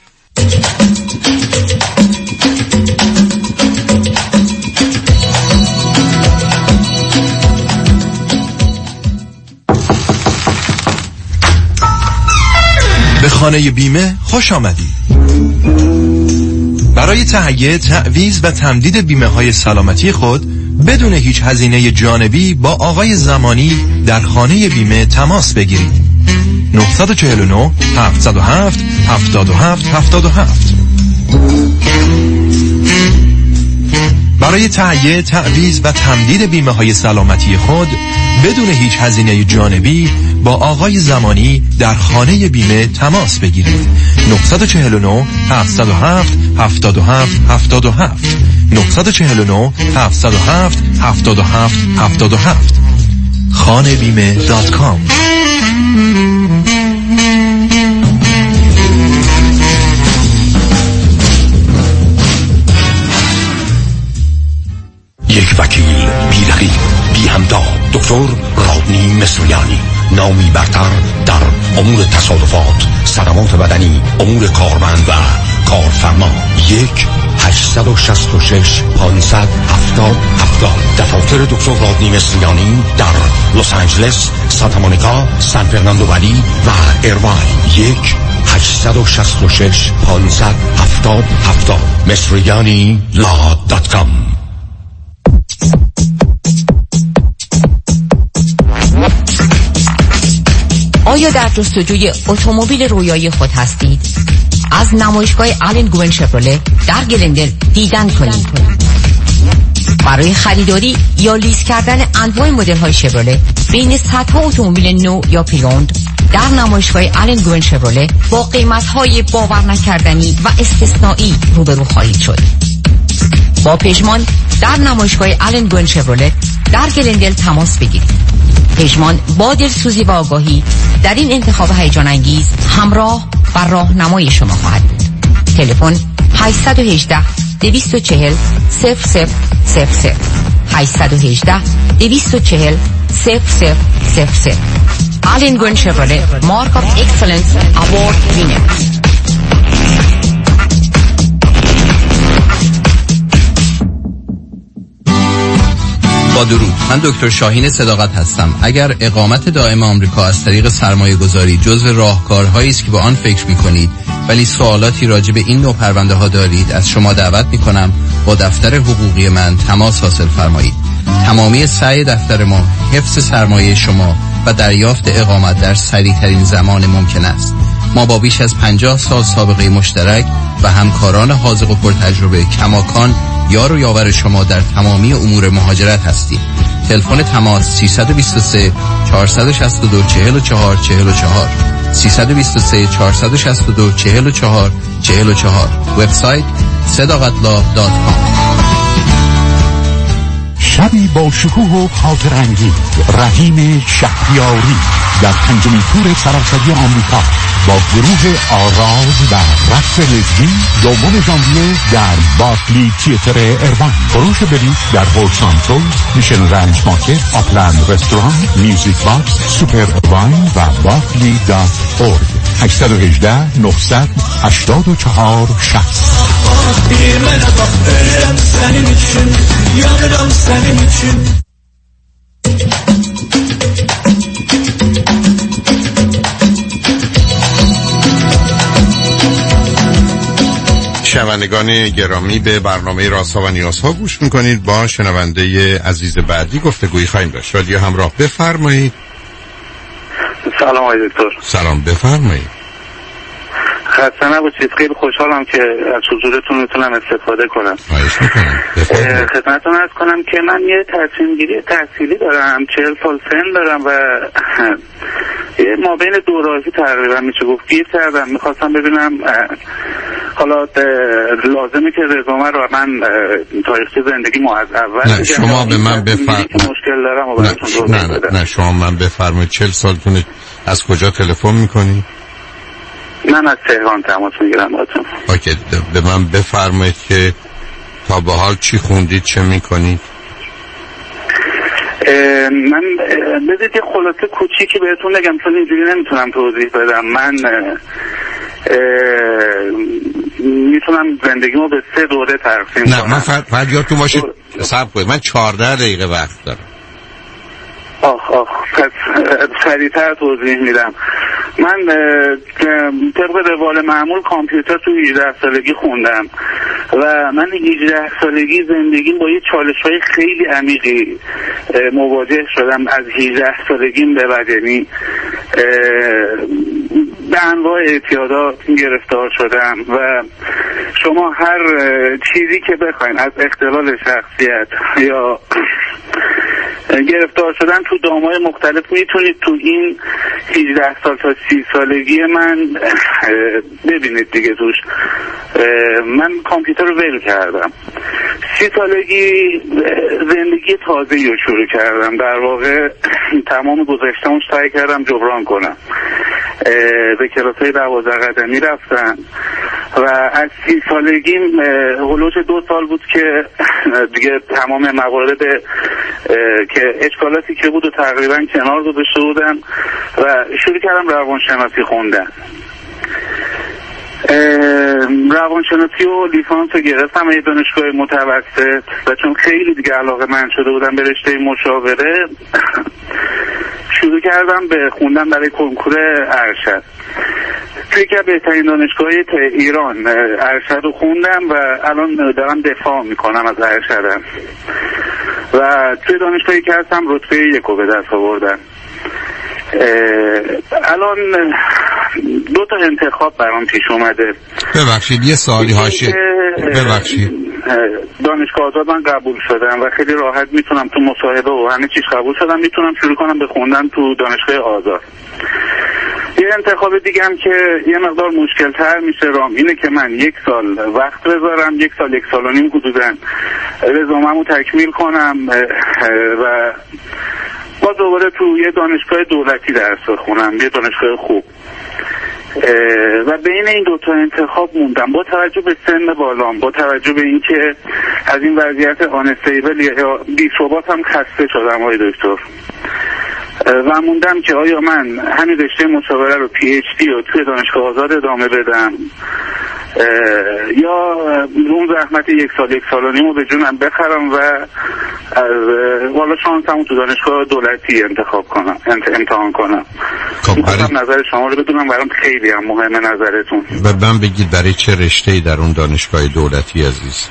به خانه بیمه خوش آمدید. برای تهیه تعویض و تمدید بیمه های سلامتی خود بدون هیچ هزینه جانبی با آقای زمانی در خانه بیمه تماس بگیرید. نه چهار نه هفت صفر هفت هفت هفت هفت هفت. برای تهیه تعویض و تمدید بیمه های سلامتی خود بدون هیچ هزینه جانبی با آقای زمانی در خانه بیمه تماس بگیرید. نه چهار نه هفت صفر هفت هفت هفت هفت هفت نه چهار نه هفت صفر هفت هفت هفت هفت هفت خانه بیمه دات کام. یک وکیل بی رقیب بی همتا، دکتر رادنی مصریانی، نامی برتر در امور تصادفات، صدمات بدنی، امور کارمند و کارفرما. یک هشتصد و شصت و شش پانصد هفتاد هفتاد. دفاتر دکتر رادنی مصریانی در لس آنجلس، سانتا مونیکا، سان فرناندو ولی و ایرواین. یک هشتصد و شصت و شش پانصد هفتاد هفتاد. مصریانی لا دات کام. آیا در جستجوی اتومبیل رویایی خود هستید؟ از نمایشگاه آلن گوون شفرله در گلندل دیدن کنید. برای خریداری یا لیز کردن انواع مدل های شفرله بین صدها اتومبیل نو یا پریوند در نمایشگاه آلن گوین شفرله با قیمت‌های باور نکردنی و استثنایی روبرو خواهید شد. با پژمان در نمایشگاه آلن گوین شفرله در گلندل تماس بگیرید. پژمان با دلسوزی و آگاهی در این انتخاب هیجان انگیز همراه و راهنمای شما خواهد بود. تلفن هشت یک هشت دویست و چهل صفر صفر صفر صفر هشت یک هشت دویست و چهل صفر صفر صفر صفر. آلن گوین شفرله مارک آف اکسلنس اوارد وینر. با درود، من دکتر شاهین صداقت هستم. اگر اقامت دائم آمریکا از طریق سرمایه گذاری جزو راهکارهایی است که با آن فکر می کنید ولی سوالاتی راجع به این نوع پرونده ها دارید، از شما دعوت می کنم با دفتر حقوقی من تماس حاصل فرمایید. تمامی سعی دفتر ما حفظ سرمایه شما و دریافت اقامت در سریع ترین زمان ممکن است. ما با بیش از پنجاه سال سابقه مشترک و همکاران حاذق و پرتجربه کماکان یار و یاور شما در تمامی امور مهاجرت هستیم. تلفن تماس سیصد و بیست و سه چهارصد و شصت و دو چهل و چهار چهل و چهار سیصد و بیست و سه چهارصد و شصت و دو چهل و چهار چهل و چهار. وبسایت صداقتلا دات کام. شبی با شکوه و خاطرانگیز، رحیم شهریاری در پنجمین تور سراسری آمریکا با گروه آراز و رقص لزگی دوم ژانویه در بارکلی تیاتر اروان. فروش بلیط در هول سانترال، میشن رنج مارکت، آپلند رستوران، میوزیک باکس، سوپر واین و بارکلی دات اورگ. هشت یک هشت نه هشت چهار شصت. شنوندگان گرامی، به برنامه رازها و نیازها گوش میکنید. با شنونده عزیز بعدی گفتگویی خواهیم داشت. رادیو همراه، بفرمایید. سلام آقای دکتر. سلام، بفرمایید. خسته نباشید. خیلی خوشحالم که از حضورتون میتونم استفاده کنم. خواهش میکنم. خدمتتون عرض کنم که من یه تصمیم گیری تحصیلی دارم، چهل سال سن دارم و یه ما بین دوراهی تقریبا میشه گفت گیر کردم. میخواستم ببینم حالا لازمه که رزومه رو من تاریخچه زندگی ما از اول نه شما به من بفرمایید که مشکل دارم و براتون نه نه, نه شما من بفرمایید. چهل سالتونه. از کجا تلفن میکنی؟ من از تهران تماس میگیرم باهاتون. اوکی، به من بفرمایید که تا به حال چی خوندید، چه میکنید؟ من بدید یه خلاصه کوچیکی بهتون بگم چون اینجوری نمیتونم توضیح بدم. من میتونم زندگیمو به سه دوره تقسیم کنم. نه من فقط یادتون باشه صبر کنید، من چهارده دقیقه وقت دارم. آخ آخ پس سریعتر توضیح میدم. من طبق روال معمول کامپیوتر تو هجده سالگی خوندم و من هجده سالگی زندگیم با یه چالش‌های خیلی عمیقی مواجه شدم. از هجده سالگیم به بعد یعنی به انواع اعتیادات گرفتار شدم و شما هر چیزی که بخواین از اختلال شخصیت یا گرفتار شدن تو دام‌های مختلف میتونید تو این هجده سال تا سی سالگی من ببینید دیگه توش. من کامپیوتر رو ول کردم. سی سالگی زندگی تازه‌ای رو شروع کردم. در واقع تمام گذشته‌مو سعی کردم جبران کنم. به کلاس‌های دوازده قدمی رفتم و از سی سالگیم هلوش دو سال بود که دیگه تمام موارد که اشکالاتی که بود و تقریبا کنار گذاشته بودم و شروع کردم روانشناسی خوندن. روانشناسی و لیسانس رو گرفتم یه دانشگاه متوسط و چون خیلی دیگه علاقه من شده بودم به رشته مشاوره شروع کردم به خوندن برای کنکور ارشد. توی که بهترین دانشگاه ایران ارشد رو خوندم و الان دارم دفاع میکنم از ارشدم و توی دانشگاهی که هستم رتبه یک رو به دست آوردم. الان دو تا انتخاب برام پیش اومده. ببخشید یه سوالی هاشه. ببخشید دانشگاه آزاد من قبول شدم و خیلی راحت میتونم تو مصاحبه و همه چیز قبول شدم، میتونم شروع کنم به خوندن تو دانشگاه آزاد. یه انتخاب دیگه هم که یه مقدار مشکل تر میشه رام اینه که من یک سال وقت بذارم، یک سال یک سال و نیم حدوداً رزومه‌مو تکمیل کنم و با دوباره تو یه دانشگاه دولتی درس بخونم، یه دانشگاه خوب. و بین این دوتا انتخاب موندم با توجه به سن بالام، با توجه به اینکه از این وضعیت آنستیبل یا بی ثبات هم خسته شدم آقای دکتر و موندم که آیا من همین رشته مشاوره رو پی اچ دی رو توی دانشگاه آزاد ادامه بدم یا اون زحمت یک سال یک سال و نیم رو به جونم بخرم و والا شانسمو تو دانشگاه دولتی انتخاب کنم امتحان کنم. می‌خواستم نظر شما رو بدونم، برام خیلی هم مهمه نظرتون. و من بگید برای چه رشته‌ای در اون دانشگاه دولتی عزیز؟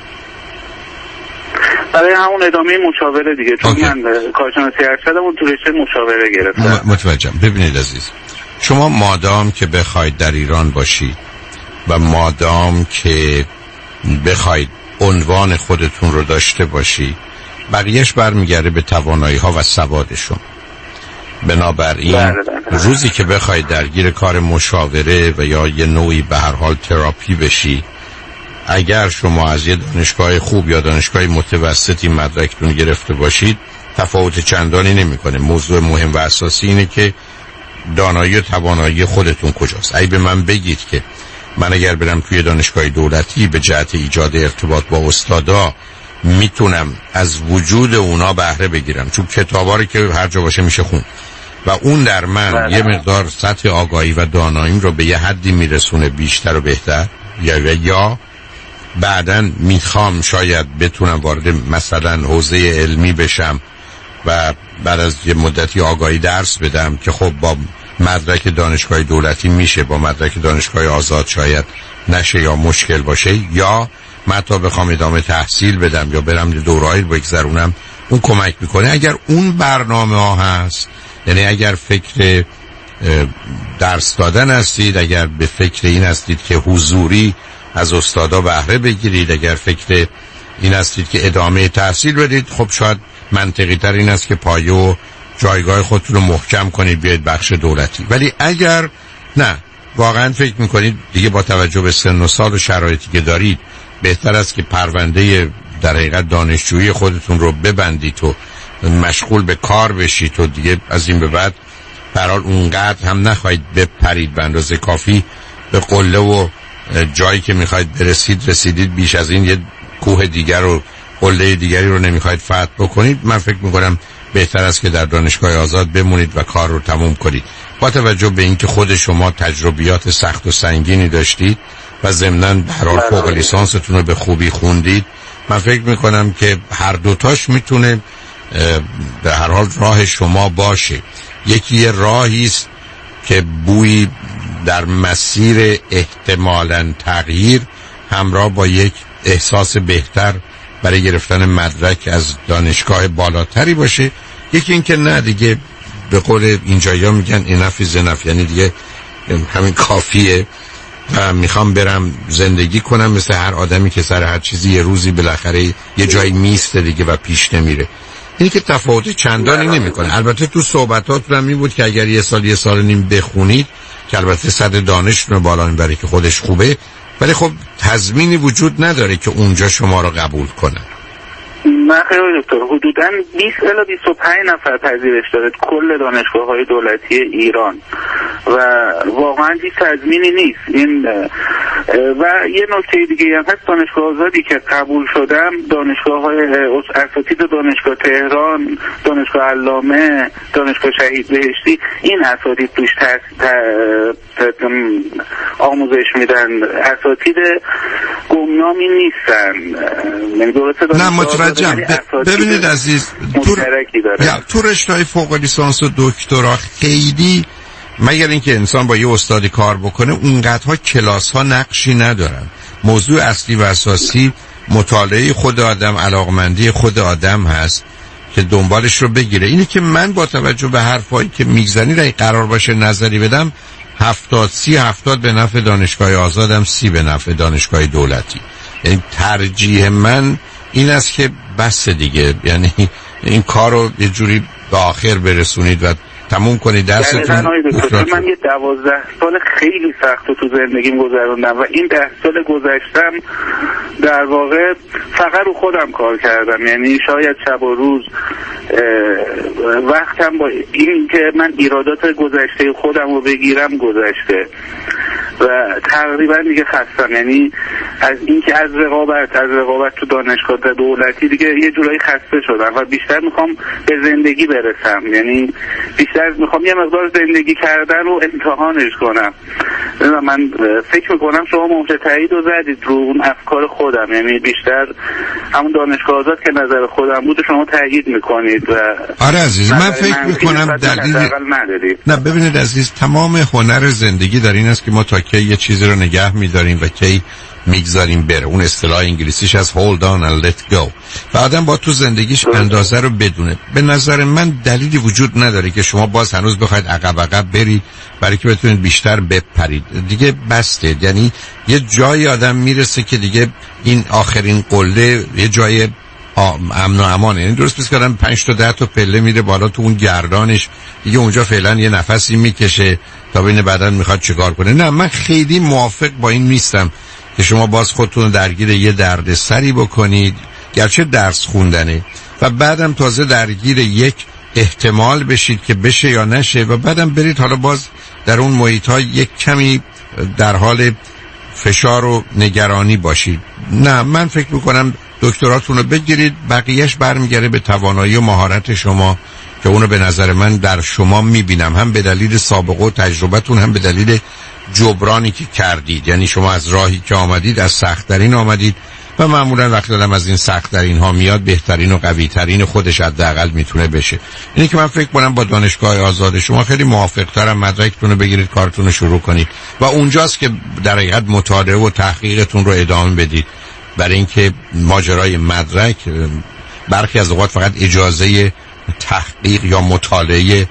برای همون ادامه مشاوره دیگه، چون من کارشناسی ارشدم اون تو رشته مشاوره گرفتم. متوجهم. ببینید عزیز، شما مادام که بخواید در ایران باشید و مادام که بخواید عنوان خودتون رو داشته باشید، بقیهش برمیگرده به توانایی ها و سوادشون. بنابراین روزی که بخواید درگیر کار مشاوره و یا یه نوعی به هر حال تراپی بشی، اگر شما از یه دانشگاه خوب یا دانشگاه متوسطی مدرکتون گرفته باشید تفاوت چندانی نمیکنه. موضوع مهم و اساسی اینه که دانایی و توانایی خودتون کجاست. اگه به من بگید که من اگر برم توی دانشگاه دولتی به جهت ایجاد ارتباط با استادا میتونم از وجود اونا بهره بگیرم، چون کتاباری که هر جا باشه میشه خون و اون در من یه مقدار سطح آگاهی و داناییم رو به یه حدی میرسونه بیشتر و بهتر، یا یا بعدن میخوام شاید بتونم وارد مثلا حوزه علمی بشم و بعد از یه مدتی آگاهی درس بدم که خب با مدرک دانشگاه دولتی میشه، با مدرک دانشگاه آزاد شاید نشه یا مشکل باشه، یا من تا بخوام ادامه تحصیل بدم یا برم دوره‌ای بگذرونم اون کمک میکنه. اگر اون برنامه ها هست، یعنی اگر فکر درس دادن هستید، اگر به فکر این هستید که حضوری از استادا بهره بگیرید، اگر فکر این هستید که ادامه تحصیل بدید، خب شاید منطقی تر این است که پایه و جایگاه خودتون رو محکم کنید بیاید بخش دولتی. ولی اگر نه واقعا فکر میکنید دیگه با توجه به سن و سال و شرایطی که دارید بهتر است که پرونده در حقیقت دانشجویی خودتون رو ببندید و مشغول به کار بشید و دیگه از این به بعد برحال اونقدر هم نخواهید بپرید به اندازه کافی به قله و جایی که میخواید برسید رسیدید، بیش از این یه کوه دیگر و قله دیگری رو نمیخواید فتح بکنید. من فکر میکنم بهتر است که در دانشگاه آزاد بمونید و کار رو تموم کنید، با توجه به اینکه خود شما تجربیات سخت و سنگینی داشتید و ضمناً به هر حال فوق لیسانستون رو به خوبی خوندید. من فکر میکنم که هر دوتاش میتونه به هر حال راه شما باشه. یکی یه راهی است که بوی در مسیر احتمالاً تغییر همراه با یک احساس بهتر برای گرفتن مدرک از دانشگاه بالاتری باشه. یکی این که نه دیگه به قول اینجایا میگن enough is enough، یعنی دیگه همین کافیه و میخوام برم زندگی کنم مثل هر آدمی که سر هر چیزی یه روزی بالاخره یه جایی میسته دیگه و پیش نمیره. این که تفاوت چندانی نمیکنه. البته تو صحبتاتون هم می بود که اگر یه سال یه سال نیم بخونید که البته صد دانشتون بالا میبره که خودش خوبه، ولی خب تضمینی وجود نداره که اونجا شما رو قبول کنن. نه خیلی دکتر، حدوداً بیست الی بیست و پنج نفر پذیرش داره کل دانشگاه‌های دولتی ایران و واقعاً هیچ تضمینی نیست. این و یه نکته دیگه هم هست، دانشگاه آزادی که قبول شدم، دانشگاه‌های اساتید دانشگاه تهران، دانشگاه علامه، دانشگاه شهید بهشتی، این اساتید توش آموزش میدن، اساتید گمنامی نیستن. نه متوجهم. ببینید عزیز، تو, تو رشته‌های فوق لیسانس و دکترا خیلی مگر اینکه انسان با یه استادی کار بکنه اونقدرها کلاس ها نقشی ندارن. موضوع اصلی و اساسی مطالعه خود آدم، علاقمندی خود آدم هست که دنبالش رو بگیره. اینه که من با توجه به حرفایی که میگزنی رای قرار باشه نظری بدم، هفتاد سی هفتاد به نفع دانشگاه آزادم، سی به نفع دانشگاه دولتی. یعنی ترجیح من این است که بس دیگه، یعنی این کار رو یه جوری به آخر برسونید و تموم کنید دستتون. من یه دوازده سال خیلی سخت تو زندگیم گذروندم و این ده سال گذشتم در واقع فقط رو خودم کار کردم، یعنی شاید شب و روز وقتم با این که من ایرادات گذشته خودم رو بگیرم گذشته و تقریبا دیگه خستم، یعنی از اینکه از رقابت از رقابت تو دانشگاه دولتی دیگه یه جورایی خسته شدم و بیشتر میخوام به زندگی برسم، یعنی بیشتر میخوام یه مقدار زندگی کردن رو امتحانش کنم. من فکر میکنم شما مهر تایید رو زدید رو اون افکار خودم، یعنی بیشتر همون دانشگاه آزاد که نظر خودم بود شما تایید میکنید و آره عزیز من فکر میکنم دلیل نه ببینید عزیز تمام هنر زندگی در این است که ما تا کی یه چیزی رو نگه میداریم و کی میگذاریم بره. اون اصطلاح انگلیسیش از hold on and let go. و آدم با تو زندگیش اندازه رو بدونه. به نظر من دلیلی وجود نداره که شما باز هنوز بخواید عقب عقب برید برای که بتونید بیشتر بپرید. دیگه بسته، یعنی یه جایی آدم میرسه که دیگه این آخرین قله یه جای امن و امانه، یعنی درست پیش کردم پنج تا ده تا پله میره بالا تو اون گردانش دیگه اونجا فعلا یه نفسی میکشه تا ببینه بعداً میخواد چیکار کنه. نه من خیلی موافق با این نیستم که شما باز خودتون درگیر یه درد سری بکنید، گرچه درس خوندنه، و بعدم تازه درگیر یک احتمال بشید که بشه یا نشه و بعدم برید حالا باز در اون محیط ها یک کمی در حال فشار و نگرانی باشید. نه من فکر میکنم دکتراتون رو بگیرید، بقیهش برمیگره به توانایی و مهارت شما که اونو به نظر من در شما میبینم، هم به دلیل سابقه و تجربتون هم به دلیل جبرانی که کردید. یعنی شما از راهی که آمدید از سخت‌ترین آمدید و معمولا وقتی آدم از این سخت‌ترین ها میاد بهترین و قوی‌ترین خودش حداقل میتونه بشه. اینی که من فکر کنم با دانشگاه آزاد شما خیلی موافق‌ترم مدرکتون رو بگیرید، کارتون رو شروع کنید و اونجاست که در حقیقت مطالعه و تحقیقتون رو ادامه بدید، برای اینکه ماجرای مدرک برخی از اوقات فقط اجازه تحقیق یا مطالعه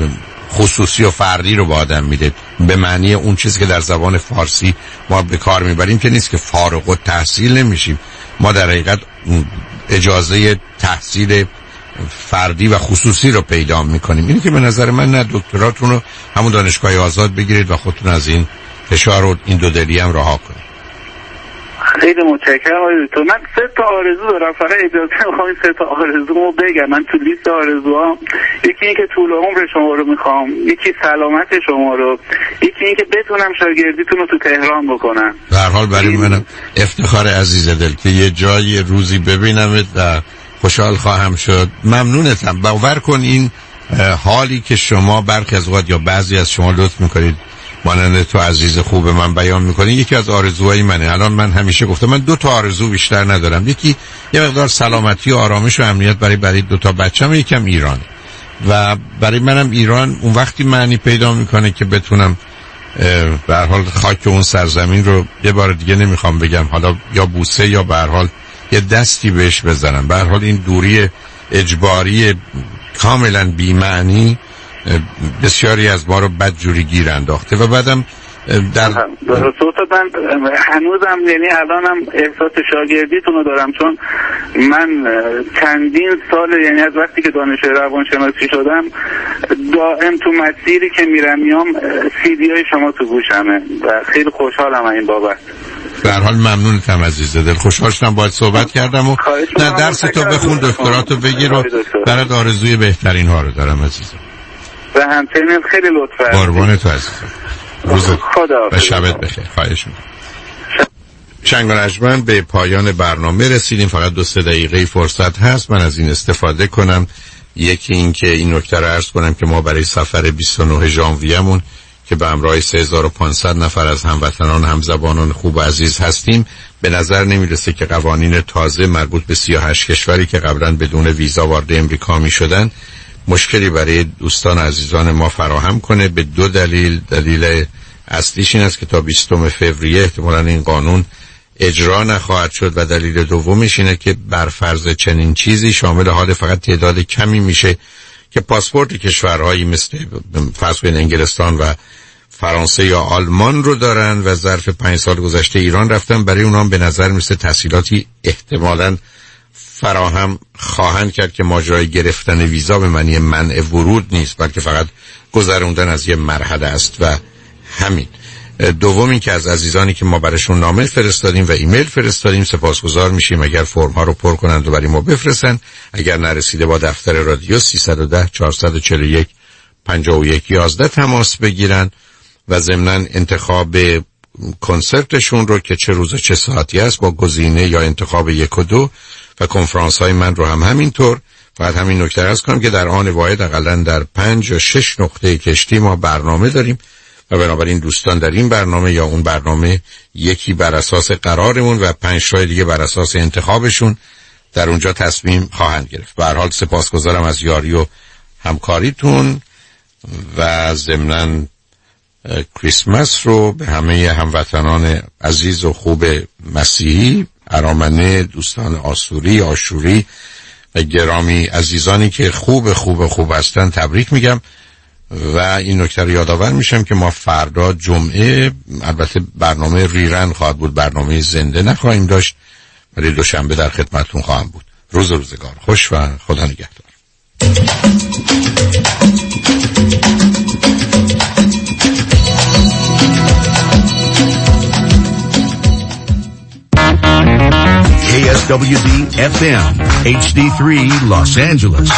خصوصی و فردی رو به آدم میده، به معنی اون چیزی که در زبان فارسی ما به کار میبریم که نیست که فارغ التحصیل نمیشیم، ما در حقیقت اجازه تحصیل فردی و خصوصی رو پیدا میکنیم. اینی که به نظر من نه دکتراتون رو همون دانشگاه آزاد بگیرید و خودتون از این فشار و این دو دلی هم رها کنید. خیلی متشکرم آقای دکتر. من سه تا آرزو دارم، فقط اجازه میخوام این سه تا آرزومو بگم. من تو لیست آرزوام یکی این که طول عمر شما رو میخوام، یکی سلامت شما رو، یکی این که بتونم شاگردیتون رو تو تهران بکنم. به هر حال برای منم افتخار عزیز دل که یه جایی روزی ببینمت و خوشحال خواهم شد. ممنونتم. باور کن این حالی که شما برخی از اوقات یا بعضی از شما لطف میکنید مانند تو عزیز خوب من بیان میکنی، یکی از آرزوهای منه. الان من همیشه گفتم من دو تا آرزو بیشتر ندارم، یکی یه مقدار سلامتی و آرامش و امنیت برای برای دو تا بچه‌م، یکم ایران. و برای منم ایران اون وقتی معنی پیدا میکنه که بتونم به هر حال خاک اون سرزمین رو یه بار دیگه نمیخوام بگم حالا یا بوسه یا به هر حال یه دستی بهش بزنم. به هر حال این دوری اجباری کاملا بی معنی بسیاری از ما رو بدجوری گیر انداخته و بعدم در درست من هنوزم یعنی الانم احساس شاگردیتون رو دارم، چون من چندین سال یعنی از وقتی که دانشجوی روانشناسی شدم دائم تو مسیری که میرم میام سیدی های شما تو گوشمه و خیلی خوشحالم این بابت. به هر حال ممنونتم عزیز دل، خوشحال شدم باهات صحبت کردم و نه درس تو بخون، دکتراتو بگیر و برات آرزوی بهترین ها رو دارم عزیزم. و همچنین خیلی لطفا. قربان تو عزیزم. روزت و شبت بخیر. خواهش می‌کنم. شنگ و نجمن به پایان برنامه رسیدیم. فقط دو سه دقیقه فرصت هست من از این استفاده کنم. یکی این که این نکته رو عرض کنم که ما برای سفر بیست و نه ژانویه‌مون که به همراه سه هزار و پانصد نفر از هموطنان همزبانان خوب و عزیز هستیم، به نظر نمیرسه که قوانین تازه مربوط به سی و هشت کشوری که قبلا بدون ویزا وارد امریکا می‌شدن مشکلی برای دوستان عزیزان ما فراهم کنه. به دو دلیل. دلیل اصلیش این است که تا بیستم فوریه احتمالاً این قانون اجرا نخواهد شد و دلیل دومش اینه که بر فرض چنین چیزی شامل حال فقط تعداد کمی میشه که پاسپورت کشورهایی مثل فرض کنید انگلستان و فرانسه یا آلمان رو دارن و ظرف پنج سال گذشته ایران رفتن. برای اونام به نظر مثل تسهیلاتی احتمالاً فراهم خواهند کرد که ماجرای گرفتن ویزا به معنی منع ورود نیست، بلکه فقط گذروندن از یه مرحله است و همین. دوم این که از عزیزانی که ما براشون نامه فرستادیم و ایمیل فرستادیم سپاسگزار میشیم اگر فرم ها رو پر کنند و برای ما بفرستن. اگر نرسیده با دفتر رادیو سیصد و ده چهارصد و چهل و یک پنجاه و یک یازده تماس بگیرن و ضمناً انتخاب کنسرتشون رو که چه روز چه ساعتی است با گزینه یا انتخاب یک و دو و کنفرانس های من رو هم همینطور. فقط همین نکته عرض کنم که در آن واحد حداقل در پنج یا شش نقطه کشتی ما برنامه داریم و بنابراین دوستان در این برنامه یا اون برنامه یکی بر اساس قرارمون و پنج شای دیگه بر اساس انتخابشون در اونجا تصمیم خواهند گرفت. به هر حال سپاسگزارم از یاری و همکاریتون و ضمناً کریسمس رو به همه هموطنان عزیز و خوب مسیحی، ارامنه، دوستان آسوری، آشوری و گرامی عزیزانی که خوب خوب خوب هستن تبریک میگم و این نکته رو یادآور میشم که ما فردا جمعه البته برنامه ریرن خواهد بود، برنامه زنده نخواهیم داشت، ولی دوشنبه در خدمتتون خواهم بود. روز و روزگار خوش و خدا نگهدار. K S W D F M H D three Los Angeles.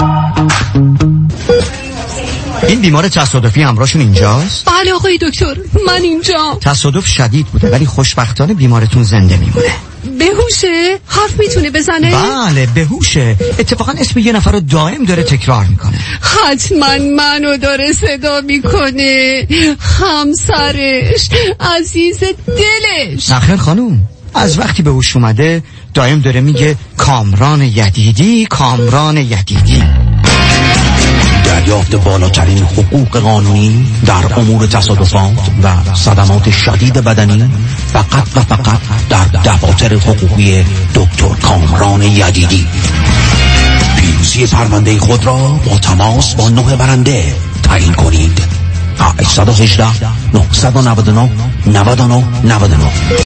این بیمار تصادفی همراهشون اینجاست؟ بله آقای دکتر، من اینجا. تصادف شدید بوده ولی خوشبختانه بیمارتون زنده میمونه. بهوشه؟ حرف میتونه بزنه؟ بله بهوشه. اتفاقا اسم یه نفر رو دائم داره تکرار میکنه. حتما منو داره صدا میکنه، همسرش، عزیز دلش. نخیر خانوم، از وقتی به هوش اومده دائم داره میگه کامران یدیدی، کامران یدیدی. دریافت بالاترین حقوق قانونی در امور تصادفات و صدمات شدید بدنی فقط و فقط در دفاتر حقوقی دکتر کامران یدیدی. پیروزی پرونده خود را با تماس با نه برنده تعیین کنید. هشت یک هشت نه نه نه نه نه نه